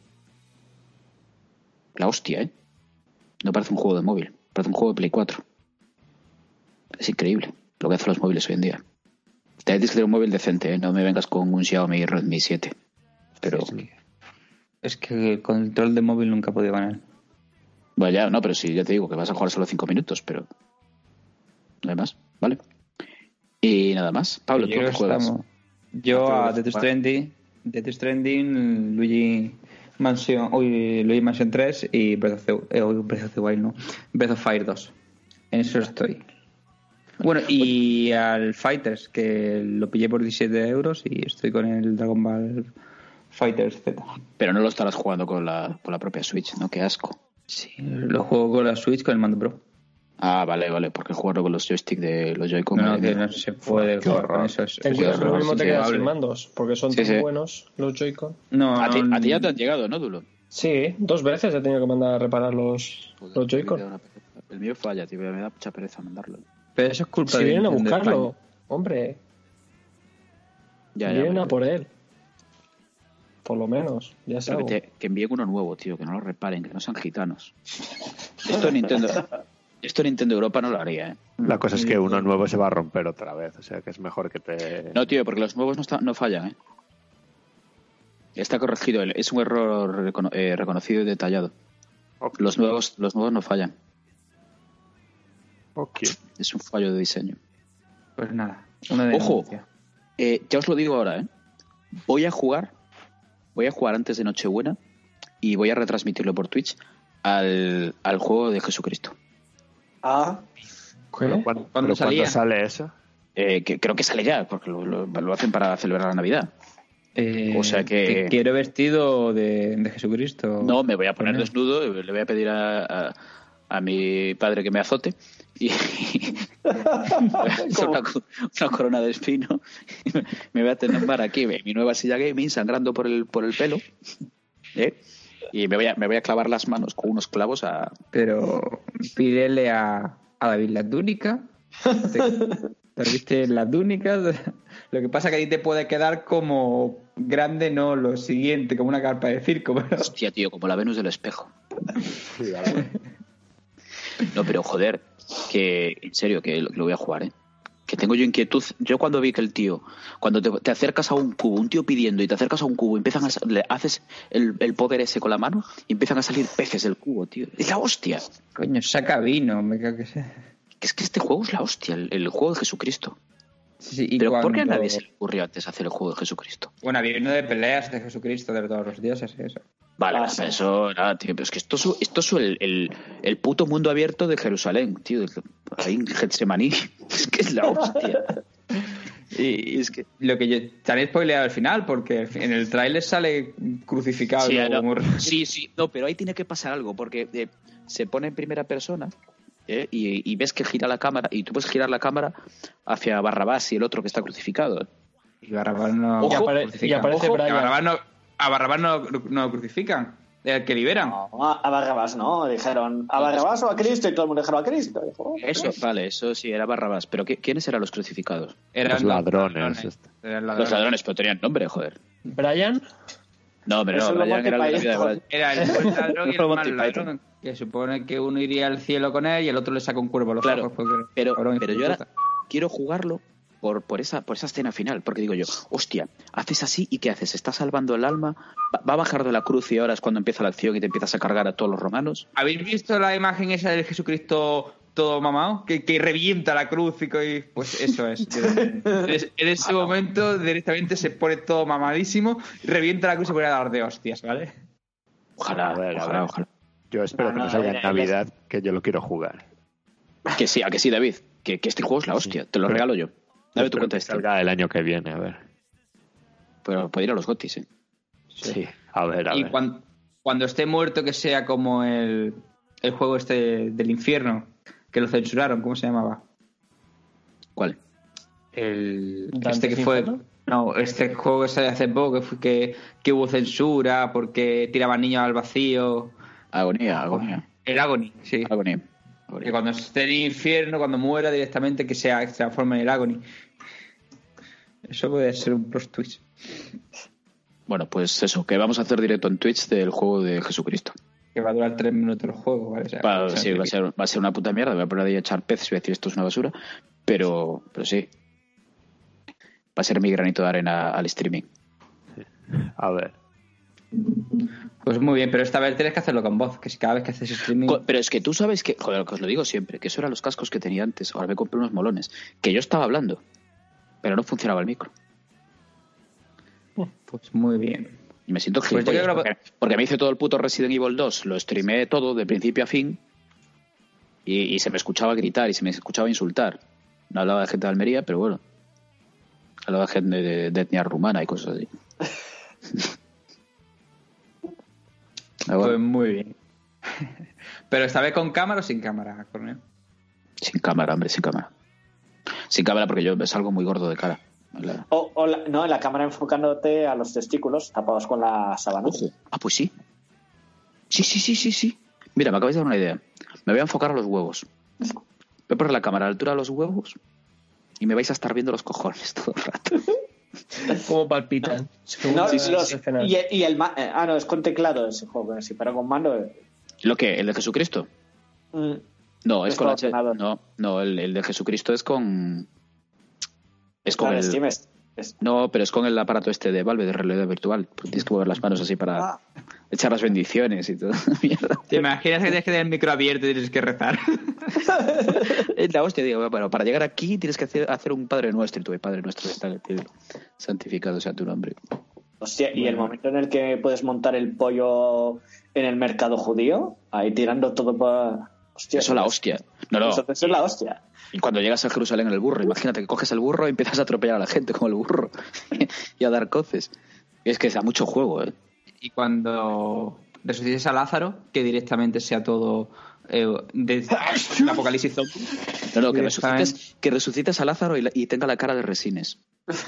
S4: La hostia, ¿eh? No parece un juego de móvil, parece un juego de Play 4. Es increíble lo que hacen los móviles hoy en día. Tienes que tener un móvil decente, ¿eh? No me vengas con un Xiaomi Redmi 7. Pero...
S3: Es que el control de móvil nunca he podido ganar.
S4: Bueno, ya, no, pero sí, ya te digo que vas a jugar solo 5 minutos, pero no hay más, ¿vale? Y nada más. Pablo, ¿tú qué juegas?
S3: Yo a Death Stranding, Luigi Mansion 3 y Breath of the Wild, no. Breath of Fire 2. En eso estoy. Bueno, y al Fighters, que lo pillé por 17 euros y estoy con el Dragon Ball Fighters Z.
S4: Pero no lo estarás jugando con la propia Switch, ¿no? Qué asco.
S3: Sí, lo juego con la Switch con el mando Pro.
S4: Ah, vale, porque jugarlo con los joysticks de los Joy-Con.
S3: No, que no se puede jugar con eso.
S11: Lo mismo te quedas sin mandos, porque son tan buenos los Joy-Con.
S4: No, a ti ya te han llegado, ¿no, Dulo?
S11: Sí, 2 veces he tenido que mandar a reparar los Joy-Con.
S4: El mío falla, tío, me da mucha pereza mandarlo.
S3: Pero eso es culpa
S11: de... Si vienen a buscarlo, hombre. Vienen a por él. Por lo menos, ya sabes.
S4: Que envíen uno nuevo, tío, que no lo reparen, que no sean gitanos. Esto Nintendo Europa no lo haría, ¿eh?
S5: La cosa es que uno nuevo se va a romper otra vez, o sea que es mejor que te...
S4: No, tío, porque los nuevos no fallan, ¿eh? Está corregido, es un error reconocido y detallado. Okay. Los nuevos no fallan.
S5: Okay.
S4: Es un fallo de diseño.
S3: Pues nada.
S4: Ojo, ya os lo digo ahora, ¿eh? Voy a jugar antes de Nochebuena y voy a retransmitirlo por Twitch al juego de Jesucristo.
S6: Ah.
S5: ¿Cuándo sale eso?
S4: Que creo que sale ya, porque lo hacen para celebrar la Navidad. O sea que...
S3: Quiero vestido de Jesucristo.
S4: No, me voy a poner desnudo, le voy a pedir a mi padre que me azote y una corona de espino. Me voy a tener aquí mi nueva silla gaming sangrando por el pelo, ¿eh? Y me voy a clavar las manos con unos clavos a...
S3: Pero pídele a David la túnica. Te viste las túnicas. Lo que pasa es que ahí te puede quedar como grande, no lo siguiente, como una carpa de circo. Pero...
S4: Hostia, tío, como la Venus del espejo. No, pero joder, que en serio, que lo voy a jugar, ¿eh? Que tengo yo inquietud. Yo cuando vi que el tío, cuando te acercas a un cubo, un tío pidiendo y te acercas a un cubo, le haces el poder ese con la mano y empiezan a salir peces del cubo, tío. Es la hostia.
S3: Coño, saca vino, me cago que sea.
S4: Es que este juego es la hostia, el juego de Jesucristo.
S3: Sí, ¿y
S4: pero
S3: cuando...
S4: ¿por qué a nadie se le ocurrió antes hacer el juego de Jesucristo?
S3: Bueno, había uno de peleas de Jesucristo, de todos los dioses y eso.
S4: Vale, pero eso, nada, tío, pero es que esto es el puto mundo abierto de Jerusalén, tío. Ahí en Getsemaní. Es que es la hostia.
S3: Y es que lo que yo te han spoileado al final, porque en el tráiler sale crucificado.
S4: Sí, sí, no, pero ahí tiene que pasar algo, porque se pone en primera persona y ves que gira la cámara, y tú puedes girar la cámara hacia Barrabás y el otro que está crucificado.
S3: Y Barrabás no...
S11: Y aparece Brian.
S3: A Barrabás no lo crucifican, el que liberan.
S6: No, a Barrabás no, dijeron a Barrabás o a Cristo y todo el mundo dijeron a Cristo. Dijo,
S4: eso, vale, eso sí, era Barrabás. Pero ¿quiénes eran los crucificados?
S5: Eran los ladrones.
S4: Los ladrones, pero tenían nombre, joder.
S11: ¿Brian?
S4: No, pero no, Brian era la vida de...
S3: Era el buen ladrón y el mal ladrón. Que supone que uno iría al cielo con él y el otro le saca un cuervo a los ojos.
S4: Pero yo ahora quiero jugarlo por esa escena final, porque digo yo, hostia, haces así y ¿qué haces? ¿Estás salvando el alma? ¿Va a bajar de la cruz y ahora es cuando empieza la acción y te empiezas a cargar a todos los romanos?
S3: ¿Habéis visto la imagen esa del Jesucristo todo mamado? Que revienta la cruz y pues eso es. En ese momento directamente se pone todo mamadísimo, revienta la cruz y se pone a dar de hostias, ¿vale?
S4: Ojalá.
S5: Yo espero que no salga en Navidad, que yo lo quiero jugar.
S4: Que sí, David, que este juego es la hostia, te lo regalo yo. Dame tu cuenta.
S5: Salga el año que viene, a ver.
S4: Pero puede ir a los GOTYs, ¿eh?
S5: Sí, a ver.
S3: Y cuando esté muerto, que sea como el juego este del infierno, que lo censuraron, ¿cómo se llamaba?
S4: ¿Cuál?
S3: Este que fue... No, este juego que salió hace poco, que hubo censura porque tiraban niños al vacío.
S4: Agonía.
S3: El Agony, sí.
S4: Agonía.
S3: Que cuando esté en el infierno, cuando muera directamente, que se transforme en el Agony. Eso puede ser un plus Twitch.
S4: Bueno, pues eso, que vamos a hacer directo en Twitch del juego de Jesucristo.
S3: Que va a durar 3 minutos el juego, ¿vale? O sea,
S4: sí, va a ser una puta mierda. Voy a poner ahí a echar peces y voy a decir esto es una basura. Pero sí. Va a ser mi granito de arena al streaming.
S5: A ver.
S3: Pues muy bien, pero esta vez tienes que hacerlo con voz, que si cada vez que haces streaming...
S4: Pero es que tú sabes que, joder, lo que os lo digo siempre, que eso eran los cascos que tenía antes. Ahora me compré unos molones. Que yo estaba hablando, pero no funcionaba el micro.
S3: Pues muy bien.
S4: Y me siento gilipollas, porque me hice todo el puto Resident Evil 2, lo streameé todo de principio a fin y se me escuchaba gritar y se me escuchaba insultar. No hablaba de gente de Almería, pero bueno. Hablaba de gente de etnia rumana y cosas así.
S3: Pues muy bien. Pero esta vez con cámara o sin cámara, Corneo.
S4: Sin cámara, hombre, sin cámara. Sin cámara porque yo salgo muy gordo de cara.
S6: No, en la cámara enfocándote a los testículos tapados con la sábana.
S4: Ah, pues sí. Sí. Mira, me acabáis de dar una idea. Me voy a enfocar a los huevos. Voy a poner la cámara a la altura de los huevos y me vais a estar viendo los cojones todo el rato.
S11: ¿Cómo palpitan?
S6: No, y el no, es con teclado ese juego, sí, pero con mando.
S4: ¿Lo qué? ¿El de Jesucristo? No, es con la No, el de Jesucristo es con... Es con
S6: el...
S4: No, pero es con el aparato este de Valve de realidad virtual. Tienes que mover las manos así para echar las bendiciones y todo. Mierda.
S3: ¿Te imaginas que tienes que tener el micro abierto y tienes que rezar?
S4: Es la hostia, digo, bueno, para llegar aquí tienes que hacer un Padre Nuestro. Y tu Padre Nuestro está en el cielo. Santificado sea tu nombre.
S6: Hostia, y el momento en el que puedes montar el pollo en el mercado judío, ahí tirando todo para...
S4: Hostia, eso es la hostia. No.
S6: Eso es la hostia.
S4: Y cuando llegas a Jerusalén en el burro, imagínate que coges el burro y empiezas a atropellar a la gente como el burro y a dar coces. Es que da mucho juego, ¿eh?
S3: Y cuando resucites a Lázaro, que directamente sea todo de apocalipsis zombie.
S4: No, que resucites a Lázaro y tenga la cara de Resines.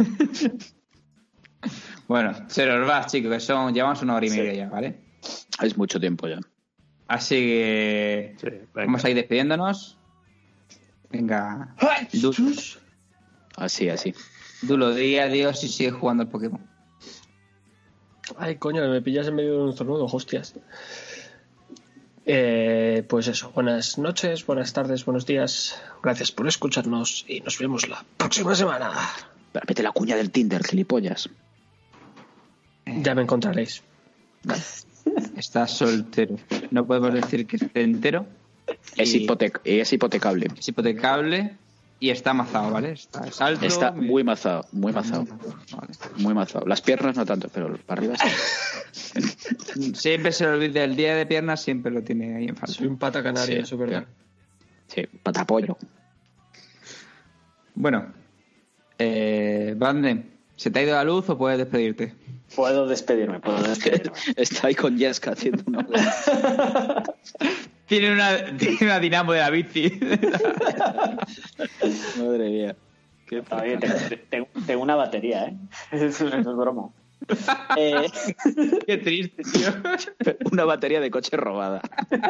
S3: Bueno, se nos va, chicos, que llevamos 1 hora y media ya, ¿vale?
S4: Es mucho tiempo ya.
S3: Así que vamos a ir despidiéndonos. Venga.
S4: Así.
S3: Dulo, di adiós y sigue jugando al Pokémon.
S11: Ay, coño, me pillas en medio de un estornudo, hostias. Pues eso, buenas noches, buenas tardes, buenos días. Gracias por escucharnos y nos vemos la próxima semana.
S4: Pero mete la cuña del Tinder, gilipollas.
S11: Ya me encontraréis.
S3: Estás soltero. No podemos decir que esté entero.
S4: Es hipotecable.
S3: Es hipotecable y está mazado, ¿vale? Es alto.
S4: Está muy mazado.
S3: Vale.
S4: Muy mazado. Las piernas no tanto, pero para arriba sí.
S3: Siempre se le olvida el día de piernas, siempre lo tiene ahí en falta.
S11: Soy un pata canario,
S3: Sí,
S11: eso es verdad.
S4: Sí, patapollo.
S3: Bueno, Bande, ¿se te ha ido la luz o puedes despedirte?
S6: Puedo despedirme.
S4: Está ahí con Yaska haciendo una...
S3: Tiene una dinamo de la bici.
S4: Madre mía.
S6: Oye, tengo una batería, ¿eh? Eso no es broma.
S3: Qué triste, tío.
S4: Una batería de coche robada.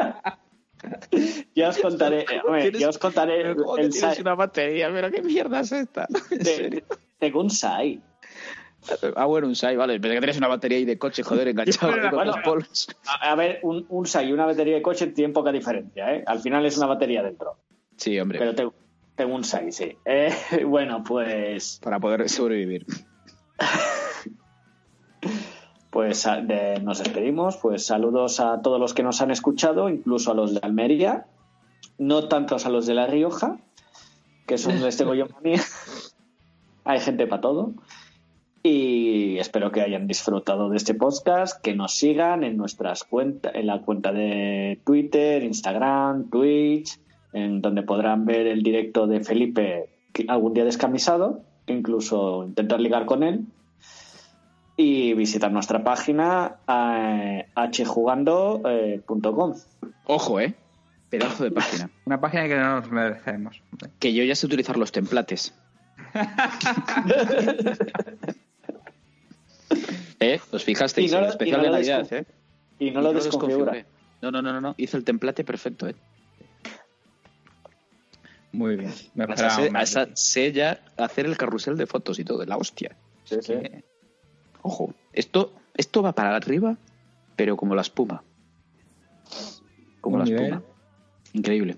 S6: Ya os contaré. Ya os contaré.
S4: Tienes una batería, pero qué mierda es esta.
S6: Tengo un SAI.
S4: Bueno, un SAI, vale. Pero que tienes una batería ahí de coche, joder, enganchado con los polos.
S6: A ver, un SAI y una batería de coche tienen poca diferencia, ¿eh? Al final es una batería dentro.
S4: Sí, hombre.
S6: Pero tengo un SAI, sí. Bueno, pues...
S4: Para poder sobrevivir.
S6: Pues nos despedimos. Pues saludos a todos los que nos han escuchado, incluso a los de Almería. No tantos a los de La Rioja, que son les tengo yo manía. Hay gente para todo. Y espero que hayan disfrutado de este podcast, que nos sigan en nuestras cuentas, en la cuenta de Twitter, Instagram, Twitch, en donde podrán ver el directo de Felipe algún día descamisado, incluso intentar ligar con él, y visitar nuestra página hjugando.com.
S4: Ojo, pedazo de página.
S3: Una página que no nos merecemos.
S4: Que yo ya sé utilizar los templates. ¿Os fijasteis? El especial de Navidad,
S6: Y no lo desconfigura.
S4: No. Hizo el template perfecto,
S3: Muy bien.
S4: Sé ya hacer el carrusel de fotos y todo, la hostia.
S6: Sí.
S4: Ojo, esto va para arriba, pero como la espuma. Como la espuma. Increíble.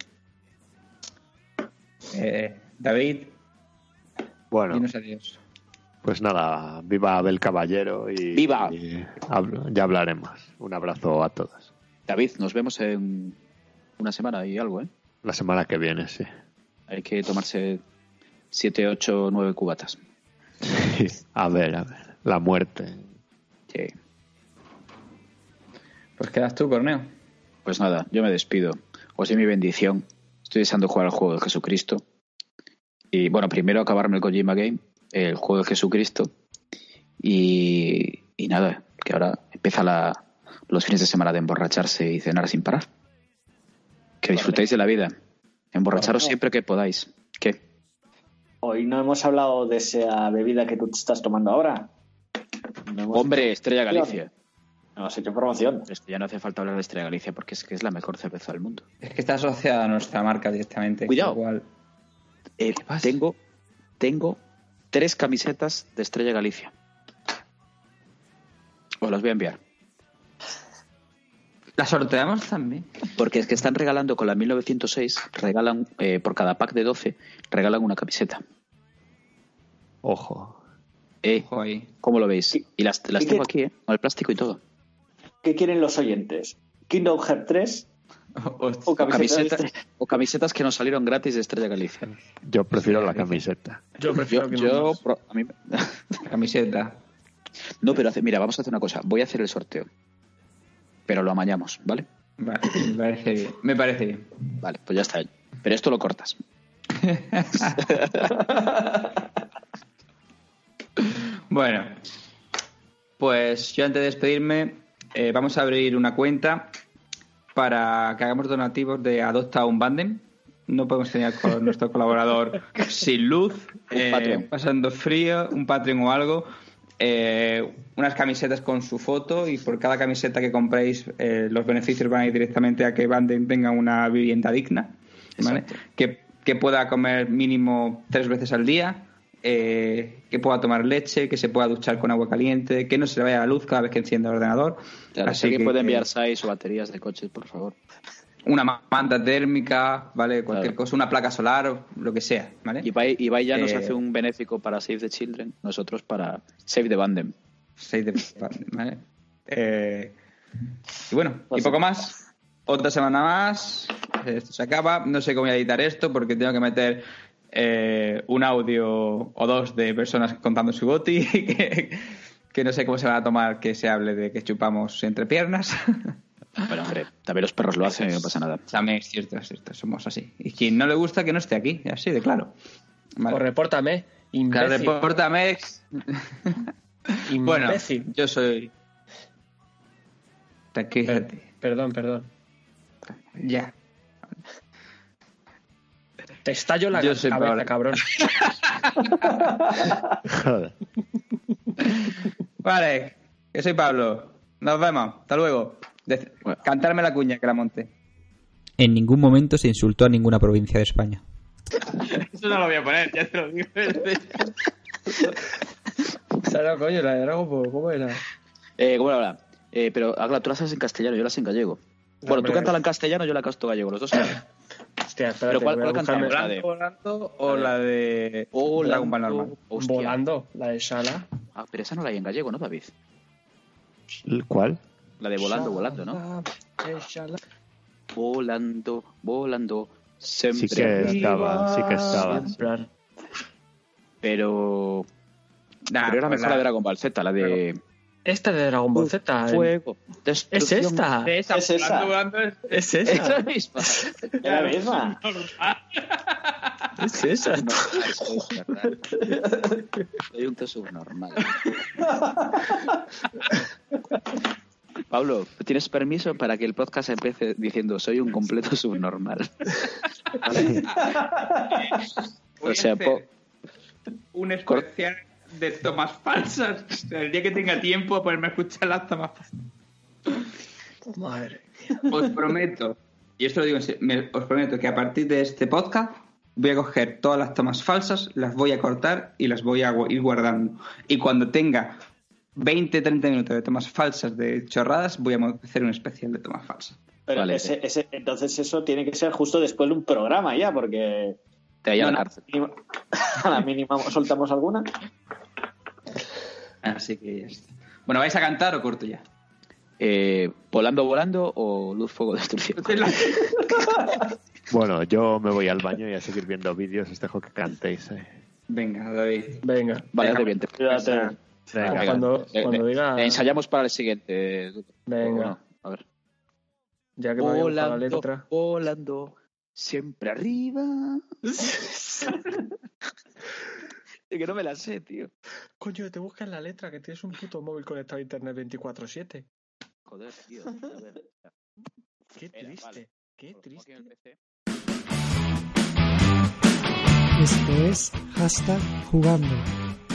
S3: David.
S5: Bueno.
S3: Dinos adiós.
S5: Pues nada, viva Abel Caballero y...
S4: ¡Viva!
S5: Y ya hablaremos. Un abrazo a todos.
S4: David, nos vemos en una semana y algo,
S5: La semana que viene, sí.
S4: Hay que tomarse 7, 8, 9 cubatas.
S5: Sí. A ver. La muerte.
S4: Sí.
S3: Pues quedas tú, Corneo.
S4: Pues nada, yo me despido. Os doy mi bendición. Estoy deseando jugar al juego de Jesucristo. Y bueno, primero acabarme el Kojima Game, el juego de Jesucristo. Y nada, que ahora empieza los fines de semana de emborracharse y cenar sin parar. Que disfrutéis de la vida. Emborracharos siempre que podáis. ¿Qué?
S6: Hoy no hemos hablado de esa bebida que tú te estás tomando ahora.
S4: Hombre, Estrella Galicia.
S6: No has hecho promoción.
S4: Ya no hace falta hablar de Estrella Galicia porque es que es la mejor cerveza del mundo.
S3: Es que está asociada a nuestra marca directamente.
S4: Cuidado.
S3: Igual.
S4: Tengo 3 camisetas de Estrella Galicia. Os las voy a enviar.
S3: ¿Las sorteamos también?
S4: Porque es que están regalando con la 1906, regalan por cada pack de 12, regalan una camiseta.
S5: Ojo.
S3: Ojo ahí.
S4: ¿Cómo lo veis? Y las tengo aquí, con el plástico y todo.
S6: ¿Qué quieren los oyentes? ¿Kingdom Hearts 3?
S4: O camisetas que nos salieron gratis de Estrella Galicia.
S5: Yo prefiero la camiseta.
S11: Yo prefiero
S4: a mí...
S3: camiseta.
S4: No, pero mira, vamos a hacer una cosa. Voy a hacer el sorteo. Pero lo amañamos, ¿vale?
S3: Vale, me parece bien.
S4: Vale, pues ya está. Pero esto lo cortas.
S3: Bueno, pues yo antes de despedirme vamos a abrir una cuenta para que hagamos donativos de Adopta un Bandem. No podemos tener con nuestro colaborador sin luz, pasando frío, un Patreon o algo. Unas camisetas con su foto, y por cada camiseta que compréis los beneficios van a ir directamente a que Bandem tenga una vivienda digna, ¿vale? Que pueda comer mínimo 3 veces al día que pueda tomar leche, que se pueda duchar con agua caliente, que no se le vaya la luz cada vez que encienda el ordenador.
S4: Claro,
S3: Así
S4: si alguien
S3: que,
S4: puede enviar SAIs o baterías de coches, por favor.
S3: una manta térmica, ¿vale? Cualquier cosa, una placa solar, o lo que sea, ¿vale?
S4: Ibai ya nos hace un benéfico para Save the Children, nosotros para Save the Bandem.
S3: Save the Bandem, ¿vale? Y bueno, y poco más. Otra semana más. Esto se acaba. No sé cómo voy a editar esto porque tengo que meter un audio o dos de personas contando su goti que no sé cómo se van a tomar que se hable de que chupamos entre piernas.
S4: Bueno, hombre, también los perros lo hacen y no pasa nada.
S3: También es cierto, somos así. Y quien no le gusta que no esté aquí, así de claro.
S11: Vale. O repórtame, imbécil.
S3: Claro, repórtame. Bueno, yo soy... Tranquilízate.
S11: Perdón.
S3: Ya.
S11: Te estallo la cabeza,
S3: Pablo.
S11: cabrón.
S5: Joder.
S3: Vale, que soy Pablo. Nos vemos. Hasta luego. Cantarme la cuña que la monte.
S7: En ningún momento se insultó a ninguna provincia de España.
S3: Eso no lo voy a poner, ya te lo digo.
S11: Claro, coño, la de Dragon Ball, ¿cómo era?
S4: ¿Cómo era? Pero Agla, tú la haces en castellano, yo la sé en gallego. Bueno, tú cántala en castellano, yo la canto gallego, los dos.
S11: Hostia, espérate.
S4: Pero ¿cuál cantamos? ¿La de
S3: Volando o la de Dragon Ball normal?
S11: Volando, la de Shala.
S4: Ah, pero esa no la hay en gallego, ¿no, David?
S5: ¿Cuál?
S4: La de volando, ¿no? Volando, siempre.
S5: Sí que estaba.
S4: Pero era mejor la de Dragon Ball Z, la de...
S11: Esta de Dragon Ball Z.
S4: Fuego.
S11: ¿Es esta?
S6: Es esa.
S11: Es esa.
S4: Es la misma.
S6: Es la misma.
S11: Es esa.
S4: No, soy un subnormal. Pablo, ¿tienes permiso para que el podcast empiece diciendo soy un completo subnormal? ¿Vale? O sea,
S3: un especial de tomas falsas. O sea, el día que tenga tiempo a ponerme a escuchar las tomas falsas.
S11: Madre.
S3: Os prometo, y esto lo digo en serio, os prometo que a partir de este podcast voy a coger todas las tomas falsas, las voy a cortar y las voy a ir guardando. Y cuando tenga 20-30 minutos de tomas falsas de chorradas, voy a hacer un especial de tomas falsas.
S6: Pero
S4: vale.
S6: entonces eso tiene que ser justo después de un programa ya, porque...
S4: Te vaya a la cárcel.
S6: A la mínima soltamos alguna.
S3: Así que ya está. Bueno, ¿vais a cantar o corto ya?
S4: ¿Volando o Luz, Fuego, Destrucción?
S5: Bueno, yo me voy al baño y a seguir viendo vídeos. Os dejo que cantéis.
S3: Venga, David.
S11: Venga.
S4: Vale, de bien.
S6: Cuídate.
S5: Venga.
S11: Cuando diga...
S4: Ensayamos para el siguiente.
S11: Venga.
S4: Bueno, a ver.
S11: Ya que me había gustado la letra.
S4: Volando, siempre arriba. Es que no me la sé, tío.
S11: Coño, te buscas la letra, que tienes un puto móvil conectado a internet 24/7.
S4: Joder, tío. A ver.
S11: Qué triste,
S4: vale.
S11: qué triste.
S10: Esto es #jugando.